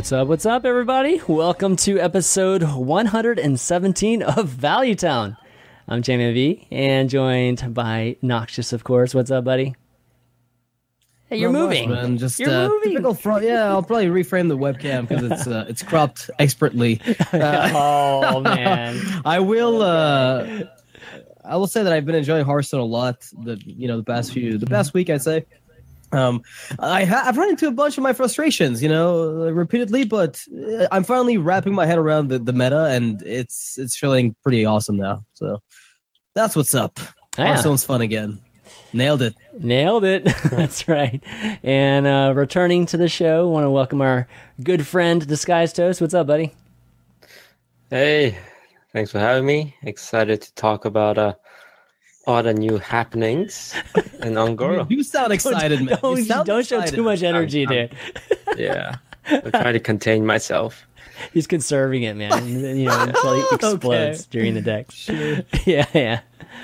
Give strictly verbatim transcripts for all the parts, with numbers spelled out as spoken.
What's up, what's up, everybody? Welcome to episode one hundred seventeen of Value Town. I'm Jamie V, and joined by Noxious, of course. What's up, buddy? Hey, you're Not moving. Much, man. Just you're uh, moving. Typical front. Yeah, I'll probably reframe the webcam because it's uh, it's cropped expertly. Uh, oh, man. I will. Uh, I will say that I've been enjoying Hearthstone a lot. The you know the past few the past week I'd say. Um, I ha- I've run into a bunch of my frustrations, you know, repeatedly, but I'm finally wrapping my head around the, the meta, and it's it's feeling pretty awesome now. So that's what's up. Yeah. Hearthstone's fun again. Nailed it. Nailed it. That's right. And uh, returning to the show, want to welcome our good friend, Disguised Toast. What's up, buddy? Hey, thanks for having me. Excited to talk about uh, all the new happenings in Un'Goro. You sound excited, man. Don't, You sound don't show excited. too much energy, I'm- dude. Yeah, I'm trying to contain myself. He's conserving it, man. You know, until he explodes Okay. during the deck. Sure. Yeah, yeah.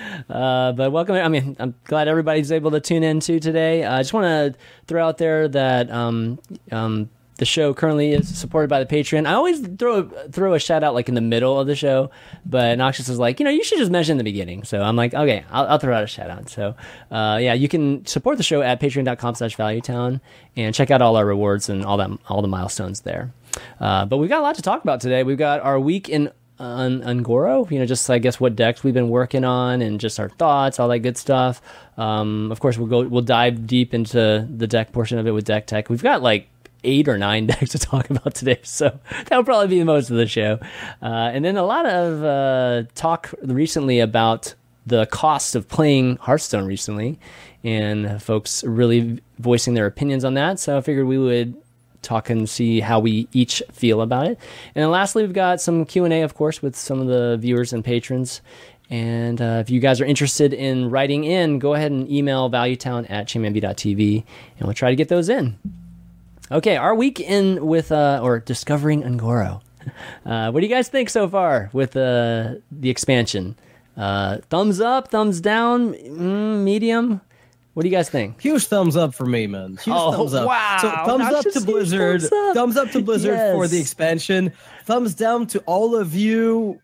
Uh, but welcome. I mean, I'm glad everybody's able to tune in too today. Uh, I just want to throw out there that um, um, the show currently is supported by the Patreon. I always throw throw a shout out like in the middle of the show, but Noxious is like, you know, you should just mention in the beginning. So I'm like, okay, I'll, I'll throw out a shout out. So uh, yeah, you can support the show at patreon.com slash valuetown and check out all our rewards and all that, all the milestones there. Uh, but we've got a lot to talk about today. We've got our week in Un- Un'Goro, you know, just I guess what decks we've been working on and just our thoughts, all that good stuff. Um, of course, we'll go, we'll dive deep into the deck portion of it with Deck Tech. We've got like eight or nine decks to talk about today, so that'll probably be most of the show. Uh, and then a lot of uh, talk recently about the cost of playing Hearthstone recently, and folks really voicing their opinions on that. So I figured we would talk and see how we each feel about it. And then lastly, we've got some Q and A, of course, with some of the viewers and patrons. And uh, if you guys are interested in writing in, go ahead and email valuetown at chamamb dot t v, and we'll try to get those in. Okay, our week in with, uh, or discovering Un'Goro. Uh, what do you guys think so far with uh, the expansion? Uh, thumbs up, thumbs down, mm, medium? What do you guys think? Huge thumbs up for me, man. Huge Oh, thumbs up. wow. So thumbs Not up just to huge Blizzard. thumbs up. Thumbs up to Blizzard Yes. for the expansion. Thumbs down to all of you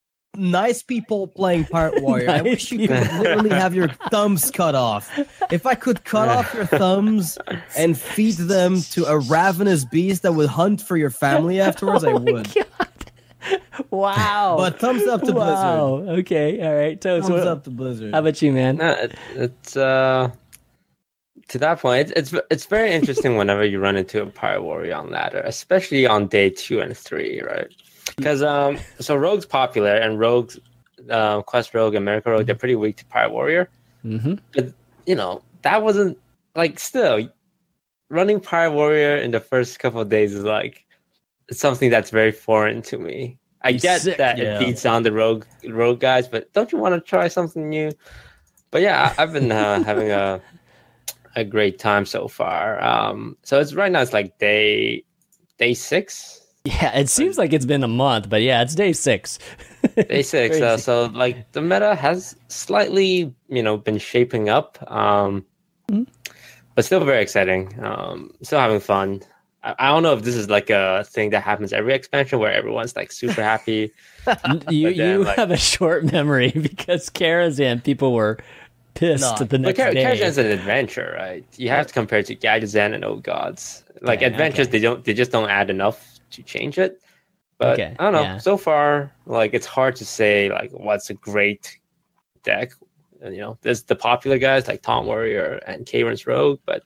nice people playing Pirate Warrior. I Nice wish you could literally have your thumbs cut off. If I could cut off your thumbs and feed them to a ravenous beast that would hunt for your family afterwards, I Oh my would. God. Wow. But thumbs up to wow. Blizzard. Okay, all right. Toast, Thumbs what, up to Blizzard. how about you, man? No, it, it's uh, to that point. It's, it's it's very interesting whenever you run into a Pirate Warrior on ladder, especially on day two and three, right? Because um, so Rogue's popular, and Rogue's uh, Quest Rogue and Miracle Rogue, they're pretty weak to Pirate Warrior. Mm-hmm. But you know that wasn't like still running Pirate Warrior in the first couple of days is like it's something that's very foreign to me. I He's get sick, that yeah. it beats down the rogue rogue guys, but don't you want to try something new? But yeah, I, I've been uh, having a a great time so far. Um, so it's right now it's like day day six. Yeah, it seems like it's been a month, but yeah, it's day six. Day six. uh, so like the meta has slightly, you know, been shaping up, um, Mm-hmm. but still very exciting. Um, still having fun. I, I don't know if this is like a thing that happens every expansion where everyone's like super happy. you But then, you like- have a short memory because Karazhan people were pissed No. the But next Car- day. Karazhan's an adventure, right? You have to compare it to Gadgetzan and Old Gods. Like Okay, adventures, okay. they don't, they just don't add enough to change it. But Okay, I don't know. yeah. So far, like it's hard to say like what's a great deck. You know, there's the popular guys like Taunt Warrior and Karen's Rogue, but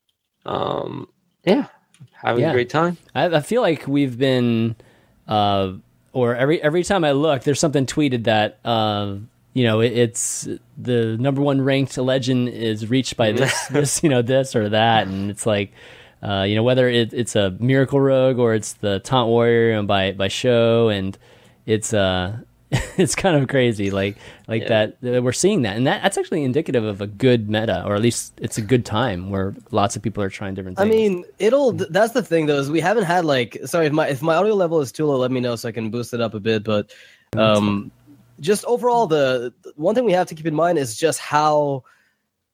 um, yeah, having Yeah. a great time. I, I feel like we've been, uh, or every every time I look, there's something tweeted that, uh, you know, it, it's the number one ranked legend is reached by this, this, you know, this or that, and it's like, uh, you know, whether it, it's a Miracle Rogue or it's the Taunt Warrior and by by Show, and it's uh. It's kind of crazy, like like Yeah. that, that we're seeing that, and that, that's actually indicative of a good meta, or at least it's a good time where lots of people are trying different I things. mean, it'll. That's the thing, though, is we haven't had like. Sorry, if my if my audio level is too low, let me know so I can boost it up a bit. But um, just overall, the the one thing we have to keep in mind is just how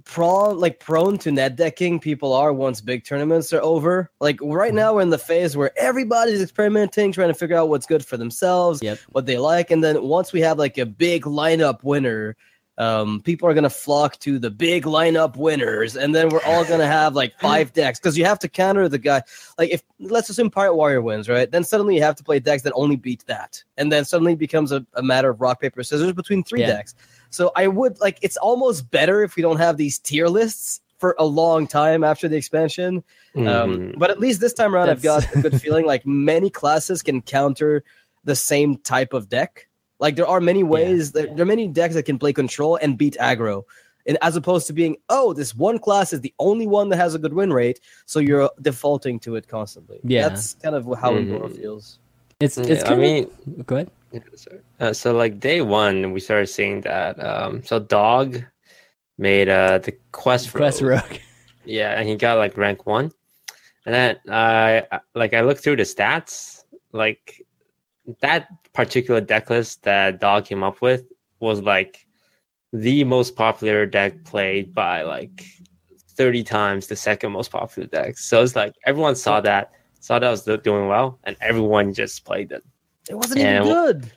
prone like prone to net decking people are once big tournaments are over. Like right now we're in the phase where everybody's experimenting, trying to figure out what's good for themselves, yep. what they like, and then once we have like a big lineup winner, um, people are gonna flock to the big lineup winners, and then we're all gonna have like five decks because you have to counter the guy. Like if let's assume Pirate Warrior wins, right? Then suddenly you have to play decks that only beat that, and then suddenly it becomes a, a matter of rock paper scissors between three yeah. decks. So I would like it's almost better if we don't have these tier lists for a long time after the expansion. Mm. Um, but at least this time around, That's... I've got a good feeling like many classes can counter the same type of deck. Like there are many ways yeah. that there are many decks that can play control and beat aggro. And as opposed to being, oh, this one class is the only one that has a good win rate, so you're defaulting to it constantly. Yeah. That's kind of how mm. Agora feels. It's it's yeah, I mean, of, go ahead. Yeah, uh, so like day one, we started seeing that. Um, so Dog made uh the Quest Rogue. Quest Rogue. Yeah, and he got like rank one. And then I uh, like I looked through the stats. Like that particular deck list that Dog came up with was like the most popular deck played by like thirty times the second most popular deck. So it's like everyone saw that. Saw that was doing well, and everyone just played it. It wasn't and even good.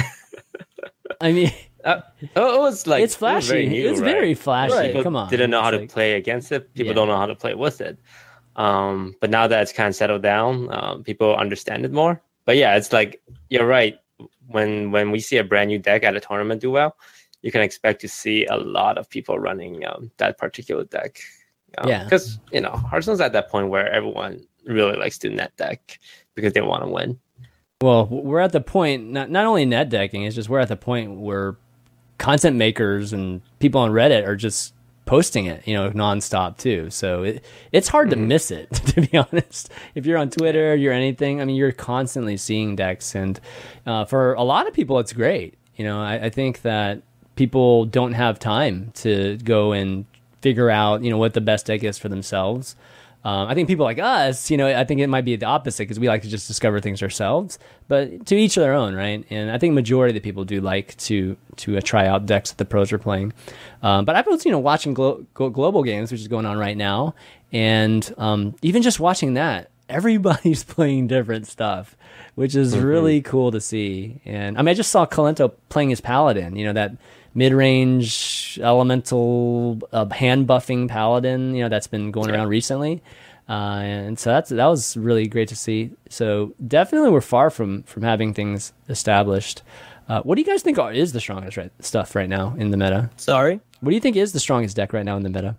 I mean, uh, it was like it's flashy. It was very, new, it was right? very flashy. Right. People Come on, didn't know how like, to play against it. People yeah. don't know how to play with it. Um, but now that it's kind of settled down, um, people understand it more. But yeah, it's like you're right. When when we see a brand new deck at a tournament do well, you can expect to see a lot of people running um, that particular deck. Um, yeah, because you know Hearthstone's at that point where everyone really likes to net deck because they want to win. Well, we're at the point, not not only net decking, it's just we're at the point where content makers and people on Reddit are just posting it, you know, nonstop too. So it it's hard mm-hmm. to miss it, to be honest. If you're on Twitter, you're anything, I mean, you're constantly seeing decks. And uh, for a lot of people, it's great. You know, I, I think that people don't have time to go and figure out, you know, what the best deck is for themselves. Um, I think people like us, you know, I think it might be the opposite because we like to just discover things ourselves, but to each their own, right? And I think majority of the people do like to to uh, try out decks that the pros are playing. Um, but I was, you know, watching Glo- Global Games, which is going on right now, and um, even just watching that, everybody's playing different stuff, which is mm-hmm. really cool to see. And I mean, I just saw Kalento playing his Paladin, you know, that mid-range elemental uh, hand buffing paladin, you know, that's been going around recently, uh, and so that's that was really great to see. So definitely, we're far from from having things established. Uh, what do you guys think are, is the strongest right, stuff right now in the meta? Sorry, what do you think is the strongest deck right now in the meta?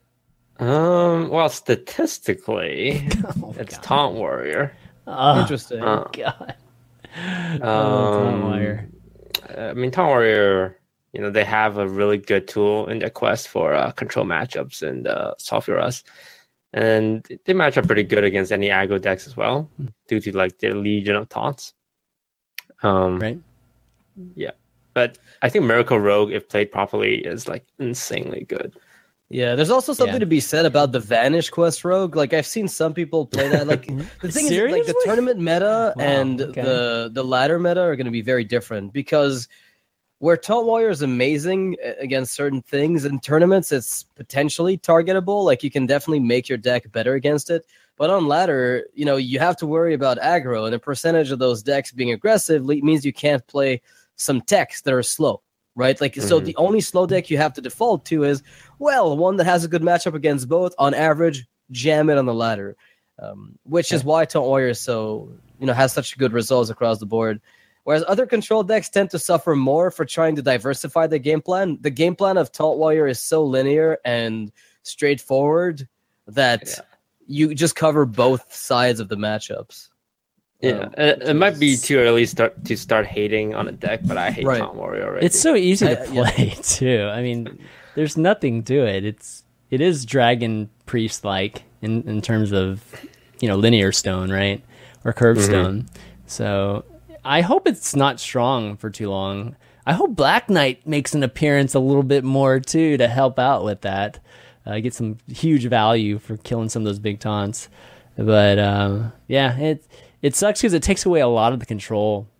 Um, well, statistically, oh, it's God. Taunt Warrior. Oh, Interesting. Oh, God. Um, oh, Taunt Warrior. I mean, Taunt Warrior. You know, they have a really good tool in their quest for uh, control matchups and uh, Software Us. And they match up pretty good against any aggro decks as well, mm. due to like their legion of taunts. Um, right. Yeah. But I think Miracle Rogue, if played properly, is like insanely good. Yeah, there's also something yeah. to be said about the Vanish Quest Rogue. Like I've seen some people play that. Like the thing Seriously? is, like the tournament meta wow, and okay. the the ladder meta are going to be very different because where Taunt Warrior is amazing against certain things in tournaments, it's potentially targetable. Like you can definitely make your deck better against it. But on ladder, you know, you have to worry about aggro, and a percentage of those decks being aggressive means you can't play some techs that are slow, right? Like, mm-hmm. so the only slow deck you have to default to is, well, one that has a good matchup against both. On average, jam it on the ladder, um, which yeah. is why Taunt Warrior is so, you know, has such good results across the board. Whereas other control decks tend to suffer more for trying to diversify the game plan. The game plan of Taunt Warrior is so linear and straightforward that yeah. you just cover both sides of the matchups. Yeah, um, it, it might be too early start to start hating on a deck, but I hate right. Taunt Warrior already. It's so easy to I, play yeah. too. I mean, there's nothing to it. It's it is Dragon Priest like in in terms of, you know, linear stone, right, or curved mm-hmm. stone. So I hope it's not strong for too long. I hope Black Knight makes an appearance a little bit more too to help out with that. Uh, get some huge value for killing some of those big taunts. But um, yeah, it it sucks because it takes away a lot of the control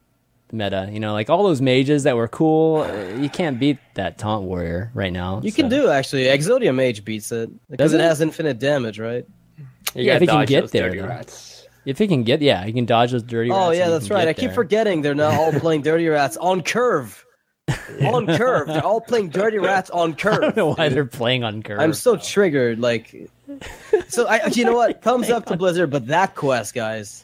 meta. You know, like all those mages that were cool. uh, You can't beat that taunt warrior right now. You so. can do actually. Exodia Mage beats it because Does it it? has infinite damage, right? You Yeah, gotta if he can dodge get those there, dirty though. rats. If he can get, yeah, he can dodge those dirty. Oh rats yeah, and he that's can right. get I keep there. forgetting they're now all playing Dirty Rats on curve. On curve, they're all playing Dirty Rats on curve. I don't know why dude. they're playing on curve. I'm so triggered. Like, so I, you know what? Thumbs up to Blizzard, but that quest, guys.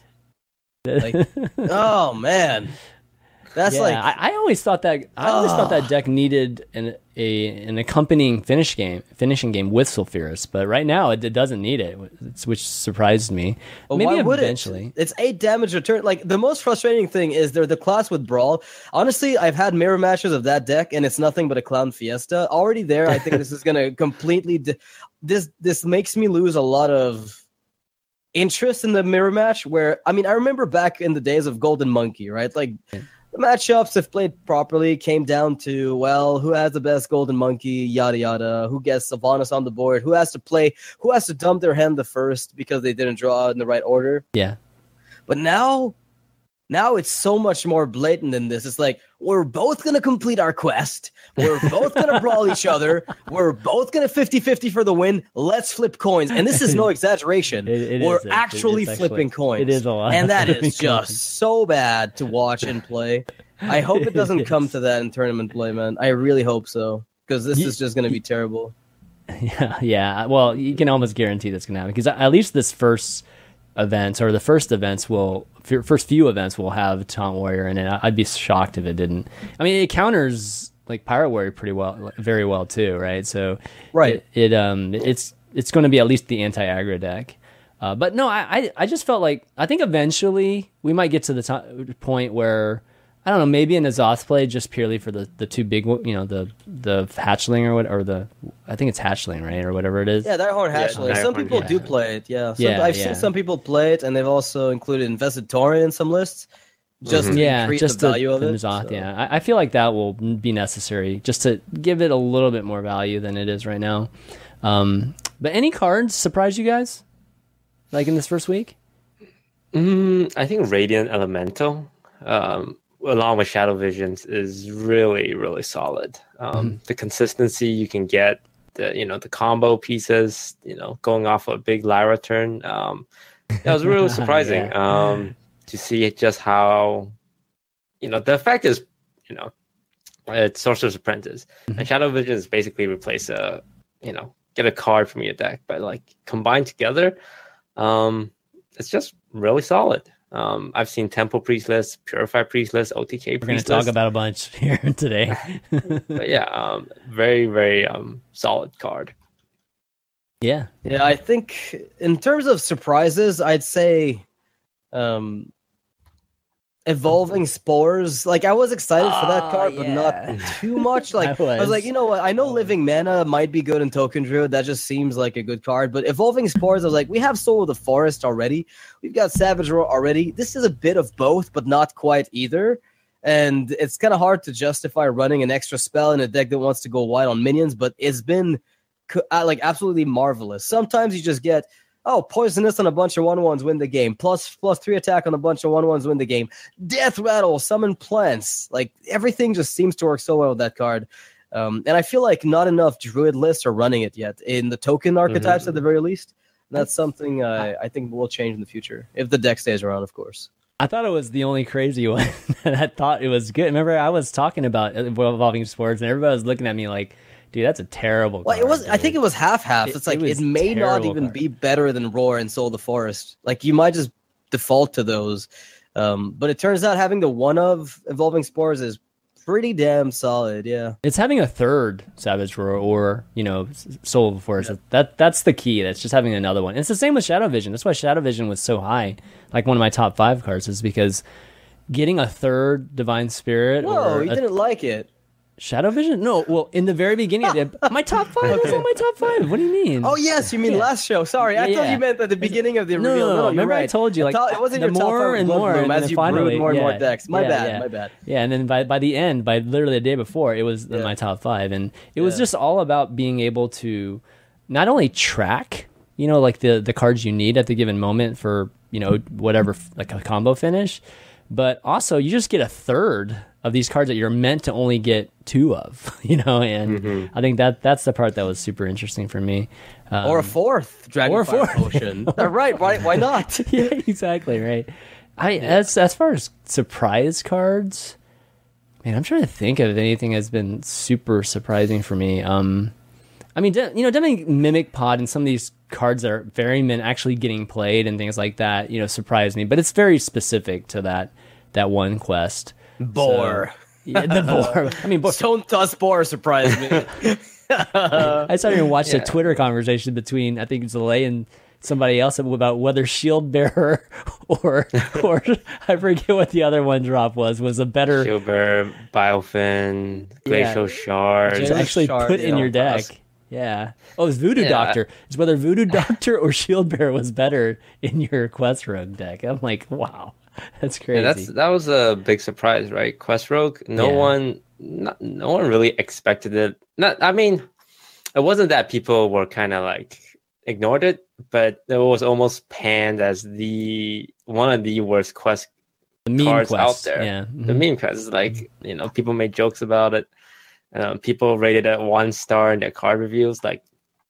Like, oh man, that's yeah, like I, I always thought that I always thought that deck needed an a an accompanying finish game, finishing game with Sulfuras, but right now it, it doesn't need it, which- which surprised me. Well, Maybe why would eventually. it? It's eight damage return. Like the most frustrating thing is they're the class with Brawl. Honestly, I've had mirror matches of that deck, and it's nothing but a clown fiesta. Already there, I think this is gonna completely. Di- this this makes me lose a lot of interest in the mirror match. Where I mean, I remember back in the days of Golden Monkey, right? Like. The matchups, if played properly, came down to, well, who has the best Golden Monkey, yada yada, who gets Sylvanas on the board, who has to play, who has to dump their hand the first because they didn't draw in the right order. Yeah. But now, now it's so much more blatant than this. It's like, we're both going to complete our quest. We're both going to brawl each other. We're both going to fifty-fifty for the win. Let's flip coins. And this is no exaggeration. It- it we're is. It- actually it's flipping actually- coins. it is a lot And that of is flipping just coins. so bad to watch and play. I hope it doesn't It come is. to that in tournament play, man. I really hope so. Because this Ye- is just going to be terrible. Yeah, yeah. Well, you can almost guarantee that's going to happen because at least this first event or the first events will f- first few events will have Taunt Warrior in it. I- I'd be shocked if it didn't. I mean, it counters like Pirate Warrior pretty well, very well too, right? So Right. it, it um it's it's going to be at least the anti aggro deck. Uh, but no, I, I I just felt like I think eventually we might get to the t- point where. I don't know, maybe in Azoth play just purely for the, the two big, you know, the the hatchling or what, or the, I think it's hatchling, right, or whatever it is. Yeah, Direhorn Yeah, Hatchling. Some Direhorn, people yeah. do play it, yeah. Some, Yeah, I've yeah. seen some people play it, and they've also included Invested Tauren in some lists. Just to Yeah, increase just the the, value of the it. N'Zoth, so. yeah. I, I feel like that will be necessary just to give it a little bit more value than it is right now. Um, but any cards surprise you guys? Like in this first week? Mm, I think Radiant Elemental, um, along with Shadow Visions, is really, really solid. Um, The consistency you can get, the you know the combo pieces, you know, going off a big Lyra turn, um, that was really surprising Yeah. um, to see just how, you know, the effect is, you know, it's Sorcerer's Apprentice, and Shadow Visions basically replace a, you know, get a card from your deck, but like combined together, um, it's just really solid. Um, I've seen Temple Priest lists, Purify Priest lists, O T K We're going to Priest talk lists. about a bunch here today. But yeah, um, very, very um, solid card. yeah. Yeah, I think in terms of surprises, I'd say um, Evolving Spores. Like, I was excited for that Oh, card, but yeah. not too much. Like, I I was. was. like, you know what? I know Living Mana might be good in Token Druid. That just seems like a good card. But Evolving Spores, I was like, we have Soul of the Forest already. We've got Savage Roar already. This is a bit of both, but not quite either. And it's kind of hard to justify running an extra spell in a deck that wants to go wide on minions, but it's been co- uh, like absolutely marvelous. Sometimes you just get, oh, poisonous on a bunch of one ones win the game. Plus plus three attack on a bunch of one ones win the game. Death rattle, summon plants. Like everything just seems to work so well with that card. Um, and I feel like not enough druid lists are running it yet in the token archetypes Mhm. at the very least. And that's something uh, I think will change in the future if the deck stays around, of course. I thought it was the only crazy one that I thought it was good. Remember, I was talking about Evolving Sports, and everybody was looking at me like, dude, that's a terrible Well, it card, was. I dude." think it was half half. It- It's like it it, was may not terrible even card. be better than Roar and Soul of the Forest. Like you might just default to those. Um, but it turns out having the one of Evolving Spores is pretty damn solid. Yeah. It's having a third Savage Roar or, you know, S- Soul of the Forest. That That's the key. That's just having another one. It's the same with Shadow Vision. That's why Shadow Vision was so high. Like one of my top five cards is because getting a third Divine Spirit Whoa, or you a didn't like it. Shadow Vision? No, well, in the very beginning, I did. My top five was on my top five. What do you mean? Oh yes, you mean Yeah. last show. Sorry, I Yeah, thought yeah. you meant at the beginning of the No, reveal. no, no. you're Remember I right. told you, like, thought it wasn't the your top more five and Blood more, Bloom and as then you finally- brewed more and more yeah, decks. My yeah, bad. yeah. My bad. Yeah, and then by by the end, by literally the day before, it was Yeah. my top five, and it was Yeah. just all about being able to not only track, you know, like the the cards you need at the given moment for, you know, whatever, like a combo finish, but also you just get a third of these cards that you're meant to only get two of, you know, and Mm-hmm. I think that that's the part that was super interesting for me. Um, Or a fourth Dragon or a Fire fourth. Potion. All right, why why not? yeah, exactly right. I as as far as surprise cards, man, I'm trying to think of anything that's been super surprising for me. Um, I mean, de- you know, definitely Mimic Pod and some of these cards that are very min actually getting played and things like that, you know, surprise me. But it's very specific to that that one quest. Boar. So, yeah, the boar. I mean, boar. Stone Tusk Boar surprised me. I started to watch Yeah. a Twitter conversation between I think Zalay and somebody else about whether Shield Bearer or or I forget what the other one drop was was a better Silver, Biofin, Glacial Yeah. Shard. to Glacial actually Shard, put in yeah. your deck. Yeah. Oh, it's Voodoo Yeah. Doctor. It's whether Voodoo Doctor or Shield Bearer was better in your Quest Rogue deck. I'm like, wow, that's crazy. Yeah, that's that was a big surprise, right? Quest Rogue. No Yeah. one, not, no one really expected it. Not, I mean, it wasn't that people were kind of like ignored it, but it was almost panned as the one of the worst quest the meme cards quest out there. Yeah. The Mhm. meme quest is like, you know, people made jokes about it. Um, people rated it one star in their card reviews, like,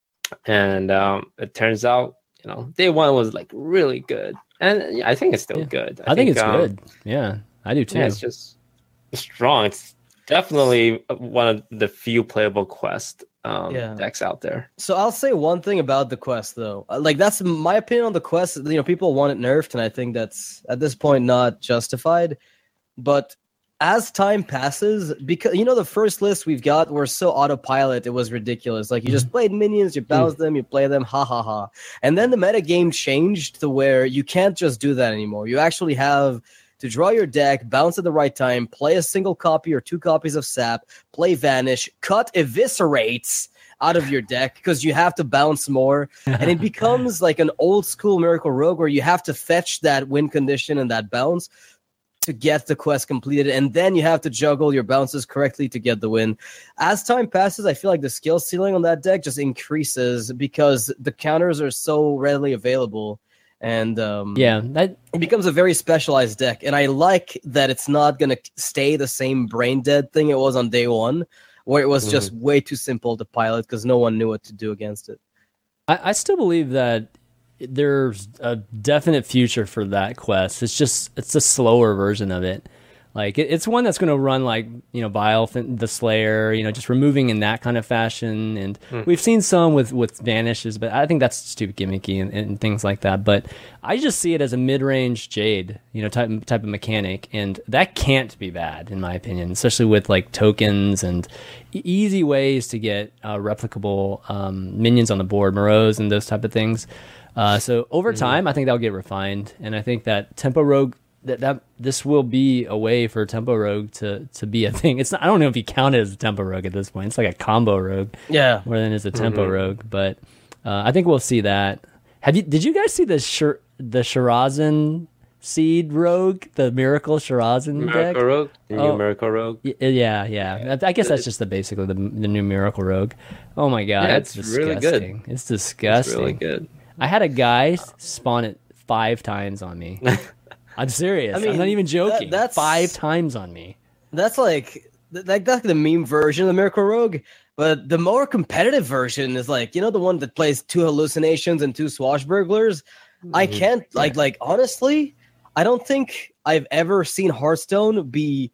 and um, it turns out, you know, day one was like really good, and yeah, I think it's still Yeah. good. I, think, it's um, good. Yeah, I do too. Yeah, it's just strong. It's definitely one of the few playable quest um, Yeah. decks out there. So I'll say one thing about the quest, though. Uh, Like that's my opinion on the quest. You know, people want it nerfed, and I think that's at this point not justified. But as time passes, because you know the first list we've got were so autopilot, it was ridiculous. Like you just played minions, you bounce them, you play them, ha ha ha. And then the meta game changed to where you can't just do that anymore. You actually have to draw your deck, bounce at the right time, play a single copy or two copies of Sap, play Vanish, cut Eviscerates out of your deck because you have to bounce more. And it becomes like an old school Miracle Rogue where you have to fetch that win condition and that bounce to get the quest completed, and then you have to juggle your bounces correctly to get the win. As time passes, I feel like the skill ceiling on that deck just increases because the counters are so readily available, and um, Yeah, that it becomes a very specialized deck. And I like that it's not going to stay the same brain dead thing it was on day one, where it was just way too simple to pilot because no one knew what to do against it. I, I still believe that there's a definite future for that quest. It's just it's a slower version of it. Like it, it's one that's going to run like you know Vile the Slayer, you know, just removing in that kind of fashion. And we've seen some with with vanishes, but I think that's stupid gimmicky and, and things like that. But I just see it as a mid range Jade, you know, type type of mechanic, and that can't be bad in my opinion, especially with like tokens and e- easy ways to get uh, replicable um, minions on the board, Moreaus and those type of things. Uh, so over time, I think that'll get refined, and I think that Tempo Rogue that, that this will be a way for Tempo Rogue to to be a thing. It's not, I don't know if you count it as a Tempo Rogue at this point. It's like a combo rogue Yeah. more than it's a Tempo Rogue, but uh, I think we'll see that. Have you? Did you guys see the Shir- the Shirazan Seed Rogue, the Miracle Shirazan deck? Miracle Rogue, the Oh. new Miracle Rogue. Y- Yeah, yeah. I I guess that's just the basically the the new Miracle Rogue. Oh my god, Yeah, it's, it's really good. disgusting. It's It's disgusting. really good. I had a guy spawn it five times on me. I'm serious. I I mean, am not even joking. that- that's- five times on me. That's like th- like that's the meme version of the Miracle Rogue, but the more competitive version is like you know the one that plays two hallucinations and two swashbucklers. I can't like like honestly, I don't think I've ever seen Hearthstone be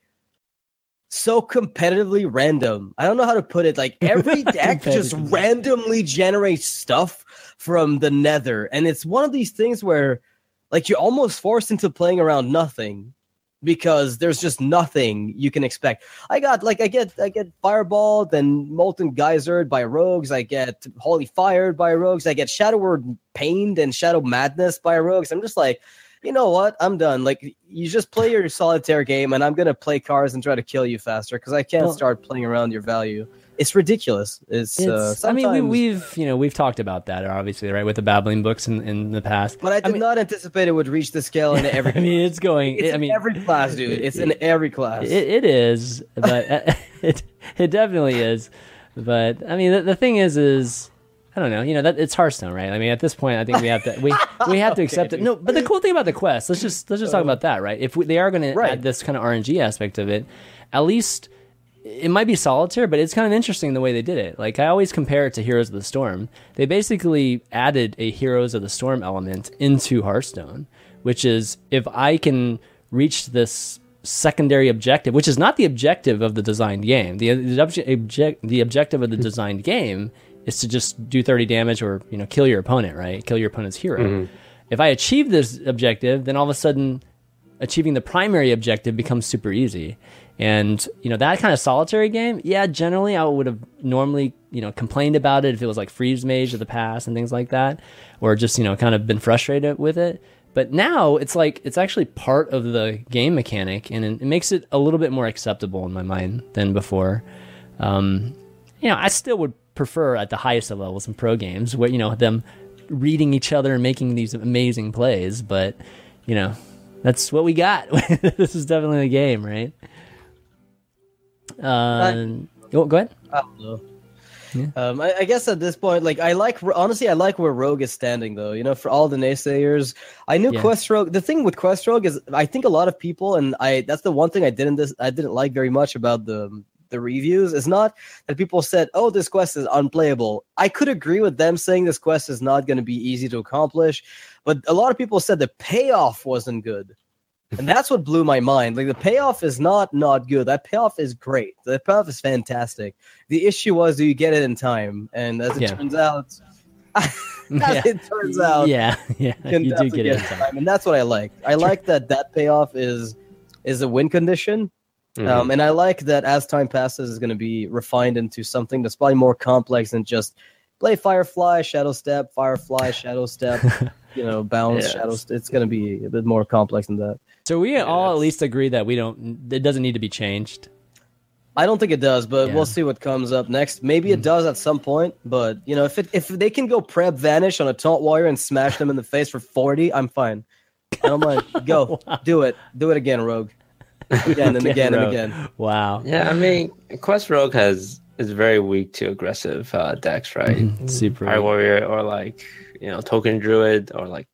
so competitively random. I don't know how to put it. Like every deck just Competitive. randomly generates stuff from the nether, and it's one of these things where like you're almost forced into playing around nothing because there's just nothing you can expect. I got like I get I get fireballed and molten geysered by rogues. I get holy fired by rogues. I get shadow word pained and shadow madness by rogues. I'm just like, you know what? I'm done. Like you just play your solitaire game, and I'm gonna play cards and try to kill you faster because I can't Well- start playing around your value. It's ridiculous. It's, uh, It's, I mean, we, sometimes- we've you know we've talked about that obviously, right, with the babbling books in, in the past. but I did mean- not anticipate it would reach the scale in every. I mean, it's going. it's I in mean, every class, dude. It's in every class. It, it is, but it it definitely is. But I mean, the, the thing is, is I don't know. You know that it's Hearthstone, right? I mean, at this point, I think we have to we we have to Okay, accept it. dude. No, but the cool thing about the quest, let's just let's just talk about that, right? If we, they are going to Right. add this kind of R N G aspect of it, at least it might be solitaire, but it's kind of interesting the way they did it. Like I always compare it to Heroes of the Storm. They basically added a Heroes of the Storm element into Hearthstone, which is if I can reach this secondary objective, which is not the objective of the designed game. The, the, object, the objective of the designed game is to just do thirty damage or, you know, kill your opponent, right? Kill your opponent's hero. Mm-hmm. If I achieve this objective, then all of a sudden achieving the primary objective becomes super easy. And, you know, that kind of solitary game, yeah, generally I would have normally, you know, complained about it if it was like Freeze Mage of the past and things like that, or just, you know, kind of been frustrated with it. But now it's like, it's actually part of the game mechanic, and it makes it a little bit more acceptable in my mind than before. Um, you know, I still would prefer at the highest of levels in pro games where, you know, them reading each other and making these amazing plays, but, you know, that's what we got. This is definitely the game, right? Uh, oh, go ahead. I don't know. Yeah. Um, I, I guess at this point, like I like honestly, I like where Rogue is standing, though. You know, for all the naysayers, I knew yeah. Quest Rogue. The thing with Quest Rogue is, I think a lot of people, and I that's the one thing I didn't this I didn't like very much about the the reviews is not that people said, "Oh, this quest is unplayable." I could agree with them saying this quest is not going to be easy to accomplish, but a lot of people said the payoff wasn't good. And that's what blew my mind. Like the payoff is not not good. That payoff is great. The payoff is fantastic. The issue was, do you get it in time? And as it yeah. turns out, as yeah. it turns out, yeah, yeah, you, you do get it in time. time. And that's what I like. I like that that payoff is is a win condition. Mm-hmm. Um, and I like that as time passes, it's going to be refined into something that's probably more complex than just play Firefly, Shadow Step, Firefly, Shadow Step, you know, bounce, yes. Shadow Step. It's going to be a bit more complex than that. So we yeah, all that's... at least agree that we don't. It doesn't need to be changed. I don't think it does, but yeah. we'll see what comes up next. Maybe it does at some point, but you know, if it if they can go prep vanish on a taunt warrior and smash them in the face for forty, I'm fine. I don't mind. Go wow. do it. Do it again, Rogue. Again and again Rogue. and again. Wow. Yeah, I mean, Quest Rogue has is very weak to aggressive uh, decks, right? Mm-hmm. Super. Fire Warrior or like you know Token Druid or like.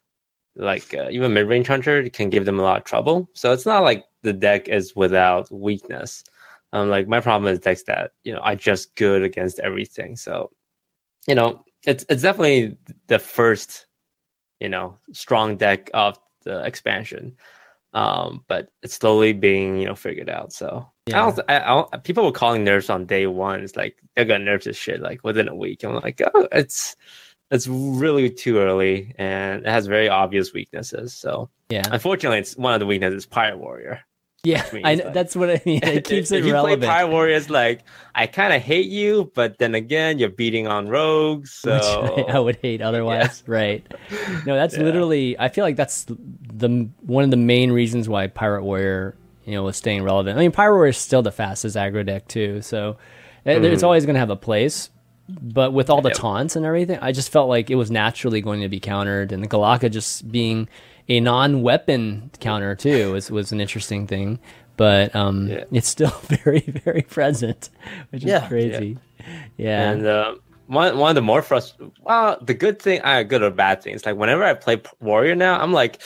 Like uh, even mid-range hunter can give them a lot of trouble. So it's not like the deck is without weakness. Um, like my problem is decks that you know are just good against everything. So you know it's it's definitely the first you know strong deck of the expansion. Um, but it's slowly being you know figured out. So yeah. I don't, I, I don't. People were calling nerfs on day one. It's like they're gonna nerf this shit like within a week. I'm like, oh, it's. It's really too early, and it has very obvious weaknesses. So, yeah, unfortunately, it's one of the weaknesses is Pirate Warrior. Yeah, I know, like, that's what I mean. It keeps if it you relevant. play Pirate Warrior, it's like I kind of hate you, but then again, you're beating on rogues, so which I, I would hate otherwise. Yeah. Right? No, that's yeah. literally. I feel like that's the one of the main reasons why Pirate Warrior, you know, was staying relevant. I mean, Pirate Warrior is still the fastest aggro deck too, so mm-hmm. it's always going to have a place. But with all the yep. taunts and everything, I just felt like it was naturally going to be countered, and the Galaka just being a non-weapon counter too was, was an interesting thing. But um, yeah. it's still very, very present, which is yeah. crazy. Yeah, yeah. and uh, one one of the more frustrating, well, the good thing, uh, good or bad things, like whenever I play Warrior now, I'm like,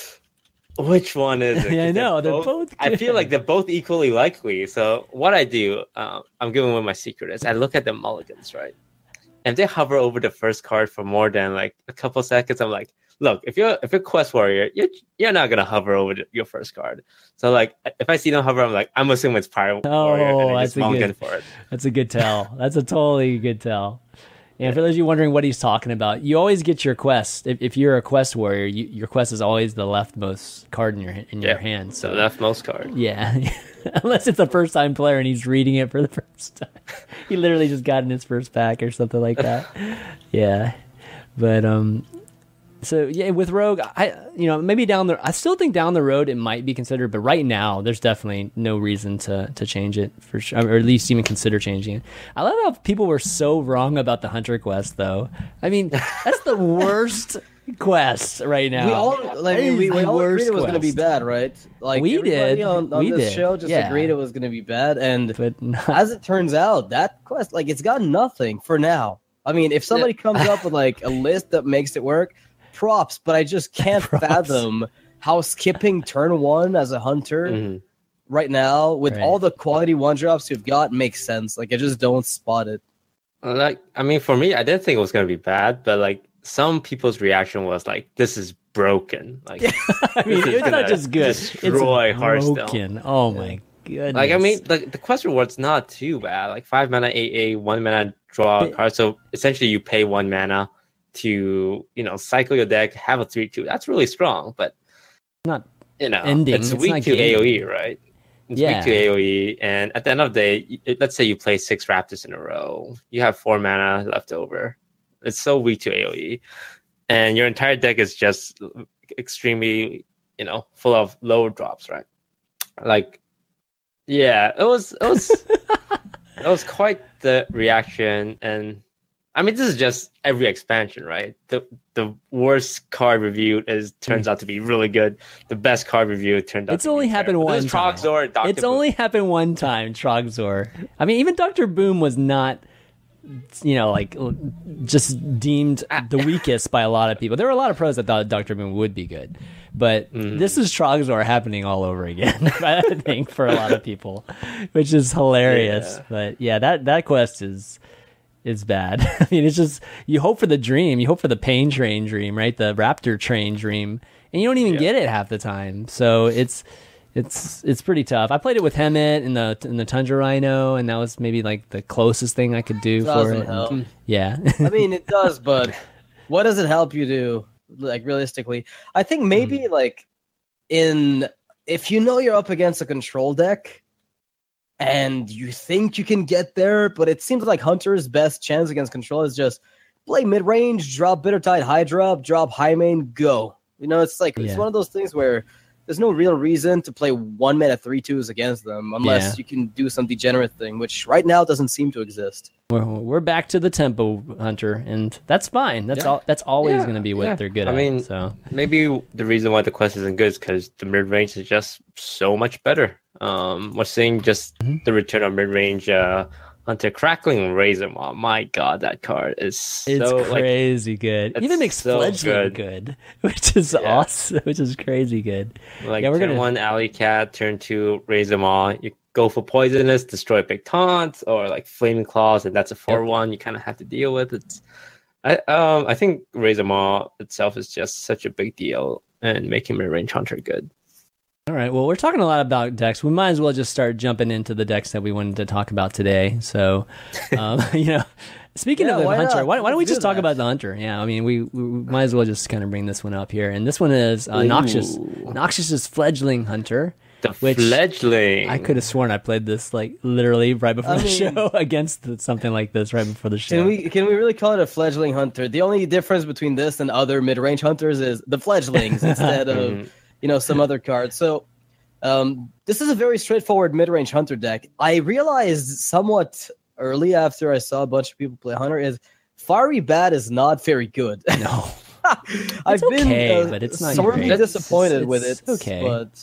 which one is it? Yeah, I know they're, they're both. both I feel like they're both equally likely. So what I do, uh, I'm giving away my secret is I look at the mulligans, right? And if they hover over the first card for more than like a couple seconds, I'm like, look, if you're if you're Quest Warrior, you're you're not gonna hover over the, your first card. So like, if I see them hover, I'm like, I'm assuming it's Pirate oh, Warrior, and I just that's a mulligan good, for it. That's a good tell. That's a totally good tell. And for those of you wondering what he's talking about, you always get your quest. If, if you're a quest warrior, you, your quest is always the leftmost card in your in your yeah, hand. So the leftmost card. Yeah, unless it's a first time player and he's reading it for the first time. He literally just got in his first pack or something like that. Yeah, but um, so yeah, with Rogue, I you know maybe down the I still think down the road it might be considered, but right now there's definitely no reason to to change it for sure, or at least even consider changing it. I love how people were so wrong about the Hunter quest, though. I mean, that's the worst quest right now. We all like we, we all agreed it was going to be bad, right? Like we did on, on we this did. show just yeah. agreed it was going to be bad, and but not... as it turns out, that quest like it's got nothing for now. I mean, if somebody comes up with like a list that makes it work, props. But I just can't Props. fathom how skipping turn one as a hunter Mm-hmm. right now with Right. all the quality one drops you've got makes sense. Like I just don't spot it. Like, I mean, for me, I didn't think it was gonna be bad, but like some people's reaction was like, "This is broken." Like, I mean, This is it's not gonna just good. destroy it's Hearthstone. broken. Oh my goodness. like I mean, the the quest reward's not too bad. Like five mana, eight a, one mana draw a But- card. So essentially, you pay one mana to you know cycle your deck, have a three two. That's really strong, but not you know, ending. it's It's weak not to game. AoE, right? It's Yeah. weak to AoE, and at the end of the day, y- let's say you play six Raptors in a row, you have four mana left over. It's so weak to AoE, and your entire deck is just extremely, you know, full of low drops, right? Like, yeah, it was, it was, it was quite the reaction, and I mean, this is just every expansion, right? The the worst card review is turns out to be really good. The best card review turned out. It's to only be happened terrible. one This is time. Trogzor and Doctor It's Boom. only happened one time, Trogzor. I mean, even Doctor Boom was not, you know, like l- just deemed the weakest by a lot of people. There were a lot of pros that thought Doctor Boom would be good, but Mm. this is Trogzor happening all over again. I think for a lot of people, which is hilarious. Yeah. But yeah, that that quest is. Is bad. I mean, it's just you hope for the dream, you hope for the pain train dream, right? The raptor train dream, and you don't even Yeah. get it half the time. So it's it's it's pretty tough. I played it with Hemet in the in the Tundra Rhino, and that was maybe like the closest thing I could do for Doesn't it. help. And- yeah, I mean, it does, but what does it help you do? Like realistically, I think maybe like in if you know you're up against a control deck and you think you can get there, but it seems like Hunter's best chance against control is just play mid range, drop Bitter Tide high drop, drop high main, go. You know, it's like Yeah. it's one of those things where there's no real reason to play one mana three twos against them unless Yeah. you can do some degenerate thing, which right now doesn't seem to exist. we're, we're back to the tempo hunter, and that's fine. That's Yeah. all. That's always Yeah, going to be what yeah. they're good I at. mean, so Maybe the reason why the quest isn't good is because the mid range is just so much better. Um, we're seeing just Mm-hmm. the return of mid range uh, Hunter Crackling Razor Maw. My God, that card is so it's like crazy good. it's Even makes so fledgling good. good. which is Yeah. awesome. Which is crazy good. like Yeah, we're turn gonna- one Alley Cat, turn two Razor Maw. You go for poisonous, destroy big taunt, or like flaming claws, and that's a four one. You kind of have to deal with it. I um I think Razor Maw itself is just such a big deal, and making mid range Hunter good. All right. Well, we're talking a lot about decks. We might as well just start jumping into the decks that we wanted to talk about today. So, um, you know, speaking Yeah, of the why hunter, not? why, why don't we Let's do just talk that. about the hunter? Yeah, I mean, we, we might as well just kind of bring this one up here. And this one is uh, Noxious. Ooh. Noxious's fledgling hunter. The Which fledgling. I could have sworn I played this like literally right before I the mean- show against the- something like this right before the show. Can we can we really call it a fledgling hunter? The only difference between this and other mid range hunters is the fledglings instead of Mhm. you know some other cards. So um, this is a very straightforward mid range hunter deck. I realized somewhat early after I saw a bunch of people play hunter is Fiery Bat is not very good. No. I've okay, been uh, but it's not sorely great. disappointed It's- with it. it's okay. but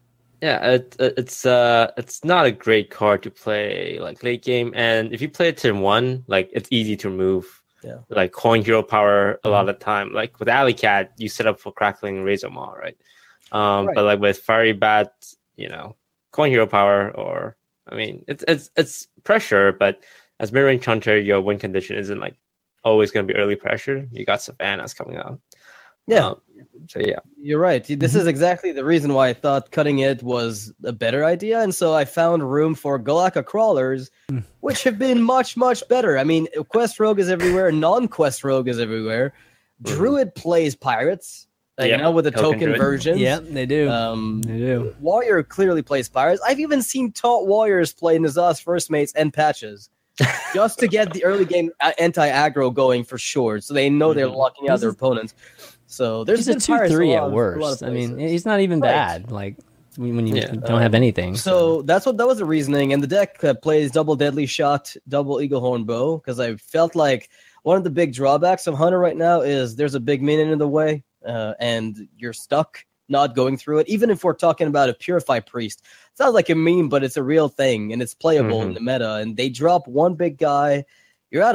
Yeah, it, it- it's uh, it's not a great card to play like late game, and if you play it turn one, like it's easy to remove. Yeah. Like coin hero power a lot of the time. Like with Alley Cat, you set up for Crackling Razor Maw, right? Um, Right. But like with Fiery Bat, you know, coin hero power, or I mean, it's it's it's pressure, but as mid range hunter, your win condition isn't like always going to be early pressure. You got Savannah's coming out. yeah. Um, so yeah. You're right. This is exactly the reason why I thought cutting it was a better idea. And so I found room for Galaka crawlers, which have been much, much better. I mean, Quest Rogue is everywhere, non Quest Rogue is everywhere. Mhm. Druid plays pirates, uh, Yeah, you know, with the token token druid. versions. Yeah, they do. Um, they do. Warrior clearly plays pirates. I've even seen taught warriors play Nazas first mates and patches just to get the early game anti aggro going for sure. So they know they're Mhm. locking out He's their a- opponents. So there's He's a been two pirates a three lot at of- a lot worst. of I mean, places. he's not even Right. bad. Like when when you Yeah. don't have anything. So that's what that was the reasoning, and the deck uh, plays double deadly shot, double eagle horn bow because I felt like one of the big drawbacks of Hunter right now is there's a big minion in the way, uh, and you're stuck not going through it. Even if we're talking about a purify priest, sounds like a meme, but it's a real thing and it's playable in Mhm. the meta. And they drop one big guy, you're out of it.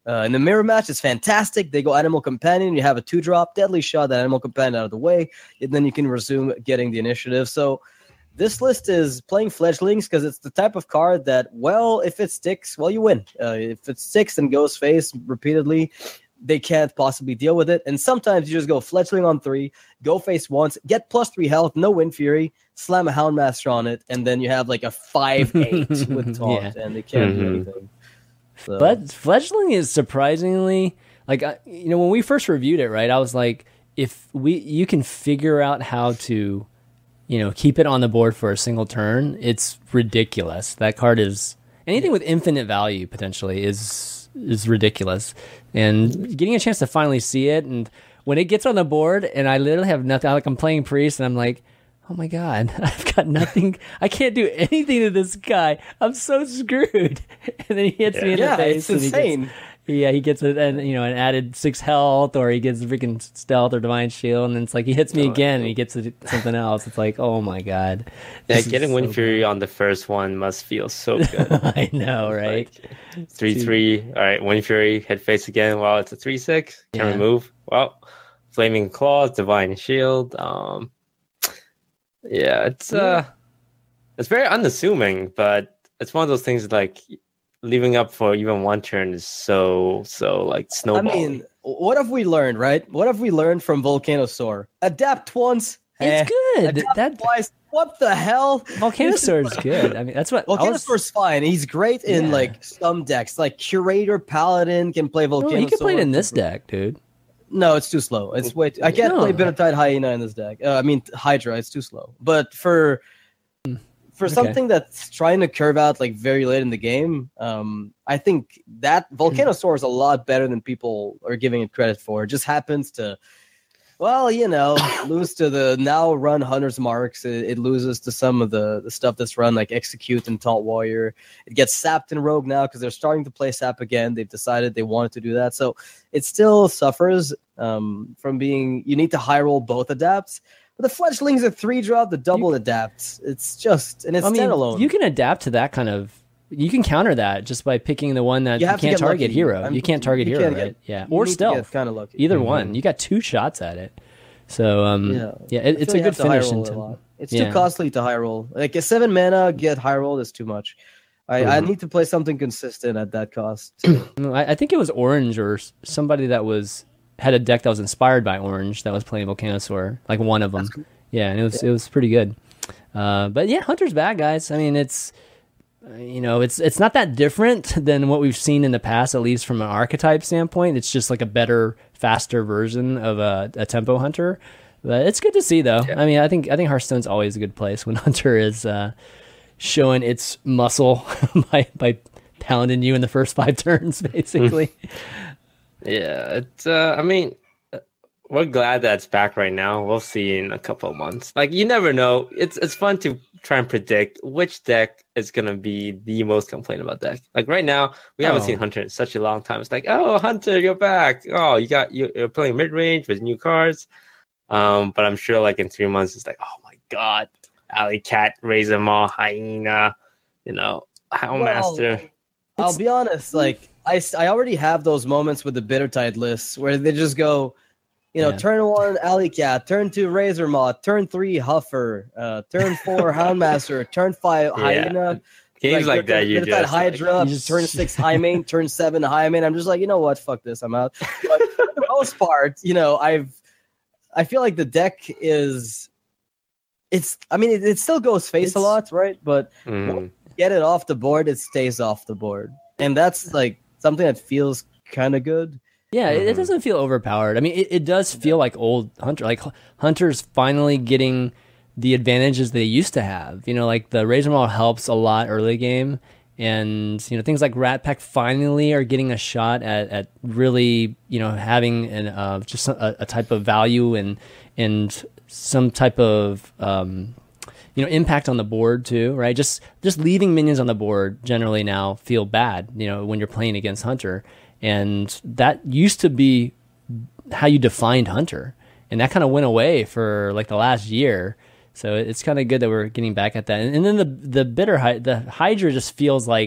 Uh, in the mirror match, it's fantastic. They go Animal Companion. You have a two drop, deadly shot, that Animal Companion out of the way, and then you can resume getting the initiative. So this list is playing fledglings because it's the type of card that, well, if it sticks, well, you win. Uh, if it sticks and goes face repeatedly, they can't possibly deal with it. And sometimes you just go fledgling on three, go face once, get plus three health, no Wind Fury, slam a Houndmaster on it, and then you have like a five eight with taunt, yeah. and they can't mm-hmm. do anything. So. But fledgling is surprisingly, like, you know, when we first reviewed it, right, I was like, if we you can figure out how to, you know, keep it on the board for a single turn, it's ridiculous. That card is, anything with infinite value potentially is is ridiculous. And getting a chance to finally see it, and when it gets on the board and I literally have nothing, like I'm playing Priest and I'm like, oh my god, I've got nothing, I can't do anything to this guy, I'm so screwed. And then he hits yeah. me in yeah, the face. It's insane. He gets, yeah, he gets a, and you know, an added six health, or he gets freaking stealth or divine shield, and then it's like he hits me oh, again and he gets something else. It's like, oh my god. Yeah, getting Wind so Fury on the first one must feel so good. I know, right? Like, three three. All right, Wind Fury, head face again. Well, it's a three six. Can yeah. remove. Well, Flaming Claws, divine shield. Um, yeah, it's yeah. uh, it's very unassuming, but it's one of those things like. Leaving up for even one turn is so so like snowballing. I mean, what have we learned, right? What have we learned from Volcanosaur? Adapt once, it's eh. good. Adapt that twice. What the hell? Volcanosaur is good. I mean, that's what Volcanosaur's was... fine. He's great in yeah. like some decks, like Curator Paladin can play Volcanosaur. No, he can play it in this deck, dude. No, it's too slow. It's way. Too... I can't no. play Bittertide Hyena in this deck. Uh, I mean Hydra. It's too slow. But for For okay. something that's trying to curve out like very late in the game, um, I think that Volcanosaur is a lot better than people are giving it credit for. It just happens to, well, you know, lose to the now run Hunter's Marks. It, it loses to some of the, the stuff that's run like Execute and Taunt Warrior. It gets sapped in Rogue now because they're starting to play Sap again. They've decided they wanted to do that. So it still suffers um, from being, you need to high roll both adapts. But the fledglings are three drop, the double you, adapts. It's just, and it's I mean, standalone. You can adapt to that kind of, you can counter that just by picking the one that you, you can't target lucky. hero. I'm, you can't target you hero, right? Get, yeah. Or stealth. Kind of lucky. Either mm-hmm. one. You got two shots at it. So, um, yeah, yeah it, it's a good finish. Into, it's yeah. too costly to high roll. Like a seven mana, get high roll is too much. I, mm-hmm. I need to play something consistent at that cost. I, I think it was Orange or somebody that was had a deck that was inspired by Orange that was playing Volcanosaur, like one of them. Cool. Yeah, and it was yeah. it was pretty good. Uh, but yeah, Hunter's back, guys. I mean, it's uh, you know, it's it's not that different than what we've seen in the past, at least from an archetype standpoint. It's just like a better, faster version of a, a tempo Hunter. But it's good to see, though. Yeah. I mean, I think I think Hearthstone's always a good place when Hunter is uh, showing its muscle by by pounding you in the first five turns, basically. Yeah, it's. Uh, I mean. We're glad that it's back right now. We'll see in a couple of months. Like, you never know. It's it's fun to try and predict which deck is going to be the most complained about deck. Like, right now, we haven't oh. seen Hunter in such a long time. It's like, oh, Hunter, you're back. Oh, you got, you're playing mid-range with new cards. Um, but I'm sure, like, in three months, it's like, oh, my God. Alley Cat, Razor Maw, Hyena, you know, Houndmaster. Well, I'll be honest. Like, I, I already have those moments with the Bittertide lists where they just go... You know, yeah. turn one, Alley Cat. Turn two, Razor Maw. Turn three, Huffer. Uh, turn four, Houndmaster. Turn five, yeah. Hyena. Games like, like that, you just... that Hydra. Like, just... Turn six, Highmane. Turn seven, Highmane. I'm just like, you know what? Fuck this. I'm out. But for the most part, you know, I've... I feel like the deck is... It's... I mean, it, it still goes face it's... a lot, right? But mm. when you get it off the board, it stays off the board. And that's, like, something that feels kind of good. Yeah, mm-hmm. it, it doesn't feel overpowered. I mean, it, it does feel like old Hunter. Like, Hunter's finally getting the advantages they used to have. You know, like, the Razor Maw helps a lot early game. And, you know, things like Rat Pack finally are getting a shot at, at really, you know, having an uh, just a, a type of value and and some type of, um, you know, impact on the board, too, right? Just Just leaving minions on the board generally now feel bad, you know, when you're playing against Hunter. And that used to be how you defined Hunter. And that kind of went away for like the last year. So it's kind of good that we're getting back at that. And, and then the the bitter the Hydra just feels like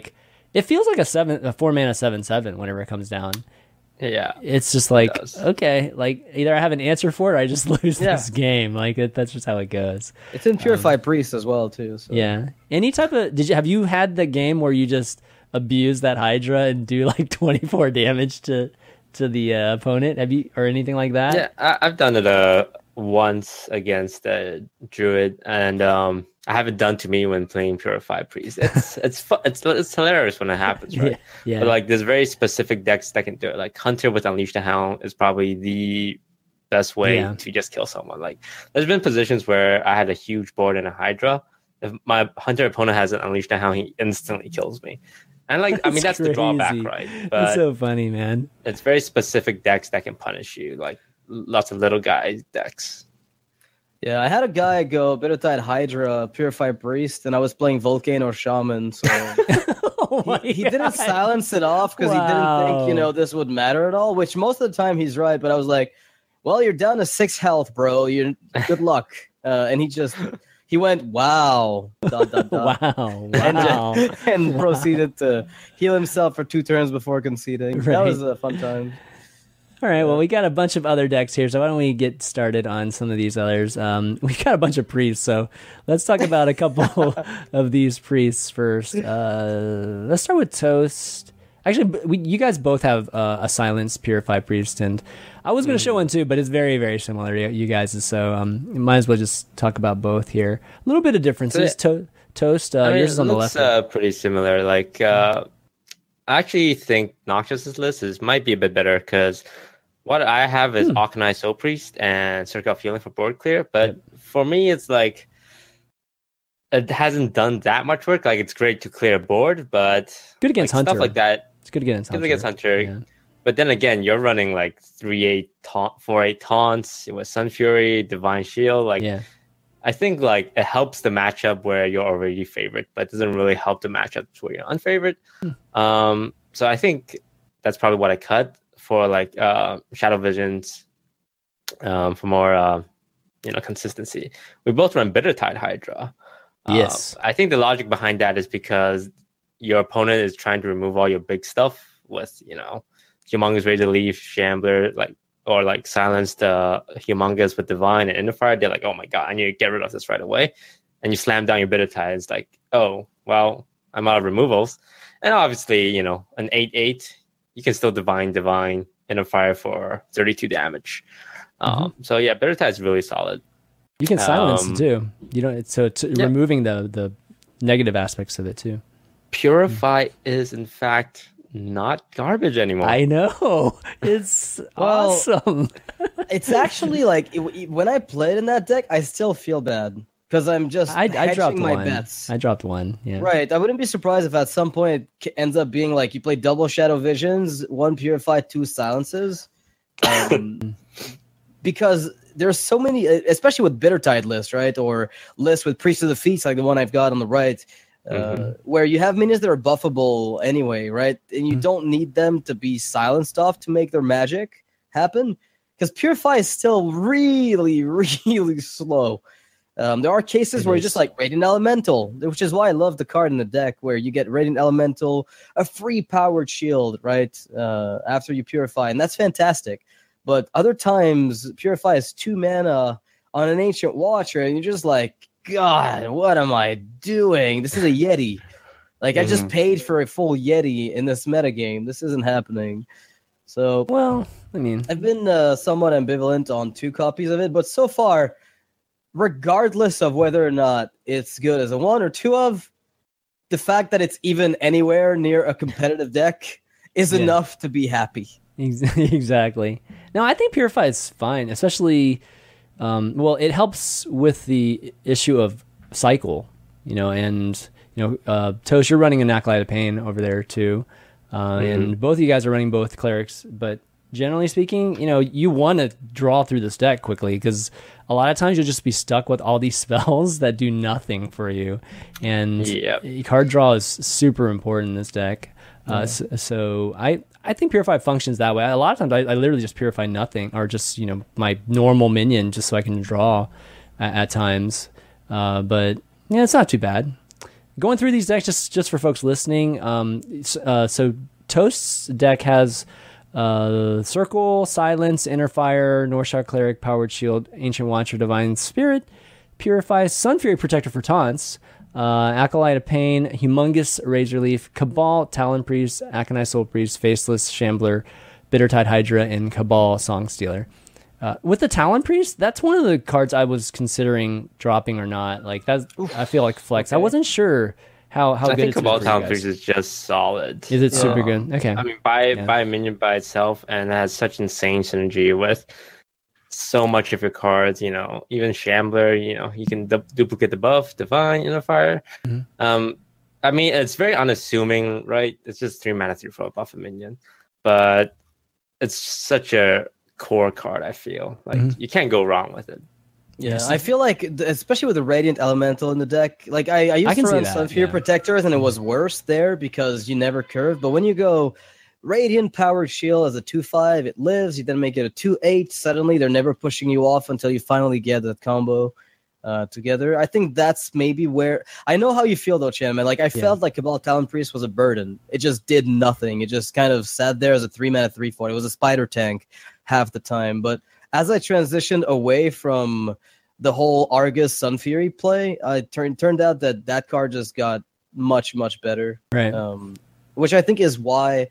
it feels like a seven, a four mana seven seven whenever it comes down. Yeah, it's just like it okay, like either I have an answer for it, or I just lose Yeah. this game. Like it, that's just how it goes. It's in Purify Priest as well too. So. Yeah. Any type of did you have you had the game where you just abuse that Hydra and do like twenty-four damage to to the uh, opponent? Have you or anything like that? Yeah, I, I've done it uh once against a druid, and um, I haven't done to me when playing Purify Priest. It's it's fu- it's it's hilarious when it happens, right? Yeah. yeah. But like, there's very specific decks that can do it. Like Hunter with Unleash the Hound is probably the best way Yeah. to just kill someone. Like, there's been positions where I had a huge board and a Hydra. If my Hunter opponent has an Unleash the Hound, he instantly kills me. And like, I mean, that's the drawback, crazy. right? That's But so funny, man. it's very specific decks that can punish you. Like lots of little guy decks. Yeah, I had a guy go Bittertide Hydra, Purify Priest, and I was playing Volcano or Shaman, so Oh my he, he didn't God. silence it off because he didn't Wow. think, you know, this would matter at all, which most of the time he's right, but I was like, well, you're down to six health, bro. You're good luck. Uh, and he just he went, wow, dot, dot, dot, Wow. and, Wow. uh, and proceeded to heal himself for two turns before conceding. That Right. was a fun time. All right, well, we got a bunch of other decks here, so why don't we get started on some of these others? Um, we got a bunch of priests, so let's talk about a couple of these priests first. Uh, let's start with Toast. Actually, b- we, you guys both have uh, a Silence Purify Priest, and I was going to show one too, but it's very, very similar to you guys, so um, might as well just talk about both here. A little bit of differences. To- Toast, uh, I mean, yours is it on the looks, left. Uh, pretty similar. Like, uh, I actually think Noxus's list is might be a bit better because what I have is Hmm. Auchenai Soul Priest and Circle of Healing for board clear. But for me, it's like it hasn't done that much work. Like, it's great to clear a board, but Good against like, Hunter. stuff like that. It's good against Good Hunter. against Hunter. Yeah. But then again, you're running like three eight taunt, four eight taunts with Sun Fury, Divine Shield. Like, yeah. I think like it helps the matchup where you're already favored, but it doesn't really help the matchups where you're unfavored. Hmm. Um, so I think that's probably what I cut for like uh, Shadow Visions um, for more uh, you know consistency. We both run Bittertide Hydra. Uh, Yes. I think the logic behind that is because your opponent is trying to remove all your big stuff with you know Humongous Razor Leaf, Shambler, like. Or like silence the Humongous with Divine and Interfire. They're like, oh my god, I need to get rid of this right away. And you slam down your Bittertide. It's like, oh, well, I'm out of removals. And obviously, you know, an eight eight, you can still Divine, Divine, Interfire for thirty-two damage. Mm-hmm. Um, so yeah, Bittertide is really solid. You can silence Um, it too. You don't. It's, so it's yeah. removing the the negative aspects of it too. Purify is in fact not garbage anymore. I know. It's Well, awesome. It's actually like it, it- when I played in that deck, I still feel bad because I'm just I, I hedging dropped my one. bets. I dropped one. Yeah. Right. I wouldn't be surprised if at some point it k- ends up being like you play double Shadow Visions, one Purify, two Silences. Um, because there's so many, especially with Bittertide lists, right? Or lists with Priest of the Feast, like the one I've got on the right, uh, Mhm. where you have minions that are buffable anyway, right? And you Mhm. don't need them to be silenced off to make their magic happen. Because Purify is still really, really slow. Um, there are cases It where is. you just like Radiant Elemental, which is why I love the card in the deck, where you get Radiant Elemental, a free powered shield, right? Uh, after you Purify, and that's fantastic. But other times, Purify is two mana on an Ancient Watcher, and you're just like, God, what am I doing? This is a Yeti. Like, I just Mhm. paid for a full Yeti in this metagame. This isn't happening. So Well, I mean, I've been uh, somewhat ambivalent on two copies of it, but so far, regardless of whether or not it's good as a one or two of, the fact that it's even anywhere near a competitive deck is Yeah. enough to be happy. ex- exactly. No, I think Purify is fine, especially. Um, well, it helps with the issue of cycle, you know, and you know, uh, Toast, you're running an Acolyte of Pain over there too, uh, and both of you guys are running both clerics. But generally speaking, you know, you want to draw through this deck quickly because a lot of times you'll just be stuck with all these spells that do nothing for you, and Yep. card draw is super important in this deck. Uh, so, so I I think Purify functions that way. A lot of times I, I literally just Purify nothing or just you know my normal minion just so I can draw at, at times. Uh, but yeah, it's not too bad. going through these decks just just for folks listening. Um, uh, so Toast's deck has uh, Circle, Silence, Inner Fire, Northshire Cleric, Powered Shield, Ancient Watcher, Divine Spirit, Purify, Sunfury Protector for taunts, uh, Acolyte of Pain, Humongous Razor Leaf, Cabal, Talon Priest, Aconite Soul Priest, Faceless Shambler, Bittertide Hydra, and Cabal Songstealer. Uh, with the Talon Priest, that's one of the cards I was considering dropping or not. Like that's, I feel like flex. Okay. I wasn't sure how how so good I think it's Cabal Talon Priest is just solid. Is it super uh, good? Okay. I mean, buy yeah. buy a minion by itself, and it has such insane synergy with so much of your cards. You know, even Shambler. You know, you can du- duplicate the buff, Divine, Inner Fire. Mm-hmm. Um, I mean, it's very unassuming, right? It's just three mana, three for a buff a minion, but it's such a core card. I feel like mm-hmm. you can't go wrong with it. Yeah, I feel like, especially with the Radiant Elemental in the deck, like I, I used I to run Sunfear yeah. Protectors, and it was worse there because you never curved. But when you go Radiant Powered Shield as a two five, it lives. You then make it a two eight. Suddenly, they're never pushing you off until you finally get that combo uh, together. I think that's maybe where I know how you feel though, Chan, man. Like I yeah. felt like Cabal Talon Priest was a burden. It just did nothing. It just kind of sat there as a three mana three four. It was a spider tank half the time, but as I transitioned away from the whole Argus Sunfury play, I turned turned out that that card just got much much better. Right. Um, which I think is why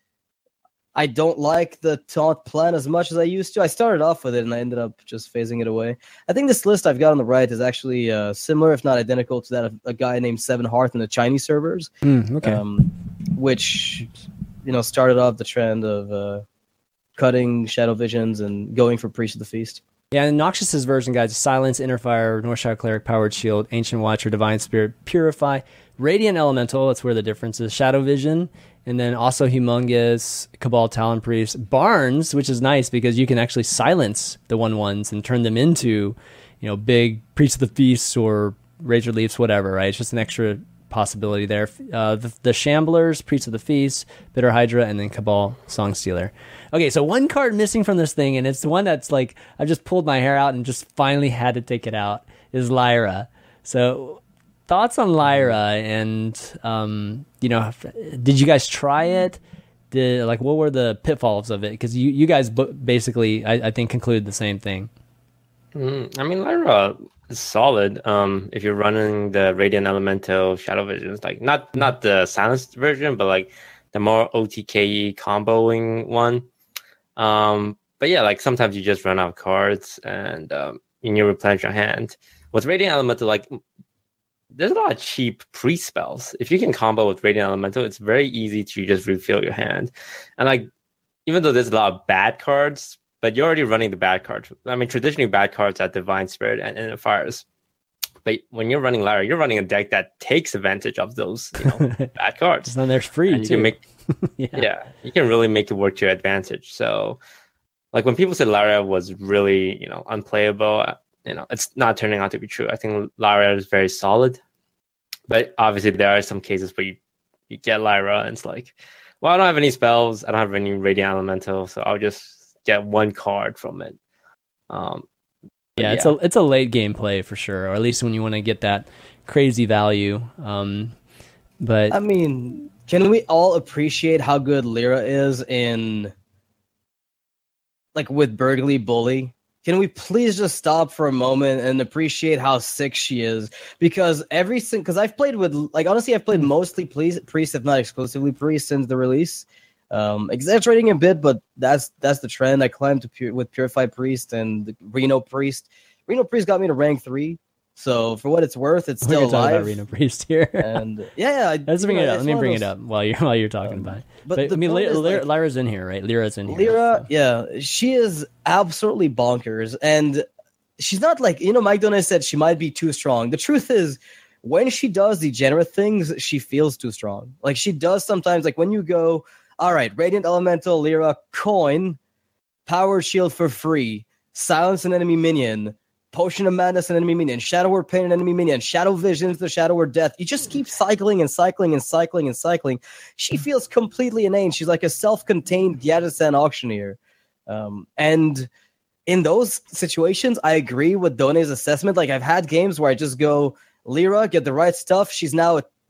I don't like the taunt plan as much as I used to. I started off with it and I ended up just phasing it away. I think this list I've got on the right is actually uh, similar, if not identical, to that of a guy named Seven Hearth in the Chinese servers. Mm, okay. Um, which you know started off the trend of uh, cutting Shadow Visions and going for Priest of the Feast. Yeah, and Noxious's version, guys, Silence, Inner Fire, Northshire Cleric, Powered Shield, Ancient Watcher, Divine Spirit, Purify, Radiant Elemental, that's where the difference is, Shadow Vision, and then also Humongous, Cabal Talon Priest, Barnes, which is nice because you can actually silence the one ones and turn them into, you know, big Priest of the Feast or Razor Leafs, whatever, right? It's just an extra possibility there. Uh, the, the Shamblers, Priest of the Feast, Bitter Hydra, and then Cabal Songstealer. Okay, so one card missing from this thing, and it's the one that's like, I just pulled my hair out and just finally had to take it out, is Lyra. So thoughts on Lyra, and, um, you know, did you guys try it? Did, like, what were the pitfalls of it? Because you, you guys basically, I, I think, concluded the same thing. Mm, I mean, Lyra is solid. Um, if you're running the Radiant Elemental Shadow Visions, like, not, not the silenced version, but, like, the more O T K E comboing one. Um, but yeah, like sometimes you just run out of cards and um, you need to replenish your hand. With Radiant Elemental, like there's a lot of cheap pre-spells. If you can combo with Radiant Elemental, it's very easy to just refill your hand. And like, even though there's a lot of bad cards, but you're already running the bad cards. I mean, traditionally bad cards are Divine Spirit and Inner Fires. But when you're running Lyra, you're running a deck that takes advantage of those, you know, bad cards. And there's free and you too. Can make, yeah. yeah, you can really make it work to your advantage. So, like when people said Lyra was really, you know, unplayable, you know, it's not turning out to be true. I think Lyra is very solid, but obviously there are some cases where you, you get Lyra and it's like, well, I don't have any spells, I don't have any Radiant Elemental, so I'll just get one card from it. Um. Yeah, it's yeah. a it's a late game play for sure, or at least when you want to get that crazy value. Um, but I mean, can we all appreciate how good Lyra is in, like, with Burgley Bully? Can we please just stop for a moment and appreciate how sick she is? Because every single, because I've played with, like, honestly, I've played mostly Priest, if not exclusively Priest, since the release. Um, exaggerating a bit, but that's that's the trend. I climbed to pure, with Purified Priest and Reno Priest. Reno Priest got me to rank three, so for what it's worth, it's still alive. About Reno Priest here, and yeah, yeah. Let's bring it up. Let me bring it up while you're while you're talking um, about it. But, but I mean, Lyra, Lyra, Lyra's in here, right? Lyra's in here. Lyra, so. yeah, she is absolutely bonkers, and she's not like, you know, Mike Donay said she might be too strong. The truth is, when she does degenerate things, she feels too strong. Like she does sometimes. Like when you go, all right, Radiant Elemental, Lyra, coin, Powered Shield for free, silence an enemy minion, Potion of Madness an enemy minion, Shadow Word Pain an enemy minion, Shadow Visions the Shadow Word Death. You just keep cycling and cycling and cycling and cycling. She feels completely inane. She's like a self-contained Gyatusan auctioneer. Um, and in those situations, I agree with Donay's assessment. Like I've had games where I just go, Lyra, get the right stuff. She's now a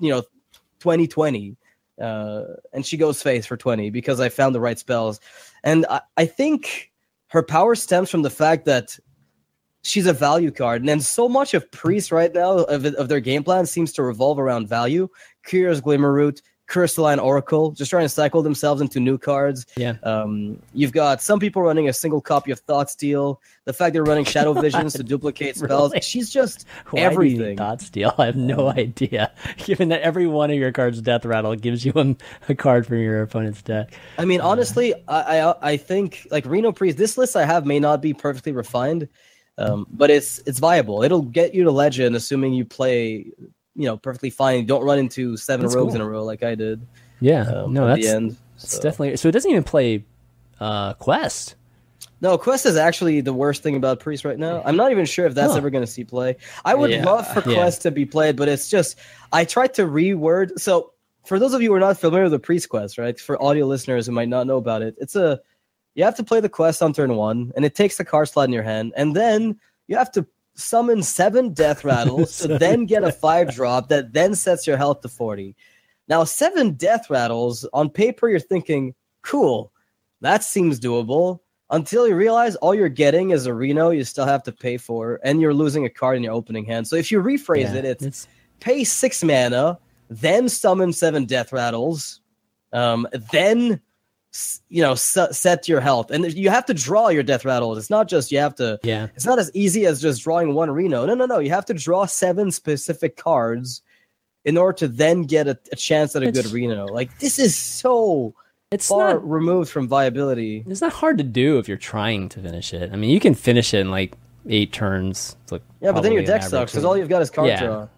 you know, twenty twenty. Uh, and she goes face for twenty because I found the right spells. And I, I think her power stems from the fact that she's a value card. And then so much of Priest right now, of, of their game plan, seems to revolve around value. Kira's Glimmerroot, Crystalline Oracle, just trying to cycle themselves into new cards. Yeah. Um, you've got some people running a single copy of Thoughtsteal. The fact they're running Shadow Visions to duplicate spells. Really? She's just Why everything. do you need Thoughtsteal? I have no idea. Given that every one of your cards Death Rattle gives you a, a card from your opponent's deck. I mean, honestly, I, I I think like Reno Priest, this list I have may not be perfectly refined, um, but it's it's viable. It'll get you to Legend, assuming you play, you know, perfectly fine. Don't run into seven That's rogues cool. in a row like I did. Yeah, Um, no, at that's, the end. that's So. definitely. So it doesn't even play uh, Quest. No, Quest is actually the worst thing about Priest right now. I'm not even sure if that's Huh. ever going to see play. I would Yeah. love for Yeah. Quest to be played, but it's just I tried to reword. So for those of you who are not familiar with the Priest Quest, right? For audio listeners who might not know about it, it's a you have to play the quest on turn one, and it takes the card slot in your hand, and then you have to summon seven Death Rattles to then get a five drop that then sets your health to forty. Now, seven Death Rattles on paper, you're thinking, cool, that seems doable. Until you realize all you're getting is a Reno you still have to pay for, and you're losing a card in your opening hand. So if you rephrase Yeah, it, it's, it's pay six mana, then summon seven Death Rattles, um, then s- you know s- set your health, and you have to draw your Death Rattles. It's not just you have to. yeah. It's not as easy as just drawing one Reno. No, no, no. You have to draw seven specific cards in order to then get a, a chance at a It's- good Reno. Like this is so It's far not. removed from viability. It's not hard to do if you're trying to finish it. I mean, you can finish it in like eight turns. It's like Yeah, but then your probably deck an sucks average. because all you've got is card Yeah. draw.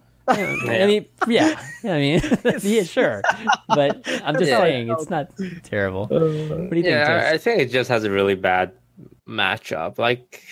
I mean, yeah, I mean, yeah, sure, but I'm just Yeah. saying it's not terrible. What do you think, Yeah, I, I Jess? think it just has a really bad matchup. Like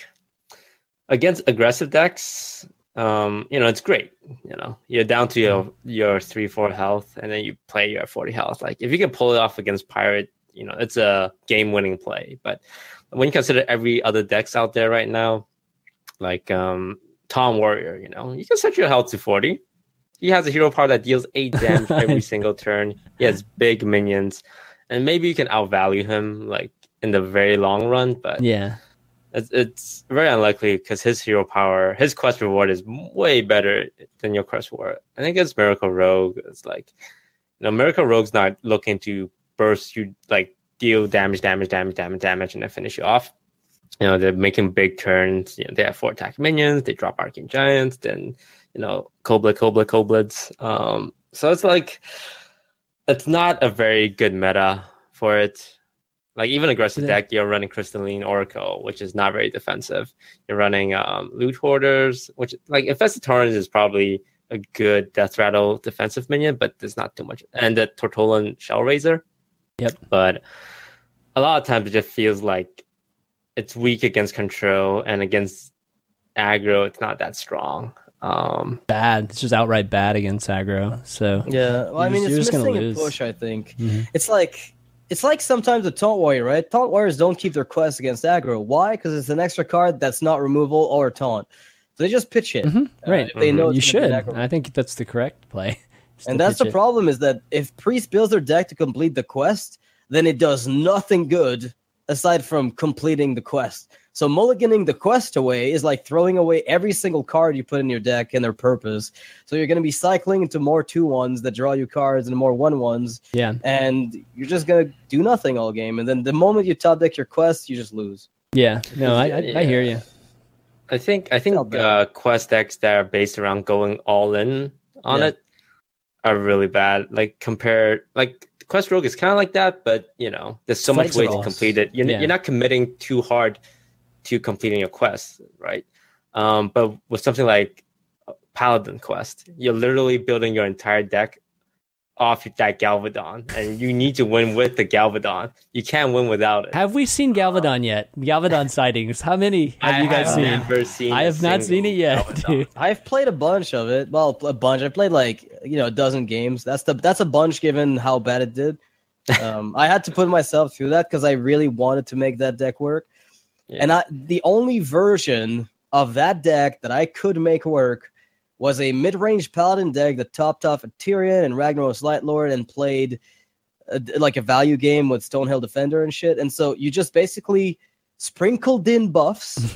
against aggressive decks, um, you know, it's great. You know, you're down to your your three four health, and then you play your forty health. Like if you can pull it off against Pirate, you know, it's a game winning play. But when you consider every other decks out there right now, like um, Tom Warrior, you know, you can set your health to forty. He has a hero power that deals eight damage every single turn. He has big minions, and maybe you can outvalue him like in the very long run. But Yeah, it's, it's very unlikely because his hero power, his quest reward is way better than your quest reward. I think it's Miracle Rogue. It's like, you know, Miracle Rogue's not looking to burst you, like deal damage, damage, damage, damage, damage, and then finish you off. You know, they're making big turns. You know, they have four attack minions. They drop Arcane Giants. Then, you know, Koblet, Koblet, Koblets. Um, so it's like, it's not a very good meta for it. Like even aggressive Yeah. deck, you're running Crystalline Oracle, which is not very defensive. You're running um, Loot Hoarders, which like Infested Torrents is probably a good Death Rattle defensive minion, but there's not too much. And the Tortolan Shellraiser. Yep. But a lot of times it just feels like it's weak against control, and against aggro, it's not that strong. Um, bad. It's just outright bad against aggro. So Yeah, well, I You're mean, just- you're it's just gonna missing a lose. push. I think Mhm. it's like it's like sometimes a Taunt Warrior, right? Taunt Warriors don't keep their quests against aggro. Why? Because it's an extra card that's not removal or taunt. So they just pitch it. Mhm, right. if they know you it's gonna should. be an aggro. I think that's the correct play. is to And that's the pitch it. problem is that if Priest builds their deck to complete the quest, then it does nothing good aside from completing the quest. So mulliganing the quest away is like throwing away every single card you put in your deck and their purpose. So you're going to be cycling into more two ones that draw you cards and more one ones, Yeah, and you're just going to do nothing all game. And then the moment you top deck your quest, you just lose. yeah. No, I, I, I hear you. I think I Not think bad. uh, quest decks that are based around going all in on Yeah. it are really bad. Like compare like Quest Rogue is kind of like that, but you know, there's so much way to Flexible. complete it. You're, Yeah. you're not committing too hard to completing your quest, right? Um, but with something like Paladin Quest, you're literally building your entire deck off that Galvadon, and you need to win with the Galvadon. You can't win without it. Have we seen Galvadon yet? Galvadon sightings. How many have you guys I seen? have never seen. I a have not seen single it yet, Galvadon. dude. I've played a bunch of it. Well, a bunch. I played like you know a dozen games. That's the that's a bunch given how bad it did. Um, I had to put myself through that because I really wanted to make that deck work. Yeah. And I the only version of that deck that I could make work was a mid-range paladin deck that topped off a Tyrion and Ragnaros Lightlord and played a, like a value game with Stonehill Defender and shit. And so you just basically sprinkled in buffs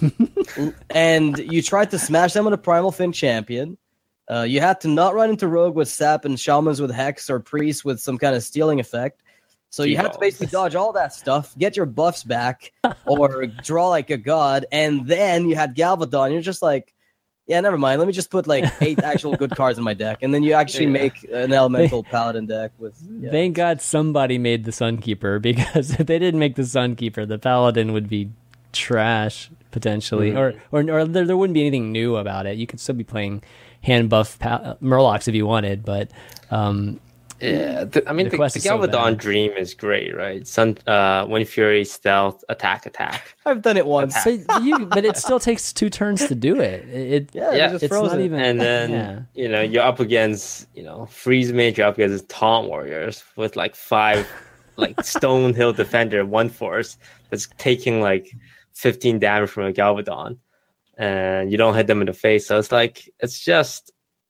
and you tried to smash them with a Primal Fin champion. Uh, you had to not run into Rogue with Sap and Shamans with Hex or Priest with some kind of stealing effect. So you had to basically dodge all that stuff, get your buffs back, or draw like a god, and then you had Galvadon. You're just like, yeah, never mind. Let me just put like eight actual good cards in my deck, and then you actually yeah. make an elemental paladin deck with. Yeah. Thank God somebody made the Sunkeeper, because if they didn't make the Sunkeeper, the paladin would be trash potentially, mm-hmm. or or, or there, there wouldn't be anything new about it. You could still be playing hand buff pa- Murlocs if you wanted, but. Um, Yeah, the, I mean, the, the, the Galvadon so Dream is great, right? Sun, uh, Wind Fury, Stealth, Attack, Attack. I've done it once, but, you, but it still takes two turns to do it. It yeah, yeah it's not even. And then yeah. you know you're up against you know Freeze Mage, you're up against Taunt Warriors with like five like Stonehill Defender, one force that's taking like fifteen damage from a Galvadon, and you don't hit them in the face. So it's like it's just.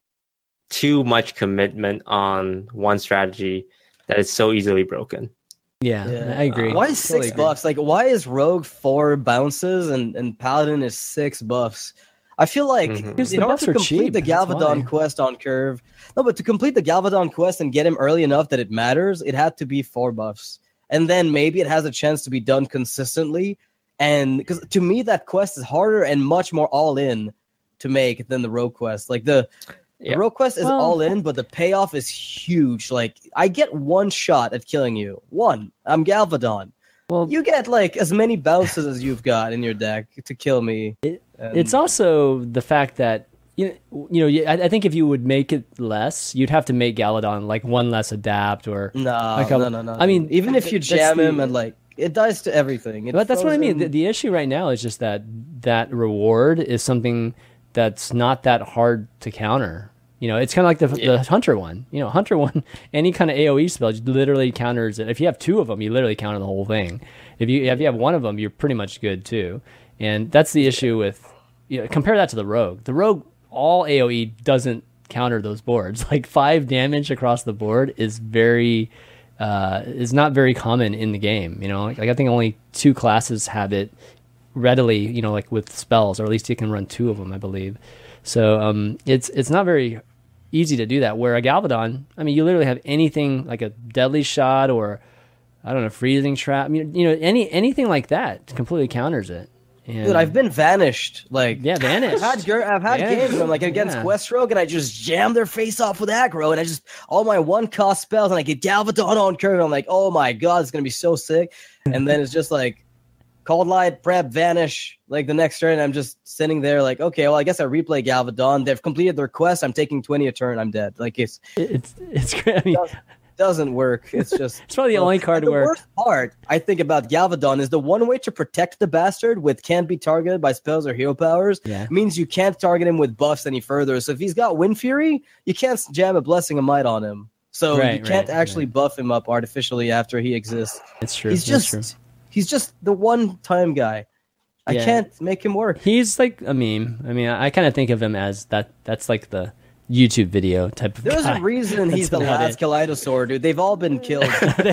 Too much commitment on one strategy that is so easily broken. Yeah, yeah. I agree. Why is six totally buffs? Like, why is Rogue four bounces and, and Paladin is six buffs? I feel like mm-hmm. in order to complete cheap. the Galvadon quest on Curve, no, but to complete the Galvadon quest and get him early enough that it matters, it had to be four buffs, and then maybe it has a chance to be done consistently. And because to me, that quest is harder and much more all in to make than the Rogue quest. Like the. The yeah. Rogue quest is well, all in, but the payoff is huge. Like, I get one shot at killing you. One. I'm Galvadon. Well, you get, like, as many bounces as you've got in your deck to kill me. It, and... It's also the fact that, you know, you know, I, I think if you would make it less, you'd have to make Galvadon, like, one less adapt or... No, like a, no, no, no. I mean... Even if you jam him the, and, like, it dies to everything. It but that's what I mean. The, the issue right now is just that that reward is something... that's not that hard to counter. You know, it's kind of like the, yeah. the Hunter one. You know, Hunter one, any kind of AoE spell literally counters it. If you have two of them, you literally counter the whole thing. If you if you have one of them, you're pretty much good too. And that's the issue with, you know, compare that to the Rogue. The Rogue, all AoE doesn't counter those boards. Like five damage across the board is very, uh, is not very common in the game. You know, like, like I think only two classes have it readily, you know, like with spells, or at least you can run two of them, I believe. So um, it's it's not very easy to do that. Where a Galvadon, I mean, you literally have anything like a deadly shot or I don't know, freezing trap. I mean, you know, any anything like that completely counters it. And dude, I've been vanished. Like yeah, vanished. I've had, I've had yeah. games where I'm like against yeah. Quest Rogue and I just jam their face off with aggro and I just all my one cost spells and I get Galvadon on curve. And I'm like, oh my god, it's gonna be so sick. And then it's just like. Cold Light, prep, vanish, like the next turn, I'm just sitting there like, okay, well, I guess I replay Galvadon. They've completed their quest. I'm taking twenty a turn. I'm dead. Like, it's... It's it's great. I mean, doesn't, doesn't work. It's just... it's probably the only card the where... The worst part, I think, about Galvadon is the one way to protect the bastard with can't be targeted by spells or hero powers yeah. means you can't target him with buffs any further. So if he's got Wind Fury, you can't jam a Blessing of Might on him. So right, you can't right, actually right. buff him up artificially after he exists. It's true. He's That's just... true. He's just the one-time guy. I yeah. can't make him work. He's like a meme. I mean, I, I kind of think of him as that. That's like the YouTube video type of There's guy. a reason he's the last Kaleidosaur, dude. They've all been killed.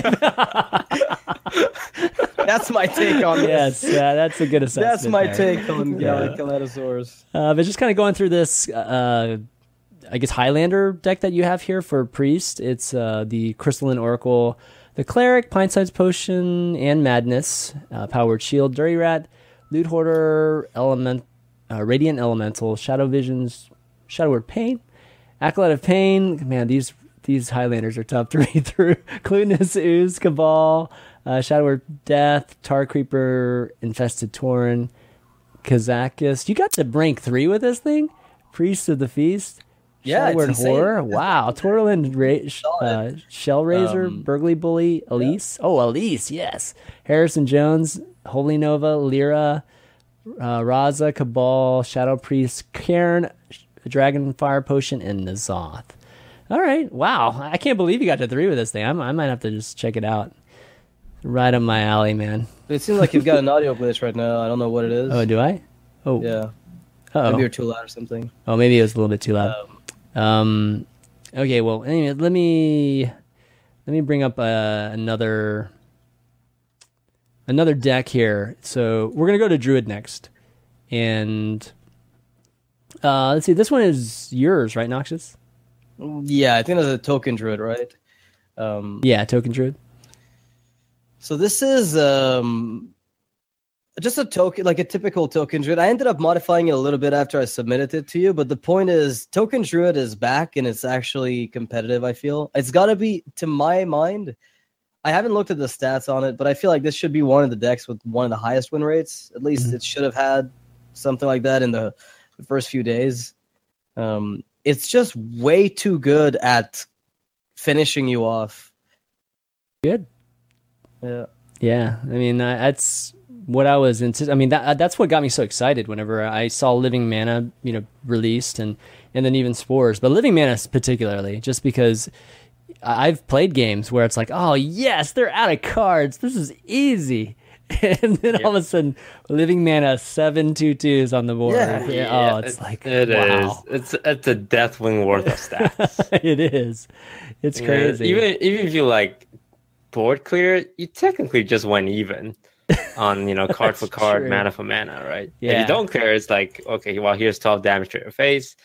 That's my take on this. Yes, yeah, that's a good assessment. That's my there. take on yeah. Kaleidosaurs. Uh, but just kind of going through this, uh, I guess, Highlander deck that you have here for Priest. It's uh, the Crystalline Oracle, the Cleric, Pint-Sized Potion, and Madness, uh, Powered Shield, Dirty Rat, Loot Hoarder, Element, uh, Radiant Elemental, Shadow Visions, Shadow Word Pain, Acolyte of Pain. Man, these these Highlanders are tough to read through. Clueless Ooze, Cabal, uh, Shadow Word Death, Tar Creeper, Infested Tauren, Kazakis. You got to rank three with this thing? Priest of the Feast. Yeah, Shadow Word it's Horror. Wow. Torlin, Ra- uh, Shellraiser, Um, Burgly Bully, Elise. Yeah. Oh, Elise, yes. Harrison Jones, Holy Nova, Lyra, uh, Raza, Cabal, Shadow Priest, Cairn, Dragonfire Potion, and Nazoth. All right. Wow. I can't believe you got to three with this thing. I'm, I might have to just check it out. Right up my alley, man. It seems like you've got an audio glitch right now. I don't know what it is. Oh, do I? Oh. Yeah. Uh-oh. Maybe you're too loud or something. Oh, maybe it was a little bit too loud. Um, Um, okay, well, anyway, let me let me bring up uh, another another deck here. So we're gonna go to Druid next, and uh, let's see. This one is yours, right, Noxious? Yeah, I think it's a token druid, right? Um, Yeah, Token Druid. So this is um, just a token, like a typical token druid. I ended up modifying it a little bit after I submitted it to you, but the point is, token druid is back and it's actually competitive. I feel it's got to be, to my mind. I haven't looked at the stats on it, but I feel like this should be one of the decks with one of the highest win rates. At least Mm-hmm. it should have had something like that in the, the first few days. Um, it's just way too good at finishing you off. Good. Yeah. Yeah, I mean uh, that's what I was into. I mean that that's what got me so excited whenever I saw Living Mana, you know, released, and and then even Spores, but Living Mana particularly, just because I've played games where it's like, oh yes, they're out of cards. This is easy. And then Yeah. all of a sudden, Living Mana seven two twos on the board. Yeah. Oh, it's like it wow. is. It's it's a Deathwing worth of stats. It is. It's Yeah, crazy. even even if you like board clear, you technically just went even on you know card for That's card, true. mana for mana, right? If Yeah. you don't clear, it's like okay, well here's twelve damage to your face.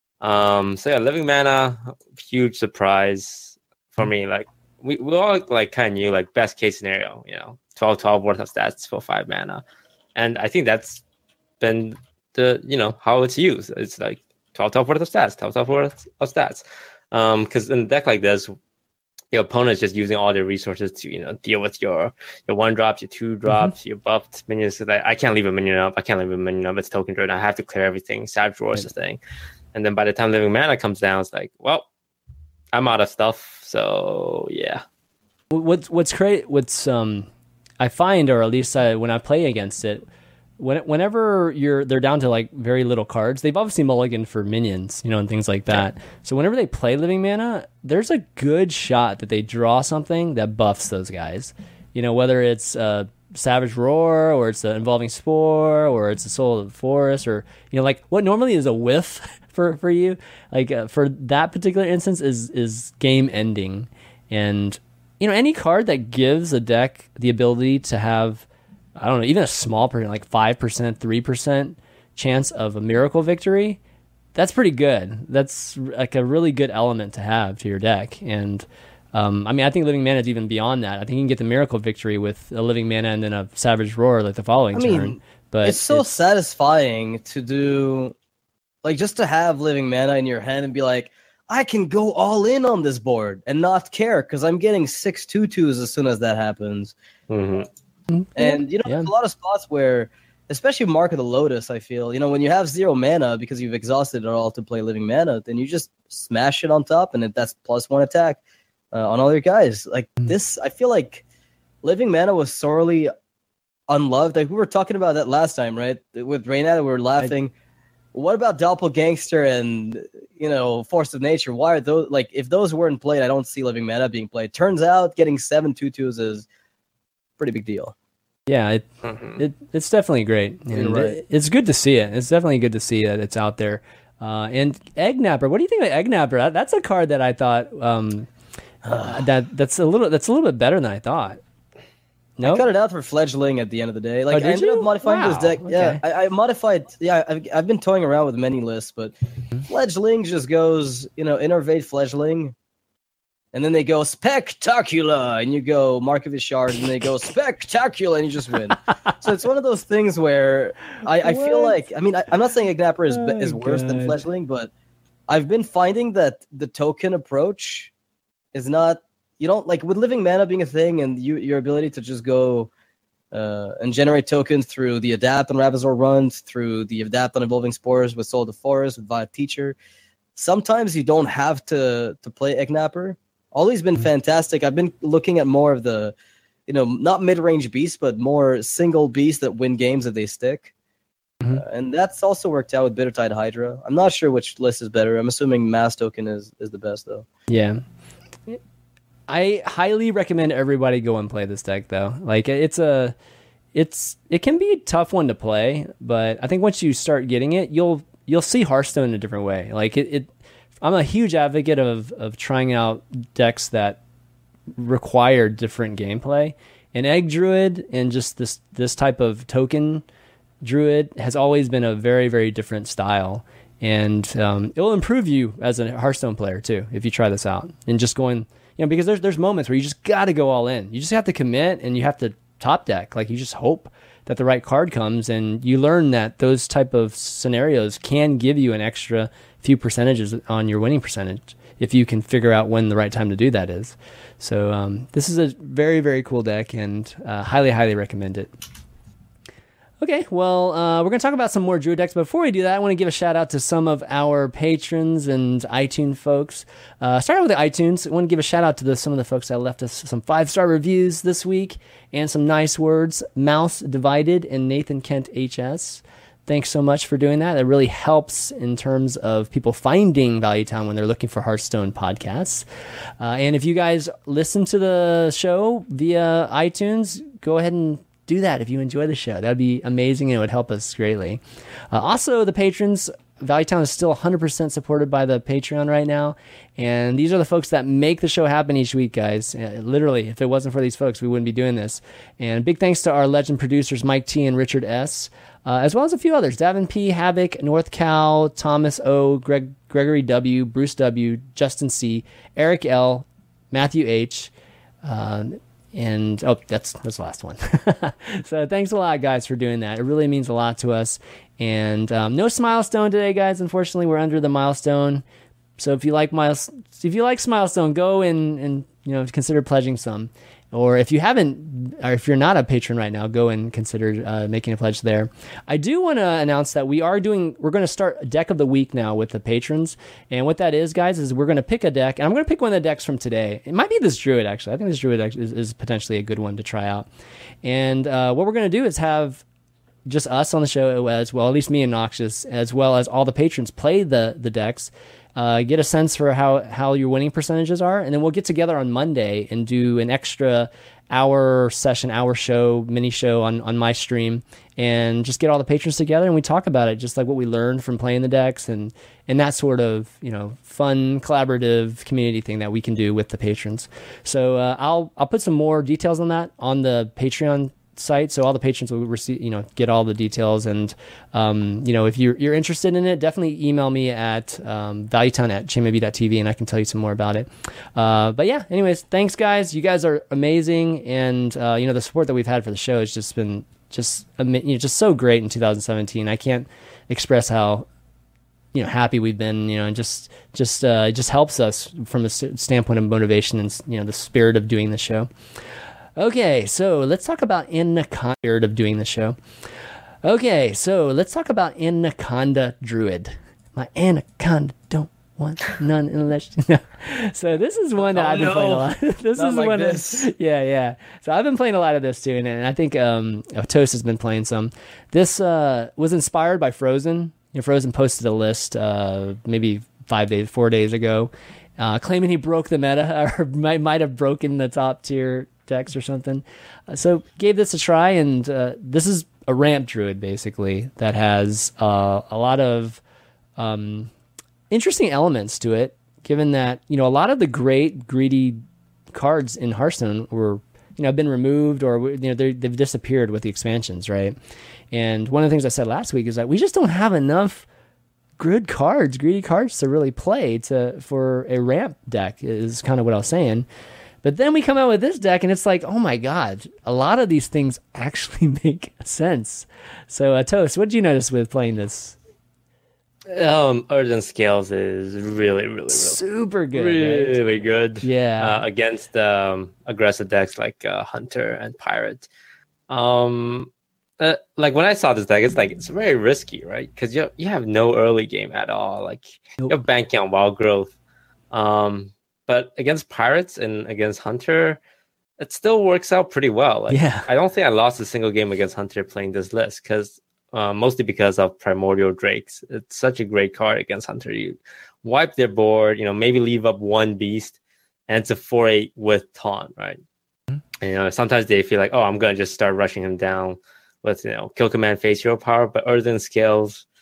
Um, so yeah, Living Mana, huge surprise for me. Like we, we all like kind of knew like best case scenario, you know, twelve twelve worth of stats for five mana, and I think that's been the you know how it's used. It's like twelve twelve worth of stats, twelve twelve worth of stats. Um, because in a deck like this, your opponent's just using all their resources to you know deal with your your one drops, your two drops, your buffed minions. So that I can't leave a minion up. I can't leave a minion up. It's token driven. I have to clear everything. Savage Roar is the thing. And then by the time Living Mana comes down, it's like, well, I'm out of stuff. So yeah. What's what's great? What's um, I find, or at least I, when I play against it, when whenever you're they're down to like very little cards, they've obviously mulliganed for minions, you know, and things like that. Yeah. So whenever they play Living Mana, there's a good shot that they draw something that buffs those guys. You know, whether it's uh, Savage Roar or it's an Involving Spore or it's a Soul of the Forest, or you know, like what normally is a whiff for for you, like uh, for that particular instance is is game ending. And you know, any card that gives a deck the ability to have, I don't know, even a small percent, like five percent, three percent chance of a miracle victory, that's pretty good. That's like a really good element to have to your deck. And um, I mean, I think Living Mana is even beyond that. I think you can get the miracle victory with a Living Mana and then a Savage Roar like the following I mean, turn. But it's so it's, satisfying to do, like just to have Living Mana in your hand and be like, I can go all in on this board and not care because I'm getting six two twos as soon as that happens. Mm-hmm. And, you know, Yeah. there's a lot of spots where, especially Mark of the Lotus, I feel, you know, when you have zero mana because you've exhausted it all to play Living Mana, then you just smash it on top and it, that's plus one attack uh, on all your guys. Like this, I feel like Living Mana was sorely unloved. Like we were talking about that last time, right? With Reynad, we were laughing. I, what about Doppelgangster and, you know, Force of Nature? Why are those, like, if those weren't played, I don't see Living Mana being played. Turns out getting seven two twos is a pretty big deal. Yeah, it, Mm-hmm. it it's definitely great. And right. it, it's good to see it. It's definitely good to see that it's out there. Uh, and Egg Napper, what do you think of Egg Napper? That, that's a card that I thought um, uh, that that's a little that's a little bit better than I thought. No, I cut it out for Fledgling at the end of the day. Like Oh, I did ended you? up modifying Wow, this deck. Yeah, okay. I, I modified. Yeah, I've, I've been toying around with many lists, but Fledgling just goes, you know, Innervate Fledgling, and then they go Spectacular, and you go Mark of Ishard, and they go Spectacular, and you just win. So it's one of those things where I, I feel What? like, I mean, I, I'm not saying Ignapper is Oh, is worse than God. Fledgling, but I've been finding that the token approach is not. You don't like with Living Mana being a thing, and you, your ability to just go uh, and generate tokens through the Adapt on Ravazor runs, through the Adapt on Evolving Spores with Soul of the Forest, with Vibe Teacher. Sometimes you don't have to to play Ignapper. Always been fantastic. I've been looking at more of the, you know, not mid-range beasts, but more single beasts that win games if they stick. Mhm. Uh, and that's also worked out with Bittertide Hydra. I'm not sure which list is better. I'm assuming Mass Token is, is the best, though. Yeah. I highly recommend everybody go and play this deck though. Like it's a it's it can be a tough one to play, but I think once you start getting it, you'll you'll see Hearthstone in a different way. Like it, it I'm a huge advocate of of trying out decks that require different gameplay. An Egg Druid and just this this type of token Druid has always been a very, very different style. And um, it will improve you as a Hearthstone player too if you try this out. And just going, you know, because there's there's moments where you just got to go all in. You just have to commit and you have to top deck. Like you just hope that the right card comes, and you learn that those type of scenarios can give you an extra few percentages on your winning percentage if you can figure out when the right time to do that is. So um, this is a very, very cool deck, and uh, highly, highly recommend it. Okay, well, uh, we're going to talk about some more Druid decks. But before we do that, I want to give a shout out to some of our patrons and iTunes folks. Uh, starting with the iTunes, I want to give a shout out to the, some of the folks that left us some five-star reviews this week and some nice words. Mouse Divided and Nathan Kent H S. Thanks so much for doing that. It really helps in terms of people finding Value Town when they're looking for Hearthstone podcasts. Uh, and if you guys listen to the show via iTunes, go ahead and do that if you enjoy the show. That would be amazing, and it would help us greatly. Uh, also, the patrons, Value Town is still one hundred percent supported by the Patreon right now, and these are the folks that make the show happen each week, guys. Uh, literally, if it wasn't for these folks, we wouldn't be doing this. And big thanks to our legend producers, Mike T and Richard S., uh, as well as a few others, Davin P, Havoc, North Cal, Thomas O, Greg, Gregory W, Bruce W, Justin C, Eric L, Matthew H, uh, and oh, that's that's the last one. So thanks a lot, guys, for doing that. It really means a lot to us. And um, no Smilestone today, guys. Unfortunately, we're under the milestone. So if you like miles, if you like Smilestone, go and and you know consider pledging some. Or if you haven't, or if you're not a patron right now, go and consider uh, making a pledge there. I do want to announce that we are doing, we're going to start a deck of the week now with the patrons. And what that is, guys, is we're going to pick a deck. And I'm going to pick one of the decks from today. It might be this Druid, actually. I think this Druid is, is potentially a good one to try out. And uh, what we're going to do is have just us on the show as well, at least me and Noxious, as well as all the patrons play the, the decks. Uh, get a sense for how, how your winning percentages are, and then we'll get together on Monday and do an extra hour session, hour show, mini show on, on my stream, and just get all the patrons together and we talk about it, just like what we learned from playing the decks and, and that sort of, you know, fun, collaborative community thing that we can do with the patrons. So uh, I'll I'll put some more details on that on the Patreon site, so all the patrons will receive, you know, get all the details. And um, you know, if you're you're interested in it, definitely email me at um, valuetown at chainmaybee dot t v and I can tell you some more about it. Uh, but yeah, anyways, thanks guys. You guys are amazing, and uh, you know, the support that we've had for the show has just been just you know just so great in two thousand seventeen. I can't express how you know happy we've been. You know, and just just uh, it just helps us from a standpoint of motivation and you know the spirit of doing the show. Okay, so let's talk about Anaconda of doing the show. Okay, so let's talk about Anaconda Druid. My Anaconda don't want none unless you know. So this is one that Oh, I've been no. playing a lot. This Not is like one. this. Of, yeah, yeah. So I've been playing a lot of this too, and, and I think um, oh, Toast has been playing some. This uh, was inspired by Frozen. You know, Frozen posted a list uh, maybe five days, four days ago, uh, claiming he broke the meta or might might have broken the top tier decks or something. Uh, so gave this a try, and uh, this is a ramp druid basically that has uh, a lot of um, interesting elements to it, given that you know a lot of the great greedy cards in Hearthstone were you know been removed or you know they've disappeared with the expansions, right? And one of the things I said last week is that we just don't have enough good cards, greedy cards to really play to for a ramp deck is kind of what I was saying. But then we come out with this deck, and it's like, oh my god, a lot of these things actually make sense. So, uh, Toast, what did you notice with playing this? Um, Earthen Scales is really, really, really, Super good. really right? good. Yeah. Uh, against um, aggressive decks like uh, Hunter and Pirate. Um, uh, like when I saw this deck, it's like it's very risky, right? Because you you have no early game at all. Like Nope. you're banking on wild growth. Um, but against Pirates and against Hunter, it still works out pretty well. Like, Yeah. I don't think I lost a single game against Hunter playing this list because. Uh, mostly because of Primordial Drakes. It's such a great card against Hunter. You wipe their board, you know, maybe leave up one beast, and it's a four eight with taunt, right? Mm-hmm. And, you know, sometimes they feel like, oh, I'm going to just start rushing him down with, you know, kill command, face hero power. But Earthen Scales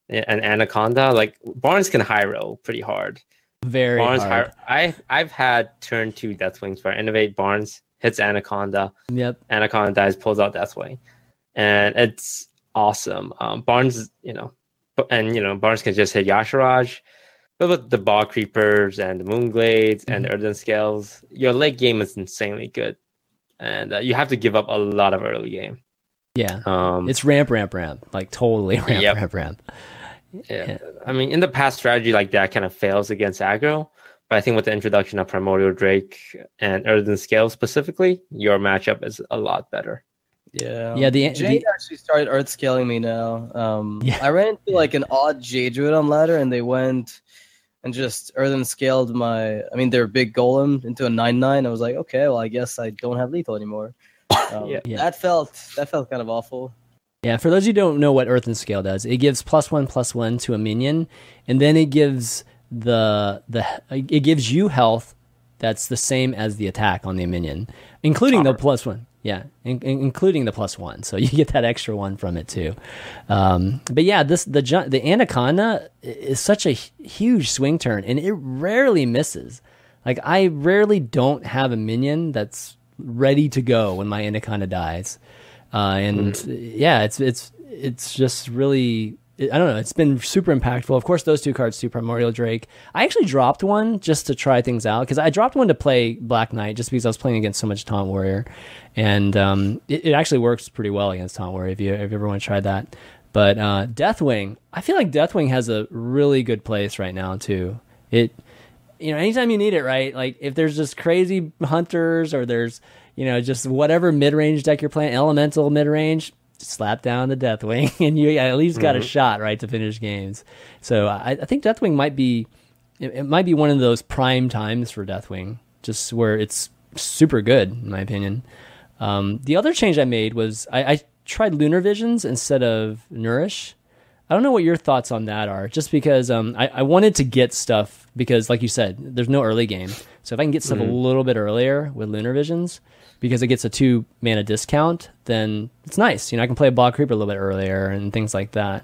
an Anaconda, like Barnes can high roll pretty hard. Very Barnes hard. High, I I've had turn two Deathwings where Innovate Barnes hits Anaconda. Yep. Anaconda dies, pulls out Deathwing, and it's awesome. Um, Barnes, you know, and you know Barnes can just hit Yashiraj, but with the Bog Creepers and the Moonglades mm-hmm. and the Earthen Scales, your late game is insanely good, and uh, you have to give up a lot of early game. Yeah, um, it's ramp, ramp, ramp, like totally ramp, yep. ramp, ramp. Yeah. yeah, I mean, in the past, strategy like that kind of fails against aggro. But I think with the introduction of Primordial Drake and Earthen Scale specifically, your matchup is a lot better. Yeah, yeah. The Jade the, actually started Earth scaling me now. Um, yeah. I ran into like an odd Jade Druid on ladder, and they went and just Earthen scaled my. I mean, their big golem into a nine nine. I was like, okay, well, I guess I don't have lethal anymore. Um, yeah. yeah, that felt that felt kind of awful. Yeah, for those of you who don't know what Earthen Scale does, it gives plus one plus one to a minion, and then it gives the the it gives you health that's the same as the attack on the minion, including Chopper. the plus one. Yeah, in, in, including the plus one, so you get that extra one from it too. Um, but yeah, this the the Anaconda is such a huge swing turn, and it rarely misses. Like I rarely don't have a minion that's ready to go when my Anaconda dies, uh, and mm. yeah, it's it's it's just really. I don't know. It's been super impactful. Of course, those two cards too, Primordial Drake. I actually dropped one just to try things out because I dropped one to play Black Knight just because I was playing against so much Taunt Warrior, and um, it, it actually works pretty well against Taunt Warrior if you if you ever want to try that. But uh, Deathwing, I feel like Deathwing has a really good place right now too. It, you know, anytime you need it, right? Like if there's just crazy hunters or there's you know just whatever mid range deck you're playing, elemental mid range. Slap down the Deathwing, and you at least got mm-hmm. a shot, right, to finish games. So I, I think Deathwing might be, it, it might be one of those prime times for Deathwing, just where it's super good, in my opinion. Um, the other change I made was I, I tried Lunar Visions instead of Nourish. I don't know what your thoughts on that are, just because um, I, I wanted to get stuff, because like you said, there's no early game. So if I can get stuff mm-hmm. a little bit earlier with Lunar Visions, because it gets a two mana discount, then it's nice. You know, I can play a Bog Creeper a little bit earlier and things like that.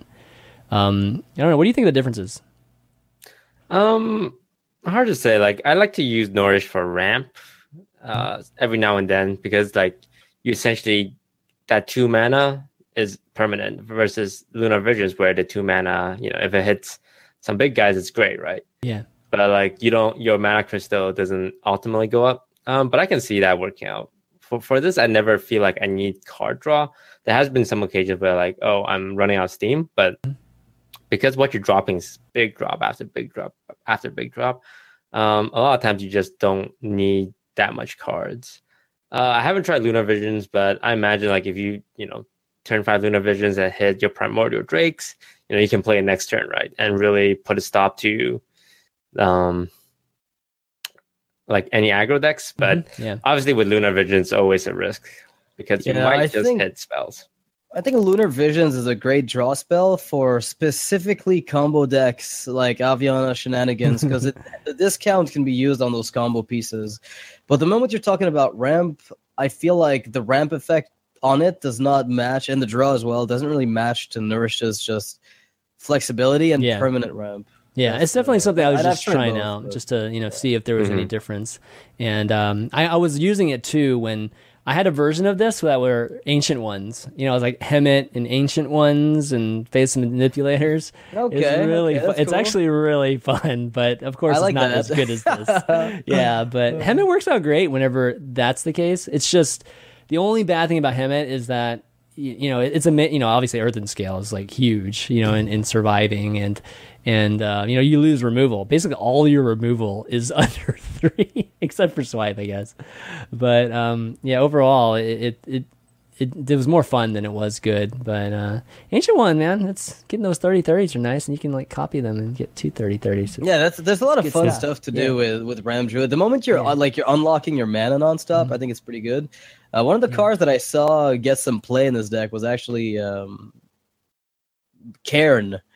Um, I don't know. What do you think the difference is? Um, hard to say. Like, I like to use Nourish for ramp uh, every now and then because, like, you essentially that two mana is permanent versus Lunar Visions, where the two mana, you know, if it hits some big guys, it's great, right? Yeah. But like, you don't, your mana crystal doesn't ultimately go up. Um, but I can see that working out. For for this, I never feel like I need card draw. There has been some occasions where like, oh, I'm running out of steam, but because what you're dropping is big drop after big drop after big drop, um, a lot of times you just don't need that much cards. Uh, I haven't tried Lunar Visions, but I imagine like if you you know turn five Lunar Visions and hit your Primordial Drakes, you know you can play it next turn, right, and really put a stop to um. like any aggro decks, but mm-hmm. yeah. obviously with Lunar Visions, always a risk because you yeah, might I just think, hit spells. I think Lunar Visions is a great draw spell for specifically combo decks like Aviana Shenanigans because the discount can be used on those combo pieces. But the moment you're talking about ramp, I feel like the ramp effect on it does not match, and the draw as well doesn't really match to Nourish's just flexibility and yeah. permanent ramp. Yeah, it's definitely something I was I'd just trying both, out, but... just to you know see if there was mm-hmm. any difference. And um, I, I was using it too when I had a version of this that were ancient ones. You know, it was like Hemet and ancient ones and Face Manipulators. Okay, it's really, okay, fu- it's cool. actually really fun. But of course, I like it's not that. as good as this. Yeah, but Hemet works out great whenever that's the case. It's just the only bad thing about Hemet is that. You know, it's a you know obviously Earthen Scale is like huge, you know, in, in surviving and and uh, you know you lose removal. Basically, all your removal is under three, except for swipe, I guess. But um, yeah, overall, it, it it it it was more fun than it was good. But uh, Ancient One, man, it's getting those thirty thirties are nice, and you can like copy them and get two thirty thirties. Yeah, that's there's a lot of fun stuff, stuff to yeah. do with with Ram Druid. The moment you're yeah. like you're unlocking your mana nonstop, mm-hmm. I think it's pretty good. Uh, one of the yeah. cards that I saw get some play in this deck was actually um, Cairn.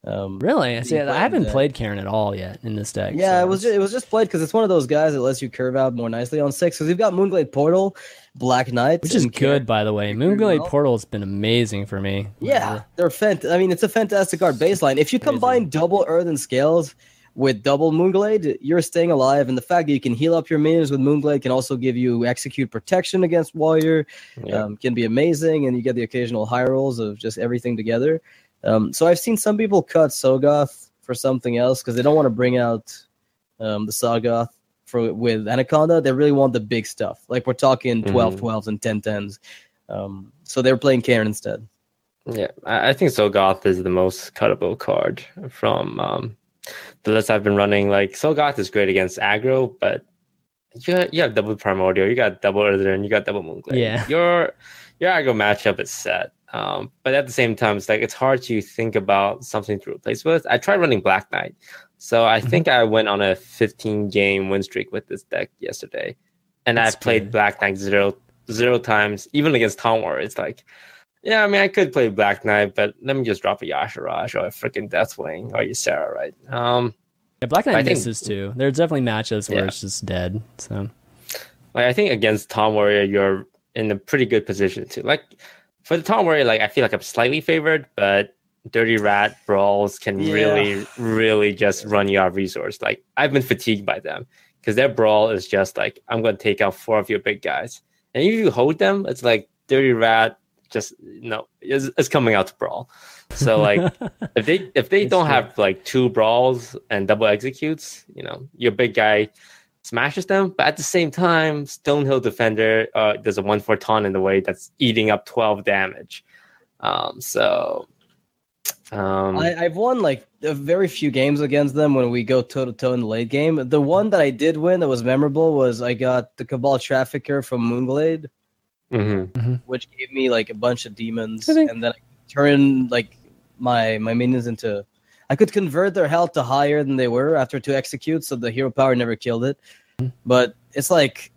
Um, Really? See, I haven't deck. played Karen at all yet in this deck. Yeah, so it was just, it was just played because it's one of those guys that lets you curve out more nicely on six. Because you've got Moonglade Portal, Black Knight, which is and good, Karen. by the way. Moonglade well. Portal has been amazing for me. Yeah, they're fant. I mean, it's a fantastic card baseline. If you combine double Earthen Scales with double Moonglade, you're staying alive. And the fact that you can heal up your minions with Moonglade can also give you execute protection against Warrior. Yeah. Um, can be amazing, and you get the occasional high rolls of just everything together. Um, so I've seen some people cut Sogoth for something else because they don't want to bring out um, the Sagoth for with Anaconda. They really want the big stuff. Like we're talking twelve twelves and ten tens. Um, so they're playing Karen instead. Yeah, I, I think Sogoth is the most cuttable card from um, the list I've been running. Like Sogoth is great against aggro, but you you have double Primordial, you got double Earthen, you got double Moonglade. Yeah. Your your aggro matchup is set. Um, but at the same time, it's like it's hard to think about something to replace with. I tried running Black Knight, so I mm-hmm. think I went on a fifteen game win streak with this deck yesterday, and That's I played good. Black Knight zero zero times, even against Tom War. It's like, yeah, I mean, I could play Black Knight, but let me just drop a Yasharaj or a freaking Deathwing or Ysera, right? Um, yeah, Black Knight I misses think, too. There's definitely matches where yeah. it's just dead. So, like, I think against Tom Warrior, you're in a pretty good position too. Like. For the Tom Warrior, like I feel like I'm slightly favored, but Dirty Rat brawls can yeah. really, really just run you out of resource. Like I've been fatigued by them because their brawl is just like I'm going to take out four of your big guys, and if you hold them, it's like Dirty Rat just no is is coming out to brawl. So like if they if they don't true. have like two brawls and double executes, you know, your big guy smashes them, but at the same time, Stonehill Defender uh, there's a one four taunt in the way that's eating up twelve damage. Um, so um, I, I've won like a very few games against them when we go toe to toe in the late game. The one that I did win that was memorable was I got the Cabal Trafficker from Moonglade, mm-hmm. which gave me like a bunch of demons, think- and then I turned like my my minions into. I could convert their health to higher than they were after two executes, so the hero power never killed it. But it's like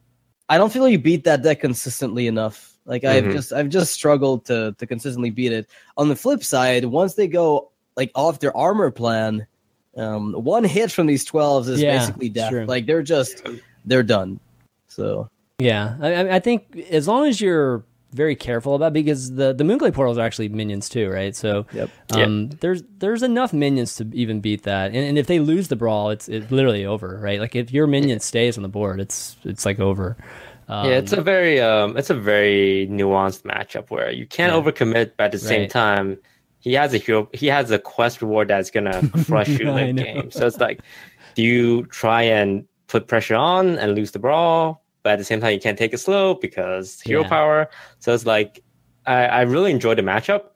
I don't feel like you beat that deck consistently enough. Like mm-hmm. I've just I've just struggled to to consistently beat it. On the flip side, once they go like off their armor plan, um, one hit from these twelves is yeah, basically death. True. Like they're just they're done. So yeah, I, I think as long as you're very careful about, because the the Moonglade portals are actually minions too, right? So yep. um, yep. there's there's enough minions to even beat that, and, and if they lose the brawl, it's it's literally over, right? Like if your minion stays on the board, it's it's like over. Um, yeah, it's a very um, it's a very nuanced matchup where you can't yeah. overcommit, but at the same right. time, he has a hero, he has a quest reward that's gonna crush you late game. So it's like, do you try and put pressure on and lose the brawl? But at the same time, you can't take it slow because hero yeah. power. So it's like, I, I really enjoy the matchup.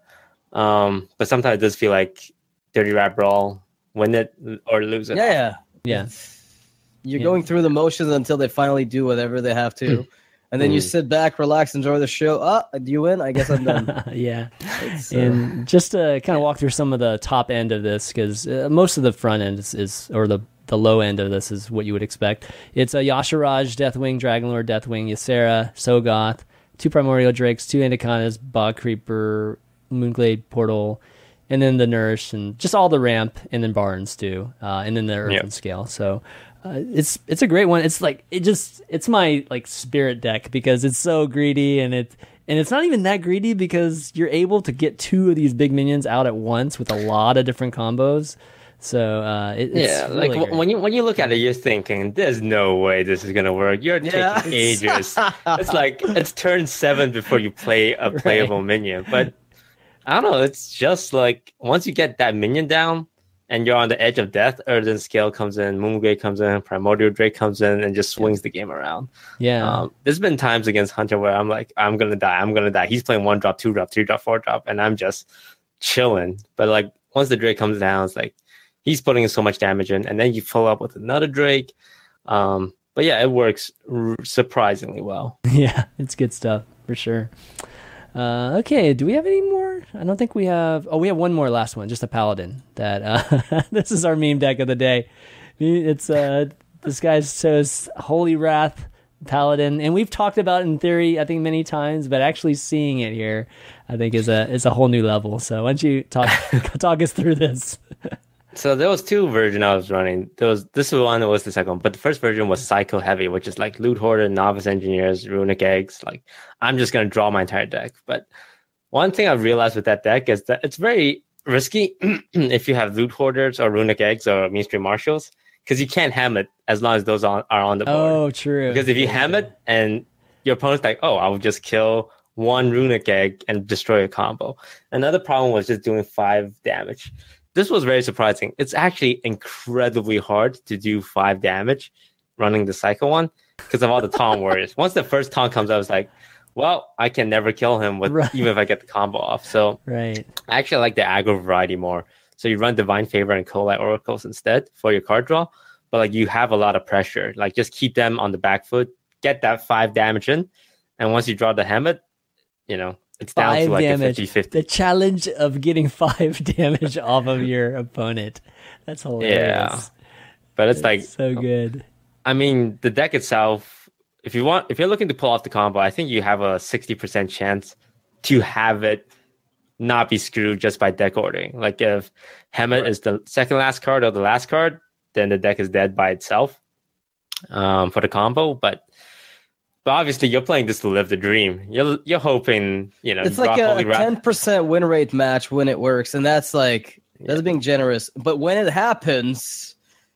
Um, but sometimes it does feel like Dirty Rat Brawl, win it or lose it. Yeah, yeah. Yeah. You're yeah. going through the motions until they finally do whatever they have to. And then mm. you sit back, relax, enjoy the show. Ah, do you win? I guess I'm done. yeah. Uh... And just to kind of walk through some of the top end of this, because uh, most of the front end is, is or the The low end of this is what you would expect. It's a Yasharaj, Deathwing, Dragonlord, Deathwing, Ysera, Sogoth, two Primordial Drakes, two Anacondas, Bog Creeper, Moonglade Portal, and then the Nourish, and just all the ramp, and then Barnes too, uh, and then the Earthen yep. Scale. So uh, it's it's a great one. It's like it just it's my like spirit deck because it's so greedy, and it and it's not even that greedy because you're able to get two of these big minions out at once with a lot of different combos. So uh, it, it's yeah, really like great. when you when you look at it, you're thinking, "There's no way this is gonna work." You're taking yeah. ages. It's like it's turn seven before you play a playable right. minion. But I don't know. It's just like once you get that minion down and you're on the edge of death, Earthen Scale comes in, Moonglade comes in, Primordial Drake comes in, and just swings yeah. the game around. Yeah. Um, there's been times against Hunter where I'm like, "I'm gonna die. I'm gonna die." He's playing one drop, two drop, three drop, four drop, and I'm just chilling. But like once the Drake comes down, it's like. He's putting so much damage in, and then you follow up with another Drake. Um, but yeah, it works r- surprisingly well. Yeah, it's good stuff for sure. Uh, okay, do we have any more? I don't think we have. Oh, we have one more last one, just a Paladin. That uh, this is our meme deck of the day. It's uh, this guy shows Holy Wrath, paladin, and we've talked about it in theory, I think many times, but actually seeing it here, I think is a is a whole new level. So why don't you talk talk us through this? So there was two versions I was running. There was this one was the second one, but the first version was Psycho Heavy, which is like Loot Hoarder, Novice Engineers, Runic Eggs. Like I'm just gonna draw my entire deck. But one thing I've realized with that deck is that it's very risky if you have Loot Hoarders or Runic Eggs or Mainstream Marshals, because you can't ham it as long as those on, are on the board. Oh, true. Because if you ham it and your opponent's like, oh, I'll just kill one Runic Egg and destroy a combo. Another problem was just doing five damage. This was very surprising. It's actually incredibly hard to do five damage running the Psycho one because of all the taunt warriors. Once the first taunt comes out, I was like, well, I can never kill him with right. even if I get the combo off. So right. I actually like the aggro variety more. So you run Divine Favor and Coalite Oracles instead for your card draw, but like you have a lot of pressure. Like just keep them on the back foot, get that five damage in, and once you draw the Hemet, you know, it's down five to like damage. a fifty-fifty. The challenge of getting five damage off of your opponent. That's hilarious. Yeah. But it's That's like so good. I mean, the deck itself, if you want if you're looking to pull off the combo, I think you have a sixty percent chance to have it not be screwed just by deck ordering. Like if Hemet right. is the second last card or the last card, then the deck is dead by itself um, for the combo. But But obviously, you're playing this to live the dream. You're you're hoping, you know, it's like a ten percent win rate match when it works, and that's like that's yeah. being generous. But when it happens,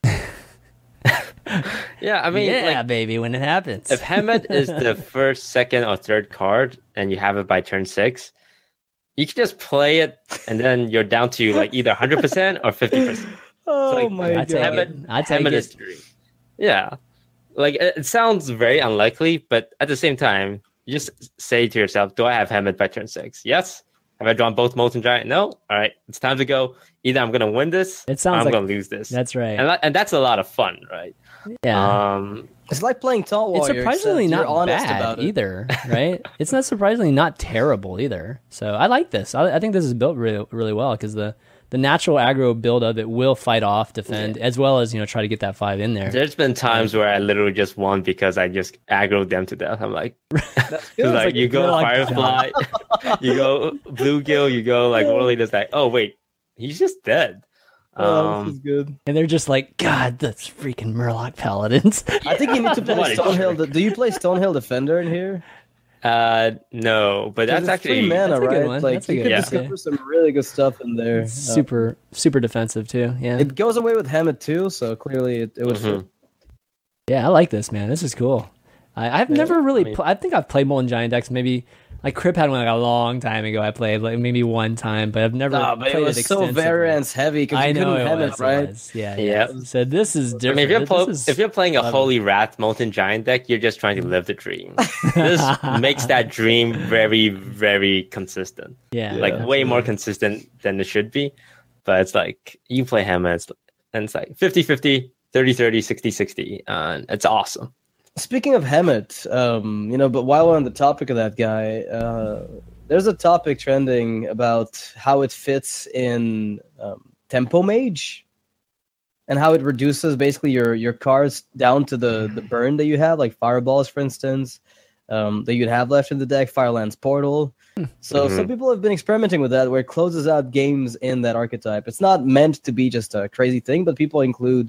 yeah, I mean, yeah, like, baby, when it happens. If Hemet is the first, second, or third card, and you have it by turn six, you can just play it, and then you're down to like either one hundred percent or fifty percent. Oh so, like, my god! Hemet, I take Hemet it. Is three. Yeah. Like, it sounds very unlikely, but at the same time, you just say to yourself, do I have Hemet by turn six? Yes. Have I drawn both Molten Giant? No. All right. It's time to go. Either I'm going to win this it sounds or I'm like, going to lose this. That's right. And, and that's a lot of fun, right? Yeah. Um, it's like playing Taunt Warrior. It's surprisingly not honest bad about it. either, right? It's not surprisingly not terrible either. So I like this. I, I think this is built really, really well because the... The natural aggro build of it will fight off, defend, yeah. as well as, you know, try to get that five in there. There's been times where I literally just won because I just aggroed them to death. I'm like, like, like you go Firefly, you go Bluegill, you go like Whirly, just like, oh wait, he's just dead. Oh, um, this is good. And they're just like, God, that's freaking Murloc Paladins. I think you need to play Stonehill. Do you play Stonehill Defender in here? Uh, no, but that's actually free mana, that's a good right? one. Like That's a you good could one. discover some really good stuff in there. It's super, uh, super defensive too. Yeah, it goes away with Hemet too, so clearly it, it would. Mm-hmm. fit. Yeah, I like this, man. This is cool. I, I've Yeah, never really. I mean- pl- I think I've played Molten Giant decks. Maybe like Crip had one like a long time ago. I played like maybe one time, but I've never. No, but played it was so extensively. variance heavy because I you know couldn't it Hemet, was, right? it was. Yeah, Yeah. yeah. So this is I different. mean, if you're, This pl- is- if you're playing a love it. Holy Wrath Molten Giant deck, you're just trying to live the dream. This makes that dream very, very consistent. yeah, like yeah. way more consistent than it should be. But it's like you play Hemet and it's like fifty-fifty, thirty-thirty, sixty-sixty, and it's awesome. Speaking of Hemet, um, you know, but while we're on the topic of that guy, uh, there's a topic trending about how it fits in um, Tempo Mage and how it reduces basically your, your cards down to the, the burn that you have, like Fireballs, for instance, um, that you'd have left in the deck, Firelands Portal. So Mhm. some people have been experimenting with that, where it closes out games in that archetype. It's not meant to be just a crazy thing, but people include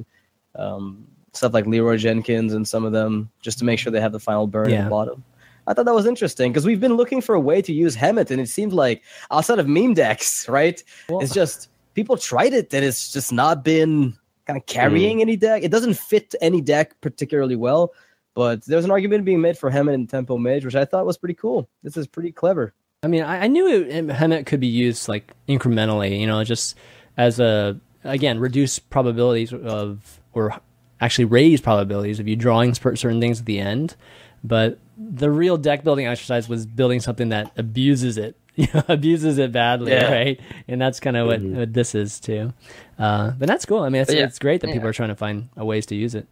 um, stuff like Leroy Jenkins and some of them just to make sure they have the final burn at Yeah. the bottom. I thought that was interesting because we've been looking for a way to use Hemet, and it seemed like outside of meme decks, right? Well- it's just people tried it, and it's just not been kind of carrying any deck. It doesn't fit any deck particularly well, but there's an argument being made for Hemet and Tempo Mage, which I thought was pretty cool. This is pretty clever. I mean, I, I knew it, it, Hemet could be used like incrementally, you know, just as a again reduce probabilities of or actually raise probabilities of you drawing sp- certain things at the end. But the real deck building exercise was building something that abuses it, you know, abuses it badly, Yeah. right? And that's kind of what, Mhm. what this is too. Uh, but that's cool. I mean, it's, Yeah. it's great that people Yeah. are trying to find uh, ways to use it.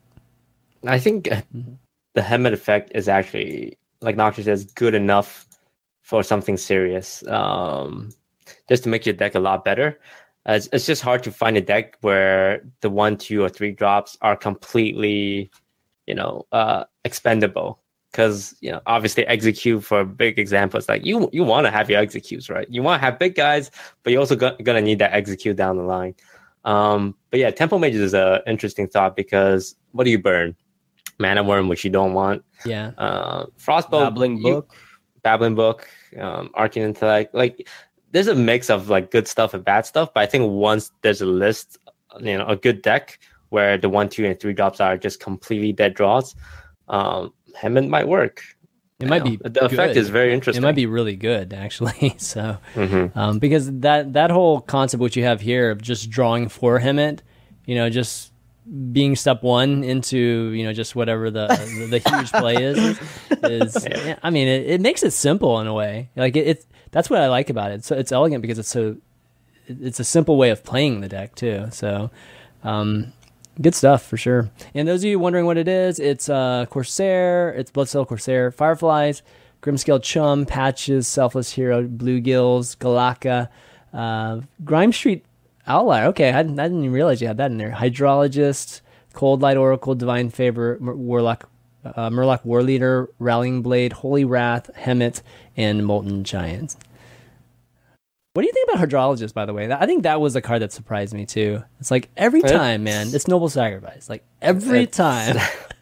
I think the Hemet effect is actually, like Noxious says, good enough for something serious, um, just to make your deck a lot better. Uh, it's, it's just hard to find a deck where the one, two, or three drops are completely, you know, uh, expendable. because you know obviously execute for a big example. It's like you you want to have your executes, right? You want to have big guys, but you also go, gonna need that execute down the line. Um, but yeah, Tempo Mages is an interesting thought because what do you burn? Mana Worm, which you don't want. Yeah. Uh, Frostbolt, Babbling you, Book. Babbling Book, um, Arcane Intellect. Like, there's a mix of like good stuff and bad stuff. But I think once there's a list, you know, a good deck where the one, two, and three drops are just completely dead draws, um, Hammond might work. It might know, be the effect good. is very interesting. It might be really good, actually. So, mm-hmm. um, because that that whole concept which you have here of just drawing for Hammond, you know, just being step one into you know just whatever the the, the huge play is is. Yeah. I mean, it, it makes it simple in a way. Like it, it that's what I like about it. So it's elegant because it's so it's a simple way of playing the deck too. So. Um, Good stuff for sure. And those of you wondering what it is, it's uh, Corsair, it's Bloodsail Corsair, Fireflies, Grimscale Chum, Patches, Selfless Hero, Bluegills, Galaka, uh, Grime Street Outlier. Okay, I, I didn't even realize you had that in there. Hydrologist, Cold Light Oracle, Divine Favor, Mur- Warlock, uh, Murloc Warleader, Rallying Blade, Holy Wrath, Hemet, and Molten Giants. What do you think about Hydrologist, by the way? I think that was a card that surprised me, too. It's like, every time, man, it's Noble Sacrifice. Like, every It's- time.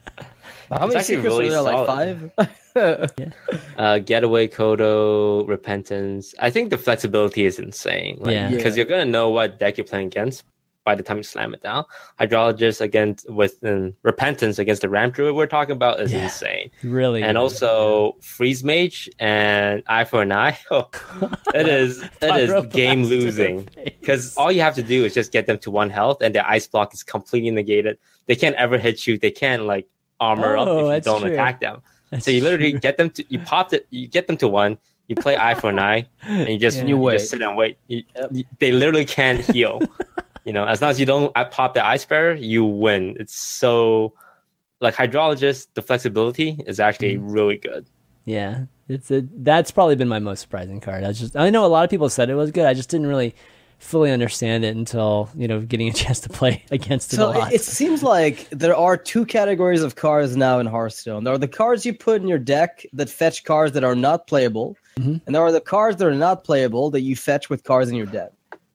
How many It's actually secrets really are there? Like solid. five? Yeah. Uh, Getaway, Kodo, Repentance. I think the flexibility is insane. Like, Yeah. Because Yeah. you're going to know what deck you're playing against by the time you slam it down. Hydrologist against with um, Repentance against the Ramp Druid we're talking about is Yeah. insane. Really. And also Freeze Mage and Eye for an Eye. Oh, it is it is Pyroblast game to the losing. face. Because all you have to do is just get them to one health and their ice block is completely negated. They can't ever hit you. They can't like armor Oh, up if you that's don't true. attack them. That's So you literally true. get them to you pop it, you get them to one, you play eye for an eye, and you just Yeah. you, You wait. just sit and wait. You, Yep. you- they literally can't heal. You know, as long as you don't uh, pop the ice bearer, you win. It's so like Hydrologist, the flexibility is actually Mm-hmm. really good. Yeah, it's a, that's probably been my most surprising card. I was just I know a lot of people said it was good. I just didn't really fully understand it until you know getting a chance to play against it So a lot. it, it seems like there are two categories of cards now in Hearthstone. There are the cards you put in your deck that fetch cards that are not playable, Mhm. and there are the cards that are not playable that you fetch with cards in your deck.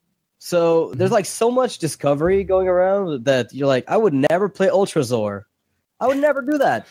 So there's like so much discovery going around that you're like, I would never play Ultrazor. I would never do that.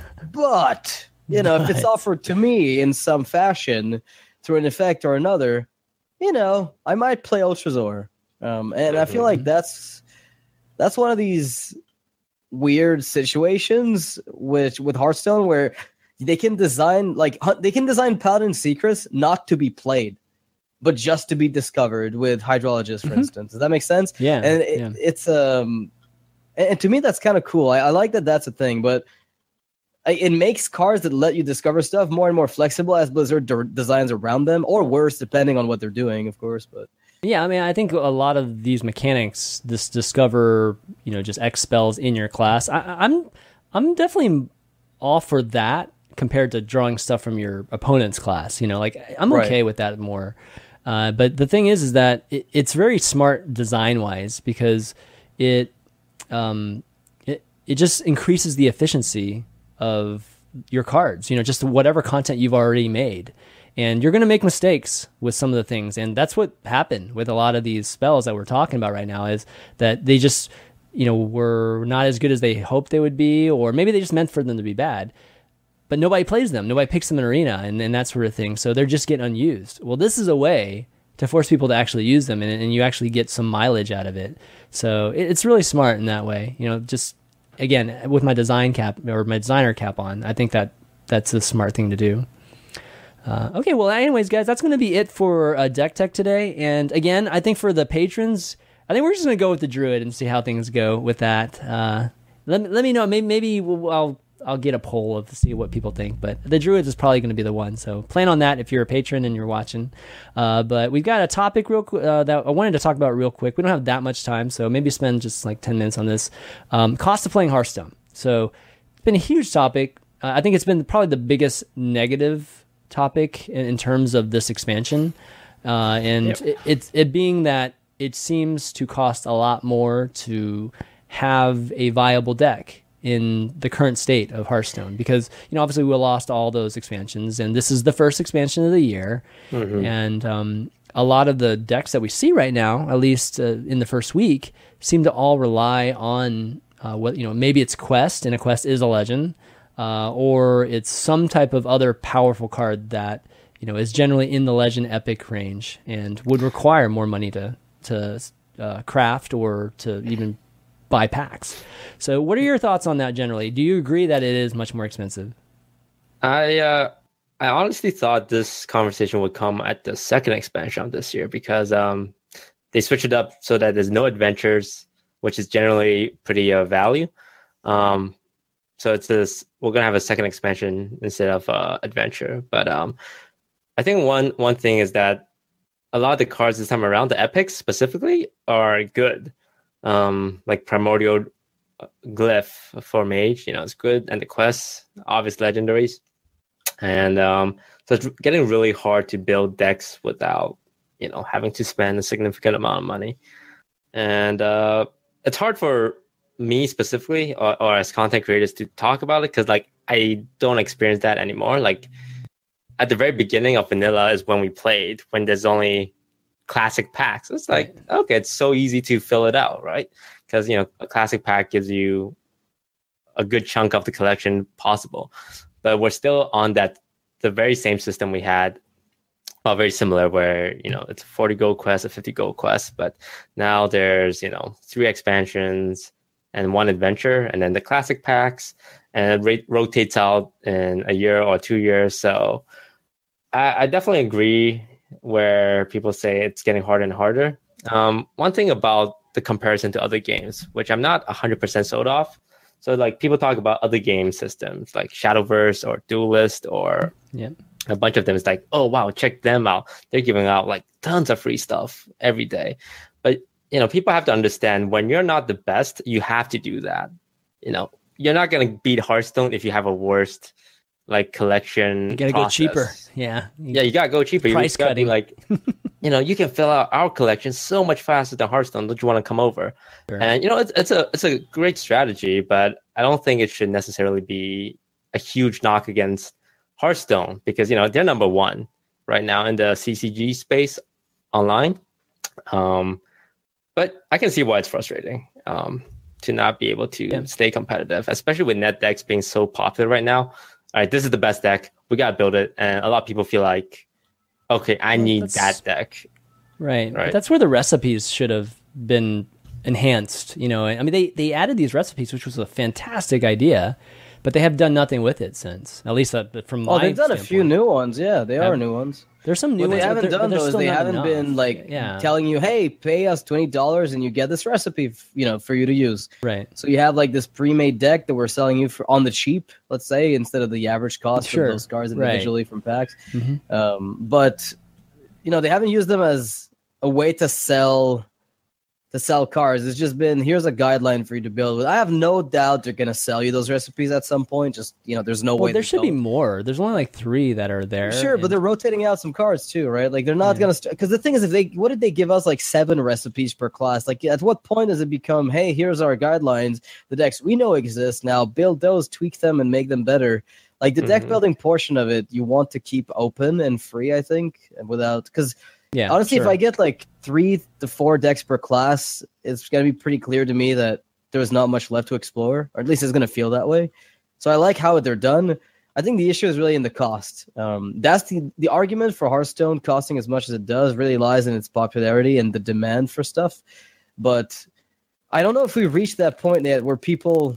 But you know, if it's But. offered to me in some fashion through an effect or another, you know, I might play Ultrazor. Um, and I feel like that's that's one of these weird situations which with Hearthstone where they can design like hun- they can design Paladin Secrets not to be played, but just to be discovered with Hydrologist, for Mhm. instance. Does that make sense? yeah, And it, yeah. it's um, and, and to me that's kind of cool. I, I like that that's a thing, but I, it makes cards that let you discover stuff more and more flexible as Blizzard de- designs around them, or worse, depending on what they're doing, of course. But Yeah, I mean, I think a lot of these mechanics, this discover, you know, just X spells in your class. I, I'm, I'm definitely all for that compared to drawing stuff from your opponent's class. You know, like I'm Right. okay with that more. Uh, but the thing is, is that it, it's very smart design wise because it, um, it it just increases the efficiency of your cards. You know, just whatever content you've already made. And you're going to make mistakes with some of the things. And that's what happened with a lot of these spells that we're talking about right now is that they just, you know, were not as good as they hoped they would be, or maybe they just meant for them to be bad. But nobody plays them. Nobody picks them in arena and, and that sort of thing. So they're just getting unused. Well, this is a way to force people to actually use them and, and you actually get some mileage out of it. So it, it's really smart in that way. You know, just, again, with my design cap or my designer cap on, I think that that's a smart thing to do. Uh, okay, well, anyways, guys, that's going to be it for uh, Deck Tech today. And again, I think for the patrons, I think we're just going to go with the Druid and see how things go with that. Uh, let, me- let me know. Maybe, maybe we'll, I'll I'll get a poll of to see what people think. But the Druid is probably going to be the one. So plan on that if you're a patron and you're watching. Uh, but we've got a topic real qu- uh, that I wanted to talk about real quick. We don't have that much time, so maybe spend just like ten minutes on this. Um, cost of playing Hearthstone. So it's been a huge topic. Uh, I think it's been probably the biggest negative topic in, in terms of this expansion, uh, and Yep. it, it's it being that it seems to cost a lot more to have a viable deck. in the current state of Hearthstone? Because, you know, obviously we lost all those expansions, and this is the first expansion of the year. Mm-hmm. And um, a lot of the decks that we see right now, at least uh, in the first week, seem to all rely on uh, what, you know, maybe it's Quest, and a Quest is a legend, uh, or it's some type of other powerful card that, you know, is generally in the legend epic range and would require more money to to uh, craft or to even buy packs. So what are your thoughts on that generally? Do you agree that it is much more expensive? I uh, I honestly thought this conversation would come at the second expansion of this year because um, they switched it up so that there's no adventures, which is generally pretty uh, value. Um, so it's this, we're going to have a second expansion instead of uh, adventure. But um, I think one one thing is that a lot of the cards this time around, the epics specifically, are good. Um, like Primordial Glyph for Mage, you know, it's good. And the quests, obvious legendaries. And um, so it's getting really hard to build decks without, you know, having to spend a significant amount of money. And uh, it's hard for me specifically or, or as content creators to talk about it because, like, I don't experience that anymore. Like, at the very beginning of vanilla is when we played, when there's only classic packs. It's like, right. okay, it's so easy to fill it out, right? Because, you know, a classic pack gives you a good chunk of the collection possible. But we're still on that, the very same system we had, well, very similar, where, you know, it's a forty gold quest, a fifty gold quest. But now there's, you know, three expansions and one adventure, and then the classic packs, and it rotates out in a year or two years. So I, I definitely agree where people say it's getting harder and harder. Um, one thing about the comparison to other games, which I'm not one hundred percent sold off. So, like, people talk about other game systems like Shadowverse or Duelist or yeah. a bunch of them. It's like, oh, wow, check them out. They're giving out like tons of free stuff every day. But, you know, people have to understand when you're not the best, you have to do that. You know, you're not going to beat Hearthstone if you have a worst like collection. You gotta process. go cheaper. Yeah. Yeah, you gotta go cheaper. Price you cutting. Be like, you know, you can fill out our collection so much faster than Hearthstone. Don't you want to come over? Sure. And you know, it's it's a it's a great strategy, but I don't think it should necessarily be a huge knock against Hearthstone because, you know, they're number one right now in the C C G space online. Um, but I can see why it's frustrating um, to not be able to yeah. stay competitive, especially with net decks being so popular right now. All right, this is the best deck. We got to build it. And a lot of people feel like, okay, I need that's, that deck. Right. right. But that's where the recipes should have been enhanced. You know, I mean, they, they added these recipes, which was a fantastic idea, but they have done nothing with it since. At least that, from my Oh, they've done standpoint. a few new ones. Yeah, they are have, new ones. There's some new what ones. What they haven't done, though, is they haven't enough. been, like, yeah. telling you, hey, pay us twenty dollars and you get this recipe, you know, for you to use. Right. So you have, like, this pre-made deck that we're selling you for on the cheap, let's say, instead of the average cost sure. of those cards individually right. from packs. Mm-hmm. Um, but, you know, they haven't used them as a way to sell... to sell cars. It's just been, here's a guideline for you to build with. I have no doubt they're going to sell you those recipes at some point. Just, you know, there's no well, way. There should don't. be more. There's only like three that are there. Sure, and... but they're rotating out some cards too, right? Like they're not yeah. going to, because the thing is, if they, what did they give us like seven recipes per class? Like at what point does it become, hey, here's our guidelines, the decks we know exist now, build those, tweak them and make them better. Like the mm-hmm. deck building portion of it, you want to keep open and free, I think, without, because Yeah, honestly, sure. if I get like three to four decks per class, it's going to be pretty clear to me that there's not much left to explore, or at least it's going to feel that way. So I like how they're done. I think the issue is really in the cost. Um, that's the, the argument for Hearthstone costing as much as it does really lies in its popularity and the demand for stuff. But I don't know if we've reached that point yet where people,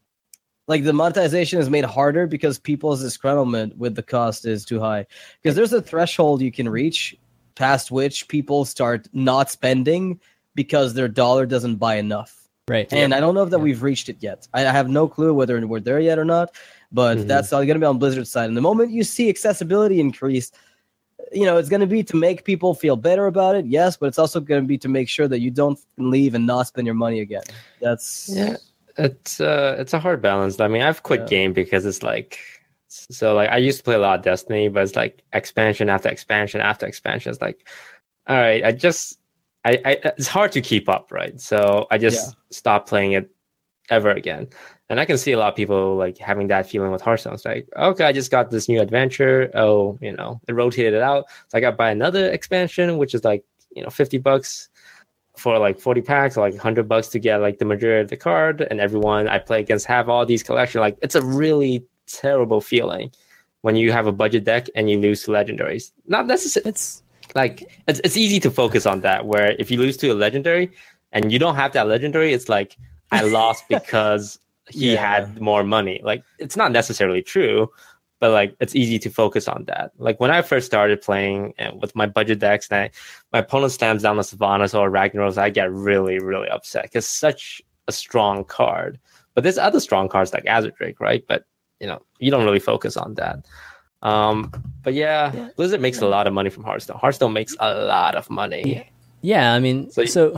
like the monetization is made harder because people's disgruntlement with the cost is too high. Because there's a threshold you can reach past which people start not spending because their dollar doesn't buy enough. Right. And yeah. I don't know if that yeah. we've reached it yet. I have no clue whether we're there yet or not, but mm-hmm. that's all going to be on Blizzard's side. And the moment you see accessibility increase, you know, it's going to be to make people feel better about it, yes, but it's also going to be to make sure that you don't leave and not spend your money again. That's... Yeah, it's, uh, it's a hard balance. I mean, I've quit yeah. game because it's like... So, like, I used to play a lot of Destiny, but it's like expansion after expansion after expansion. It's like, all right, I just, I, I it's hard to keep up, right? So I just yeah. stopped playing it ever again. And I can see a lot of people like having that feeling with Hearthstone. It's like, okay, I just got this new adventure. Oh, you know, it rotated it out. So I got to buy another expansion, which is like, you know, fifty bucks for like forty packs, or like one hundred bucks to get like the majority of the card. And everyone I play against have all these collections. Like, it's a really terrible feeling when you have a budget deck and you lose to legendaries. Not necessarily. It's like, it's, it's easy to focus on that, where if you lose to a legendary and you don't have that legendary, it's like, I lost because he yeah. had more money. Like, it's not necessarily true, but like, it's easy to focus on that. Like, when I first started playing uh, with my budget decks, and I, my opponent slams down a Sylvanas or Ragnaros, I get really, really upset because it's such a strong card. But there's other strong cards like Azure Drake, right? But you know, you don't really focus on that. Um, but yeah, yeah, Blizzard makes a lot of money from Hearthstone. Hearthstone makes a lot of money. Yeah, yeah I mean, so, so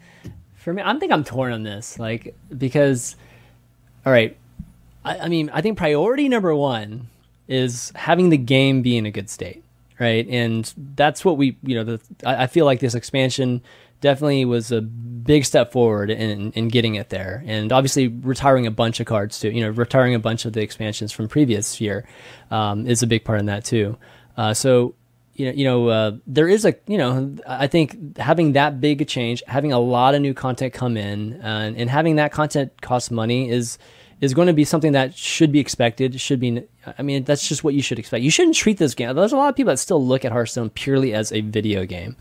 for me, I think I'm torn on this, like, because, all right, I, I mean, I think priority number one is having the game be in a good state, right? And that's what we, you know, the, I, I feel like this expansion definitely was a big step forward in, in getting it there. And obviously retiring a bunch of cards too, you know, retiring a bunch of the expansions from previous year um, is a big part in that too. Uh, so, you know, you know, uh, there is a, you know, I think having that big a change, having a lot of new content come in uh, and, and having that content cost money is, is going to be something that should be expected, should be, I mean, that's just what you should expect. You shouldn't treat this game. There's a lot of people that still look at Hearthstone purely as a video game.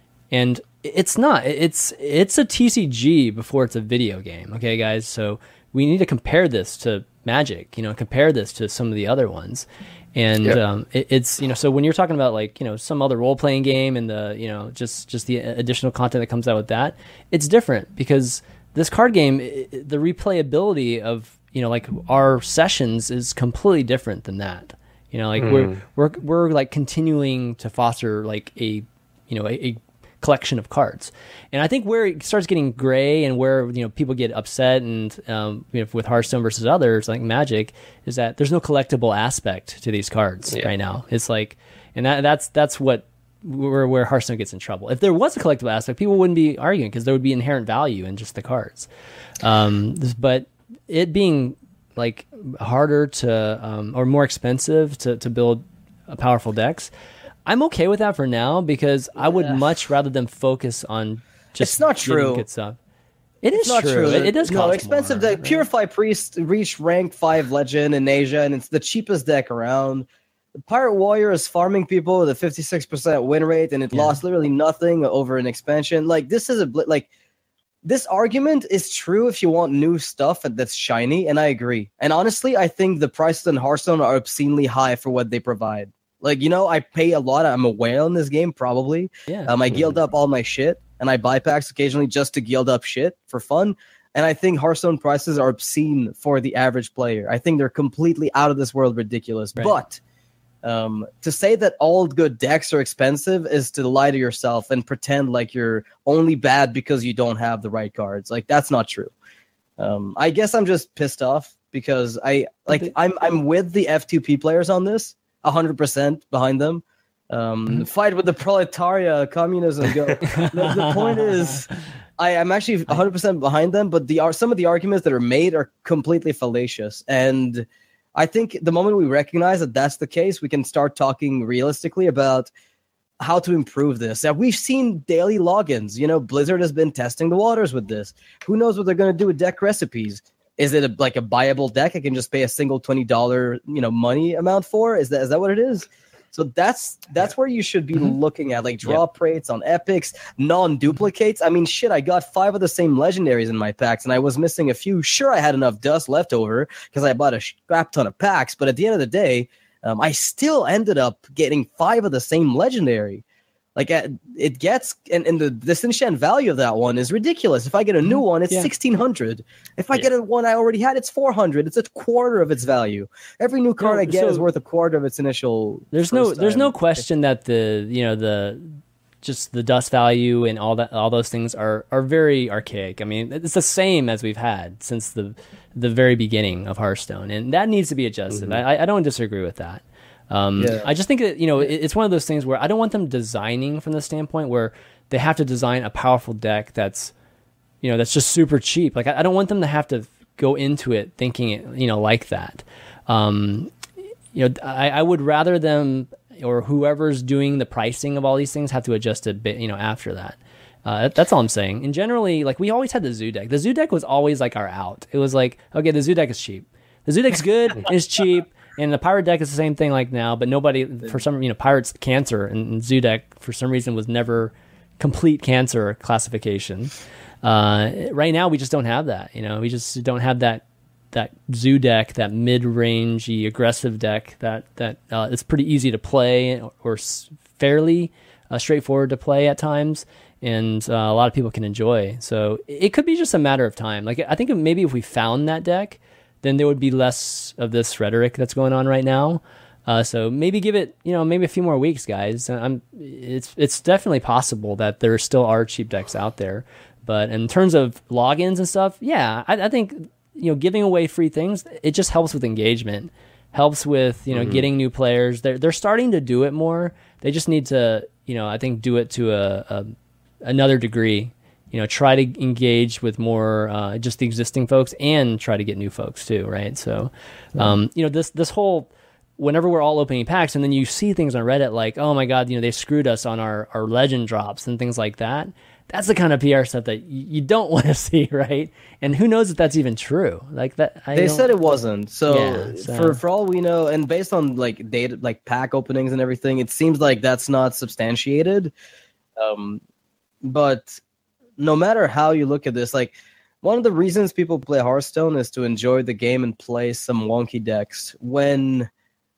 And it's not. It's it's a T C G before it's a video game. Okay, guys. So we need to compare this to Magic. You know, compare this to some of the other ones. And yep. um, it, it's you know. So when you're talking about like you know some other role playing game and the you know just just the additional content that comes out with that, it's different because this card game, it, the replayability of you know like our sessions is completely different than that. You know, like mm. we're we're we're like continuing to foster like a you know a, a collection of cards. And I think where it starts getting gray and where you know people get upset and um, you know, with Hearthstone versus others like Magic is that there's no collectible aspect to these cards yeah. right now. It's like, and that, that's that's what where where Hearthstone gets in trouble. If there was a collectible aspect, people wouldn't be arguing because there would be inherent value in just the cards. Um, but it being like harder to um, or more expensive to to build powerful decks, I'm okay with that for now because I would much rather them focus on just it's not true. Good stuff. It it's is not true. true. It, it does no cost expensive more, deck. right? Purify Priest reached rank five legend in Asia, and it's the cheapest deck around. The Pirate Warrior is farming people with a fifty-six percent win rate, and it yeah. lost literally nothing over an expansion. Like this is a like this argument is true if you want new stuff that's shiny, and I agree. And honestly, I think the prices in Hearthstone are obscenely high for what they provide. Like, you know, I pay a lot. I'm a whale in this game, probably. Yeah. Um, I guild up all my shit, and I buy packs occasionally just to guild up shit for fun. And I think Hearthstone prices are obscene for the average player. I think they're completely out of this world ridiculous. Right. But um, to say that all good decks are expensive is to lie to yourself and pretend like you're only bad because you don't have the right cards. Like, that's not true. Um, I guess I'm just pissed off because I like I'm I'm with the F two P players on this. one hundred percent behind them. Um, mm-hmm. Fight with the proletariat, communism, go. the, the point is, I am actually one hundred percent behind them, but the some of the arguments that are made are completely fallacious. And I think the moment we recognize that that's the case, we can start talking realistically about how to improve this. Now, we've seen daily logins. You know, Blizzard has been testing the waters with this. Who knows what they're going to do with deck recipes? Is it a, like a buyable deck I can just pay a single twenty dollars you know money amount for? Is that is that what it is? So that's that's yeah. where you should be mm-hmm. looking at, like drop yep. rates on epics, non-duplicates. I mean, shit, I got five of the same legendaries in my packs, and I was missing a few. Sure, I had enough dust left over because I bought a crap ton of packs, but at the end of the day, um, I still ended up getting five of the same legendary. Like uh, it gets, and, and the disenchant value of that one is ridiculous. If I get a new one, it's yeah. sixteen hundred. If I yeah. get a one I already had, it's four hundred. It's a quarter of its value. Every new card no, I get so is worth a quarter of its initial. There's no, there's time. no question that the you know the just the dust value and all that, all those things are are very archaic. I mean, it's the same as we've had since the the very beginning of Hearthstone, and that needs to be adjusted. Mm-hmm. I, I don't disagree with that. Um, yeah. I just think that, you know, it, it's one of those things where I don't want them designing from the standpoint where they have to design a powerful deck that's, you know, that's just super cheap. Like I, I don't want them to have to go into it thinking it, you know, like that. Um, you know, I, I would rather them or whoever's doing the pricing of all these things have to adjust a bit, you know, after that. Uh, that's all I'm saying. And generally, like we always had the Zoo deck. The Zoo deck was always like our out. It was like, okay, the Zoo deck is cheap. The Zoo deck's good, it's cheap, and the Pirate deck is the same thing like now. But nobody, for some, you know, Pirate's cancer, and, and Zoo deck for some reason was never complete cancer classification. Uh, right now, we just don't have that. You know, we just don't have that that Zoo deck, that mid-rangey aggressive deck that that uh, it's pretty easy to play or, or fairly uh, straightforward to play at times, and uh, a lot of people can enjoy. So it could be just a matter of time. Like I think maybe if we found that deck, then there would be less of this rhetoric that's going on right now. Uh, so maybe give it, you know, maybe a few more weeks, guys. I'm, it's it's definitely possible that there still are cheap decks out there. But in terms of logins and stuff, yeah, I, I think, you know, giving away free things, it just helps with engagement, helps with, you know, mm-hmm. getting new players. They're they're starting to do it more. They just need to, you know, I think do it to a, a another degree. You know, try to engage with more uh, just the existing folks and try to get new folks too, right? So, um, you know, this this whole, whenever we're all opening packs and then you see things on Reddit like, oh my God, you know, they screwed us on our, our legend drops and things like that. That's the kind of P R stuff that you don't want to see, right? And who knows if that's even true? Like that, I they don't... said it wasn't. So, yeah, so for for all we know, and based on like data, like pack openings and everything, it seems like that's not substantiated. Um, but no matter how you look at this, like one of the reasons people play Hearthstone is to enjoy the game and play some wonky decks. When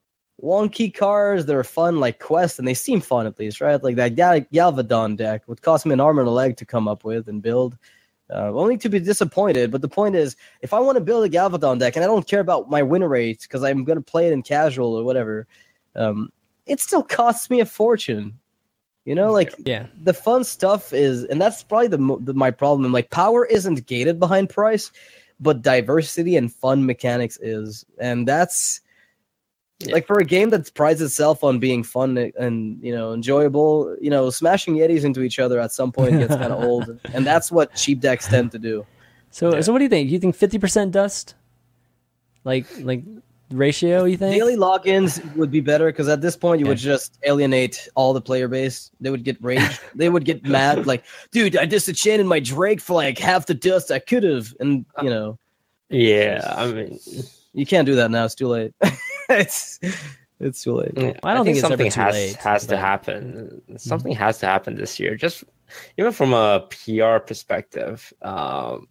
wonky cards that are fun, like Quest, and they seem fun at least, right? Like that Gal- Galvadon deck would cost me an arm and a leg to come up with and build, uh, only to be disappointed. But the point is, if I want to build a Galvadon deck and I don't care about my win rate because I'm going to play it in casual or whatever, um, it still costs me a fortune. You know, like yeah. the fun stuff is, and that's probably the, the my problem. Like power isn't gated behind price, but diversity and fun mechanics is, and that's. Yeah. Like for a game that prides itself on being fun and, you know, enjoyable, you know, smashing Yetis into each other at some point gets kind of old, and that's what cheap decks tend to do. So, yeah. so what do you think? You think fifty percent dust, like like ratio? You think daily logins would be better because at this point you okay. would just alienate all the player base. They would get rage. They would get mad. Like, dude, I disenchanted my Drake for like half the dust I could have, and you know. Yeah, I mean, you can't do that now. It's too late. it's it's too late. Well, I don't I think, think something it's ever has too late, has but... to happen. Something mm-hmm. has to happen this year. Just even from a P R perspective, um,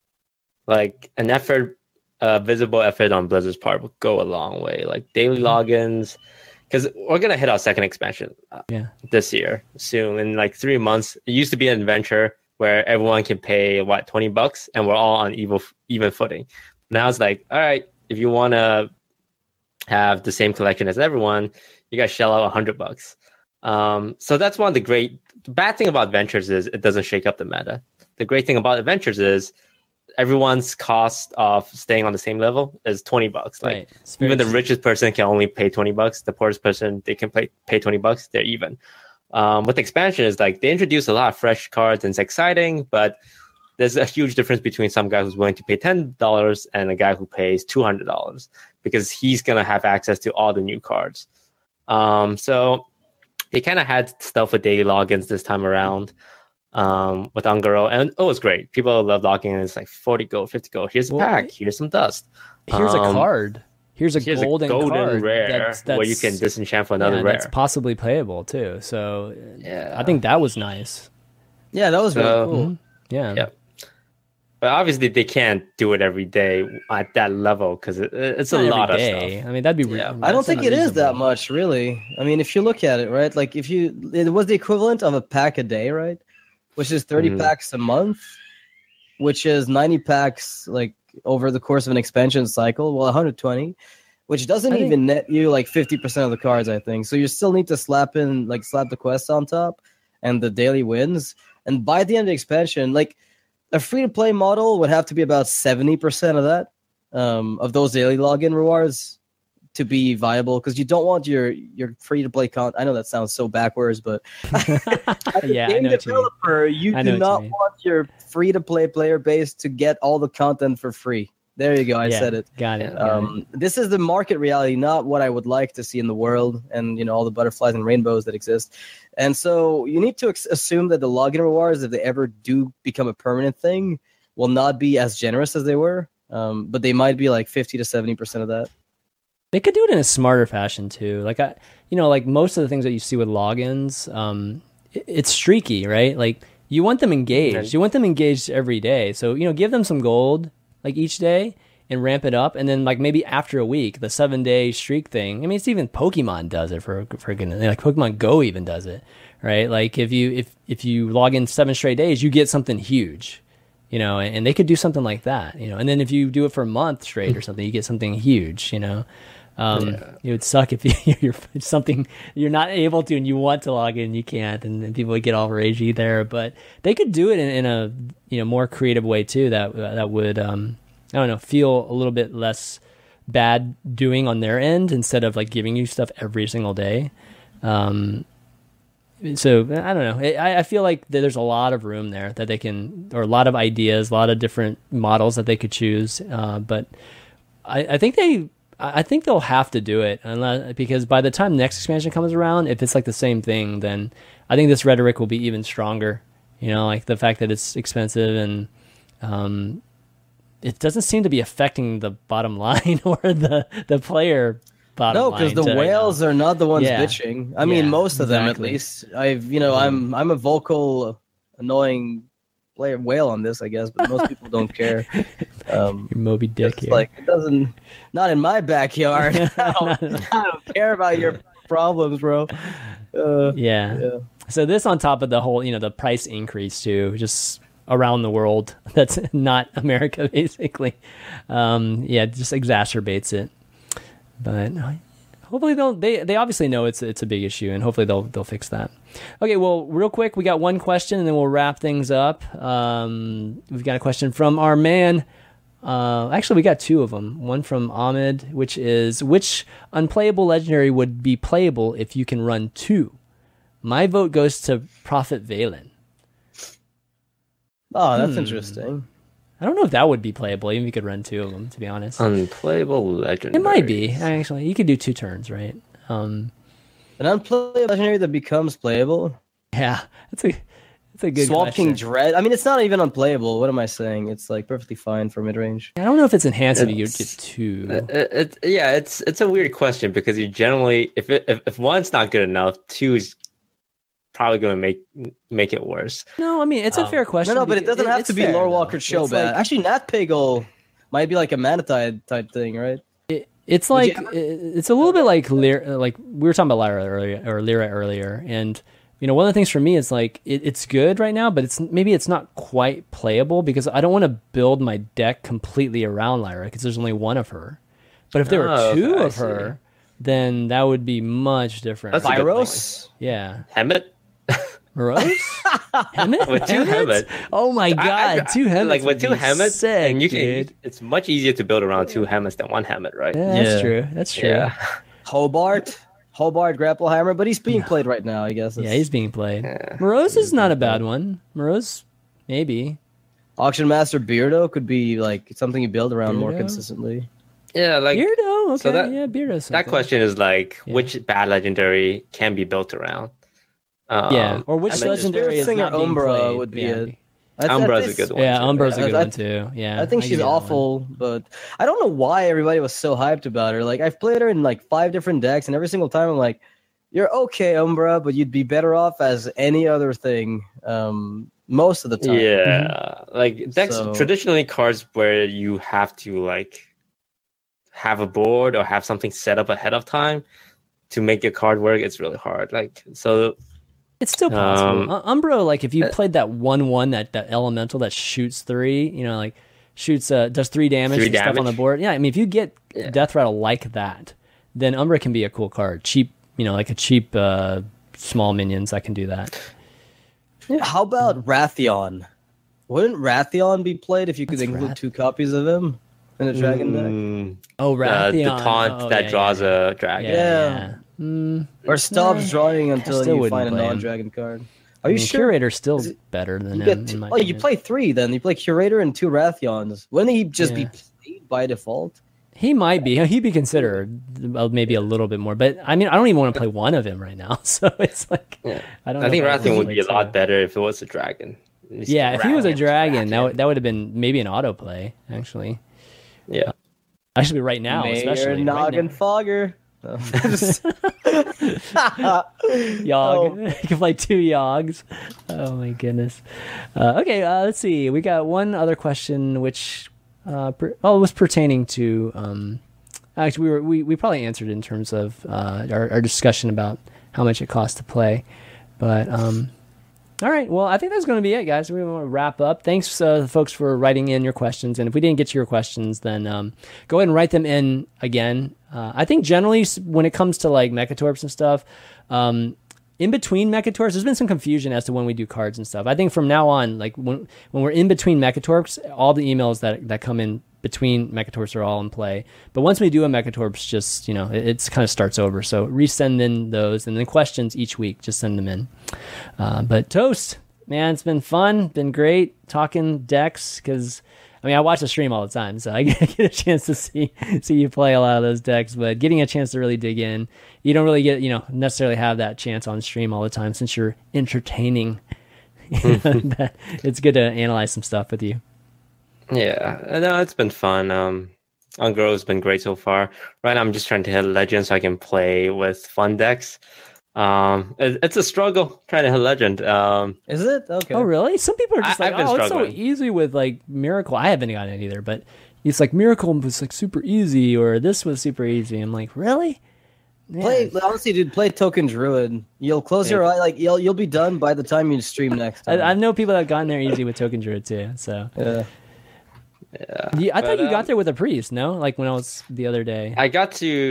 like an effort, uh, visible effort on Blizzard's part will go a long way. Like daily logins, because we're gonna hit our second expansion uh, yeah. this year soon. In like three months, it used to be an adventure where everyone can pay what twenty bucks, and we're all on even even footing. Now it's like, all right, if you want to have the same collection as everyone, you guys shell out a hundred bucks. Um, so that's one of the great. The bad thing about adventures is it doesn't shake up the meta. The great thing about adventures is everyone's cost of staying on the same level is twenty bucks. Like right. even the richest person can only pay twenty bucks. The poorest person, they can pay pay twenty bucks. They're even. Um, with expansion is like they introduce a lot of fresh cards and it's exciting, but there's a huge difference between some guy who's willing to pay ten dollars and a guy who pays two hundred dollars because he's going to have access to all the new cards. Um, so they kind of had stuff with daily logins this time around um, with Ungaro, and oh, it was great. People love logging in. It's like forty gold, fifty gold. Here's a well, pack. Here's some dust. Here's um, a card. Here's a here's golden, a golden card rare that's, that's, where you can disenchant for another yeah, rare. That's possibly playable too. So yeah. I think that was nice. Yeah, that was really so, cool. Mm-hmm. Yeah. Yeah. But obviously they can't do it every day at that level because it, it's a Not lot of day. stuff. I mean, that'd be. Yeah. I don't think it is that reasonable. much, really. I mean, if you look at it, right? Like, if you, it was the equivalent of a pack a day, right? Which is thirty mm. packs a month, which is ninety packs, like, over the course of an expansion cycle. Well, one hundred twenty, which doesn't I even think... net you, like, fifty percent of the cards, I think. So you still need to slap in, like, slap the quests on top and the daily wins. And by the end of the expansion, like, a free-to-play model would have to be about seventy percent of that, um, of those daily login rewards to be viable, because you don't want your, your free-to-play content. I know that sounds so backwards, but as a yeah, game I know developer, you, you do not want your free-to-play player base to get all the content for free. There you go. I Yeah, said it. Got it. got Um, this is the market reality, not what I would like to see in the world, and you know all the butterflies and rainbows that exist. And so you need to ex- assume that the login rewards, if they ever do become a permanent thing, will not be as generous as they were. Um, but they might be like fifty to seventy percent of that. They could do it in a smarter fashion too. Like I, you know, like most of the things that you see with logins, um, it, it's streaky, right? Like you want them engaged. You want them engaged every day. So you know, give them some gold like each day and ramp it up, and then like maybe after a week, the seven day streak thing. I mean, it's even Pokemon does it for for goodness. Like Pokemon Go even does it, right? Like if you if if you log in seven straight days, you get something huge. You know, and, and they could do something like that, you know, and then if you do it for a month straight or something, you get something huge, you know. Um, yeah. It would suck if you, you're something you're not able to and you want to log in, you can't, and then people would get all ragey there. But they could do it in, in a you know more creative way too. That that would um, I don't know feel a little bit less bad doing on their end instead of like giving you stuff every single day. Um, So I don't know. I, I feel like there's a lot of room there that they can, or a lot of ideas, a lot of different models that they could choose. Uh, but I, I think they, I think they'll have to do it unless because by the time the next expansion comes around, if it's like the same thing, then I think this rhetoric will be even stronger. You know, like the fact that it's expensive and um, it doesn't seem to be affecting the bottom line or the the player. No, because the whales are not the ones yeah. bitching. I mean, yeah, most of them exactly. at least. I've, you know, mm. I'm I'm a vocal, annoying player whale on this, I guess, but most people don't care. Um, You're Moby Dick here. Like it doesn't, not in my backyard. I, don't, I don't care about your problems, bro. Uh, yeah. yeah. So this on top of the whole, you know, the price increase too, just around the world. That's not America, basically. Um, yeah, it just exacerbates it. But hopefully they'll they, they obviously know it's it's a big issue, and hopefully they'll they'll fix that. Okay, well, real quick, we got one question, and then we'll wrap things up. Um, we've got a question from our man. Uh, actually, we got two of them. One from Ahmed, which is which unplayable legendary would be playable if you can run two? My vote goes to Prophet Valen. Oh, that's hmm. interesting. I don't know if that would be playable, even if you could run two of them, to be honest. Unplayable legendary. It might be, actually. You could do two turns, right? Um, An unplayable legendary that becomes playable? Yeah, that's a, that's a good Swamp question. King Dread? I mean, it's not even unplayable. What am I saying? It's like perfectly fine for mid-range. I don't know if it's enhanced if you It's- get two. It, it, yeah, it's it's a weird question because you generally, if it, if, if one's not good enough, two is probably going to make make it worse. No, I mean, it's a Um, fair question. No, no, but it because- doesn't have it's to be fair, Lore though. Walker Show It's bad. like- Actually, Nat Piggle might be like a Manatide type thing, right? It, it's Would like you- it- it's a little bit like Lyra, like we were talking about Lyra earlier or Lyra earlier, and you know one of the things for me is like it, it's good right now, but it's maybe it's not quite playable because I don't want to build my deck completely around Lyra because there's only one of her. But if there were Oh, two okay, I of her, then that would be much different. That's a good Pyros? Yeah, Hemet? Morose? Hemet? With two Hemet. Oh my god, I- I- two Hemets Like with would two be Hemets, sick, and you can, dude. it's much easier to build around two Hemets than one Hemet, right? Yeah, that's Yeah. true. That's true. Yeah. Hobart? Hobart Grappleheimer, but he's being played right now, I guess. Yeah, he's being played. Yeah. Morose is not a bad one. Morose, maybe. Auction Master Beardo could be like something you build around more Beardo? consistently. Yeah, like Beardo, okay, so that- yeah, Beardo's that something. question is like, Yeah. which bad legendary can be built around? Um, Yeah, or which I mean, legendary is Spirit Singer not being Umbra played. would be yeah. it. I th- Umbra's I a think- good one. Yeah, too. Umbra's a Yeah, good I- one too. Yeah, I think give she's you that one. awful, but I don't know why everybody was so hyped about her. Like, I've played her in like five different decks, and every single time I'm like, you're okay, Umbra, but you'd be better off as any other thing um, most of the time. Yeah, like decks So- traditionally cards where you have to like have a board or have something set up ahead of time to make your card work. It's really hard. Like so, It's still possible. Um, Uh, Umbro, like if you uh, played that one one that that elemental that shoots three, you know, like shoots uh does three damage Three and stuff on the damage? board. Yeah, I mean if you get Yeah. Death Rattle like that, then Umbra can be a cool card. Cheap, you know, like a cheap uh small minions that can do that. Yeah, how about Rathion? Wouldn't Rathion be played if you could What's include Rath- two copies of him in a dragon deck? mm, Oh, uh, Rathion. the taunt oh, that yeah, draws yeah, a dragon. yeah. Yeah. yeah. Mm, Or stops drawing until still you wouldn't find a play him. non-dragon card. I Are you mean, sure? Curator's still Is it- better than You him. get in my oh, you opinion. play three then. You play Curator and two Rathions. Wouldn't he just be Yeah. played by default? He might be. He'd be considered uh, maybe a little bit more, but I mean, I don't even want to play one of him right now. So it's like, Yeah. I don't. I know think if Rathian would be a play lot two. better if it was a dragon. It's Yeah, if he was a Rathian, dragon, that Rathian. would that would have been maybe an autoplay actually. Yeah. Actually, right now, Mayor especially right Noggin now. Fogger. No. Yogg. You can play two Yogs. Oh my goodness. Uh, okay, uh, let's see. We got one other question, which uh, per- oh, it was pertaining to. Um, actually, we were we, we probably answered in terms of uh, our, our discussion about how much it costs to play, but. Um, All right. Well, I think that's going to be it, guys. We want to wrap up. Thanks, uh, folks, for writing in your questions. And if we didn't get to your questions, then um, go ahead and write them in again. Uh, I think generally, s- when it comes to like Mechatorps and stuff, um, in between Mechatorps, there's been some confusion as to when we do cards and stuff. I think from now on, like when when we're in between Mechatorps, all the emails that that come in between Mechatorps are all in play. But once we do a Mechatorps, just, you know, it it's kind of starts over. So resend in those, and then questions each week, just send them in. Uh, but Toast, man, it's been fun, been great talking decks, because I mean, I watch the stream all the time, so I get a chance to see see you play a lot of those decks. But getting a chance to really dig in, you don't really get, you know, necessarily have that chance on stream all the time since you're entertaining. It's good to analyze some stuff with you. Yeah, no, it's been fun. Um, Ungrow has been great so far. Right now, I'm just trying to hit Legend so I can play with fun decks. Um, it, it's a struggle trying to hit Legend. Um, Is it? Okay. Oh, really? Some people are just I- like, I've been oh, it's so struggling. easy with like Miracle. I haven't gotten it either, but it's like Miracle was like super easy, or this was super easy. I'm like, really? Yeah. Play honestly, dude. Play Token Druid. You'll close your eye, like you'll you'll be done by the time you stream next I, time. I know people that have gotten there easy with Token Druid too. So yeah. yeah, yeah, I thought But, you got um, there with a priest, no? Like when I was the other day. I got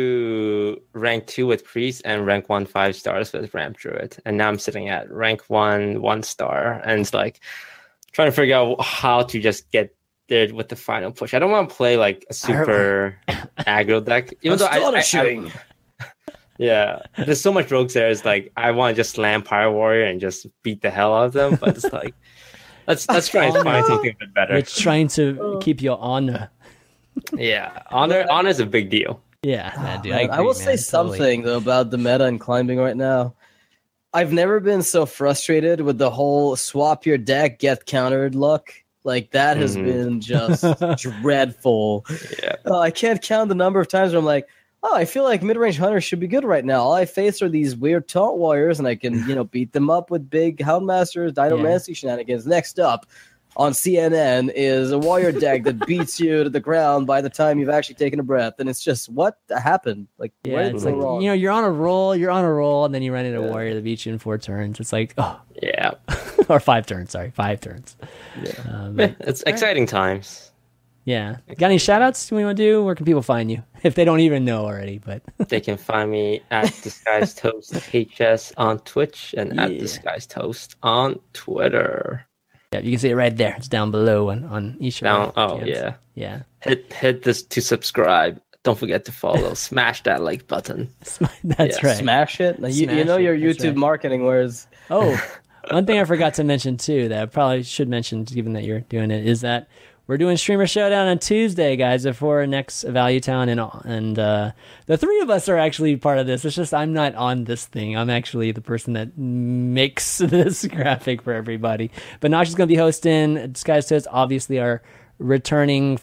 to rank two with Priest and rank one five stars with Ramp Druid, and now I'm sitting at rank one one star, and it's like trying to figure out how to just get there with the final push. I don't want to play like a super aggro deck, even though I, I, I yeah, there's so much rogues there. It's like I want to just slam Pyro Warrior and just beat the hell out of them, but it's like let's let's try and find something a bit better. It's trying to keep you on. the- Yeah, honor honor is a big deal. Yeah, man, dude, I, Man, agree, I will man, say totally. something though about the meta and climbing right now. I've never been so frustrated with the whole swap your deck, get countered look. Like that has Mhm. been just dreadful. Yeah. Uh, I can't count the number of times where I'm like, oh, I feel like mid-range hunters should be good right now. All I face are these weird taunt warriors, and I can, you know, beat them up with big Houndmasters, Dinomancy shenanigans. Next up on C N N is a warrior deck that beats you to the ground by the time you've actually taken a breath, and it's just what happened? Like, Yeah, where did it's it go like, wrong? you know, you're on a roll, you're on a roll, and then you run into a Yeah. warrior that beats you in four turns. It's like, oh, Yeah, or five turns, sorry, five turns. Yeah. Uh, but, it's exciting times. yeah. Got any shout outs you want to do? Where can people find you? If they don't even know already, but They can find me at Disguised Toast H S on Twitch and at Yeah. Disguised Toast on Twitter. yeah, you can see it right there. It's down below on, on each of Down, our oh channels. yeah, Yeah. hit hit this to subscribe. Don't forget to follow. Smash that like button. That's Yeah, right. Smash it. Like, you, you Smash know it, your that's YouTube right. marketing, whereas Oh, one thing I forgot to mention too that I probably should mention, given that you're doing it, is that we're doing Streamer Showdown on Tuesday, guys, before next Value Town, and and uh, the three of us are actually part of this. It's just I'm not on this thing. I'm actually the person that makes this graphic for everybody. But Nox is going to be hosting. Disguised Toast, obviously, our returning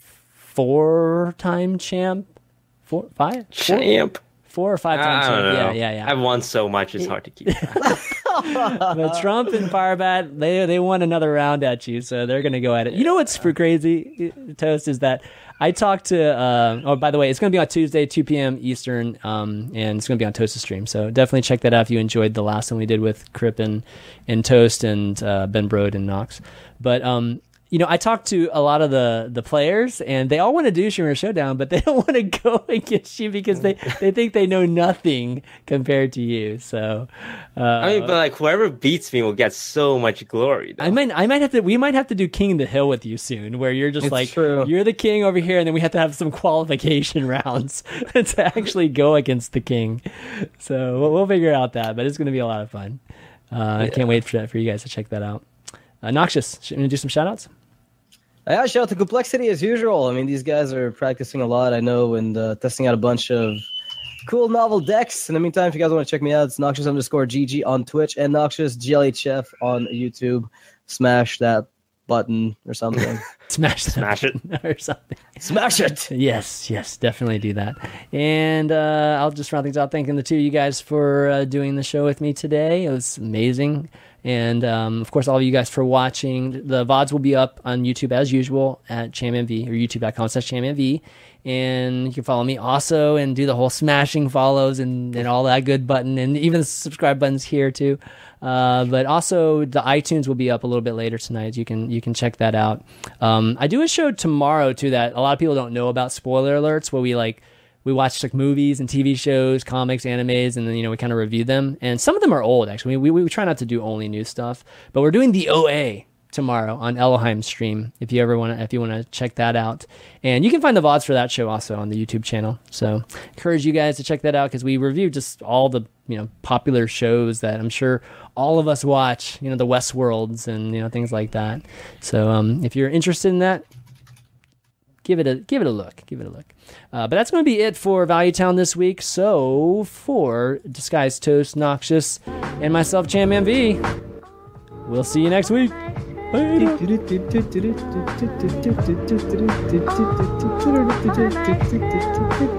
four-time champ, four, five, four, Champ. four or five-time I don't champ. know. Yeah, yeah, yeah. I've won so much; it's hard to keep track. But Trump and Firebat, they they won another round at you, so they're gonna go at it. You know what's super crazy, Toast, is that I talked to. Uh, oh, by the way, it's gonna be on Tuesday, two p.m. Eastern, um, and it's gonna be on Toast's stream. So definitely check that out if you enjoyed the last one we did with Crip and and Toast and uh, Ben Brode and Knox. But um, you know, I talked to a lot of the the players, and they all want to do Streamer Showdown, but they don't want to go against you because they, they think they know nothing compared to you. So, uh, I mean, but like whoever beats me will get so much glory. Though. I might, I might have to. We might have to do King of the Hill with you soon, where you're just It's like true. you're the king over here, and then we have to have some qualification rounds to actually go against the king. So we'll, we'll figure out that, but it's going to be a lot of fun. Uh, I can't wait for that for you guys to check that out. Uh, Noxious, should we do some shout outs? Yeah, shout out to Complexity as usual. I mean, these guys are practicing a lot, I know, and uh, testing out a bunch of cool novel decks. In the meantime, if you guys want to check me out, it's Noxious underscore G G on Twitch and Noxious G L H F on YouTube. Smash that button or something. Smash that Smash it. or something. Smash it! Yes, yes, definitely do that. And uh, I'll just round things out thanking the two of you guys for uh, doing the show with me today. It was amazing. And, um, of course, all of you guys for watching. The V O Ds will be up on YouTube as usual at ChamMV or youtube.com slash ChamMV. And you can follow me also and do the whole smashing follows and, and all that good button. And even the subscribe buttons here, too. Uh, but also the iTunes will be up a little bit later tonight. You can you can check that out. Um, I do a show tomorrow, too, that a lot of people don't know about. Spoiler alerts, where we, like, we watch like movies and T V shows, comics, animes, and then, you know, we kind of review them. And some of them are old, actually. We, we, we try not to do only new stuff. But we're doing the O A tomorrow on Elohim stream, if you ever want to, if you want to check that out. And you can find the V O Ds for that show also on the YouTube channel. So encourage you guys to check that out, because we review just all the, you know, popular shows that I'm sure all of us watch, you know, the Westworlds and, you know, things like that. So um, if you're interested in that, give it a give it a look. Give it a look. Uh, but that's going to be it for Value Town this week. So for Disguised Toast, Noxious, and myself, ChamMV, we'll see you next week. Later.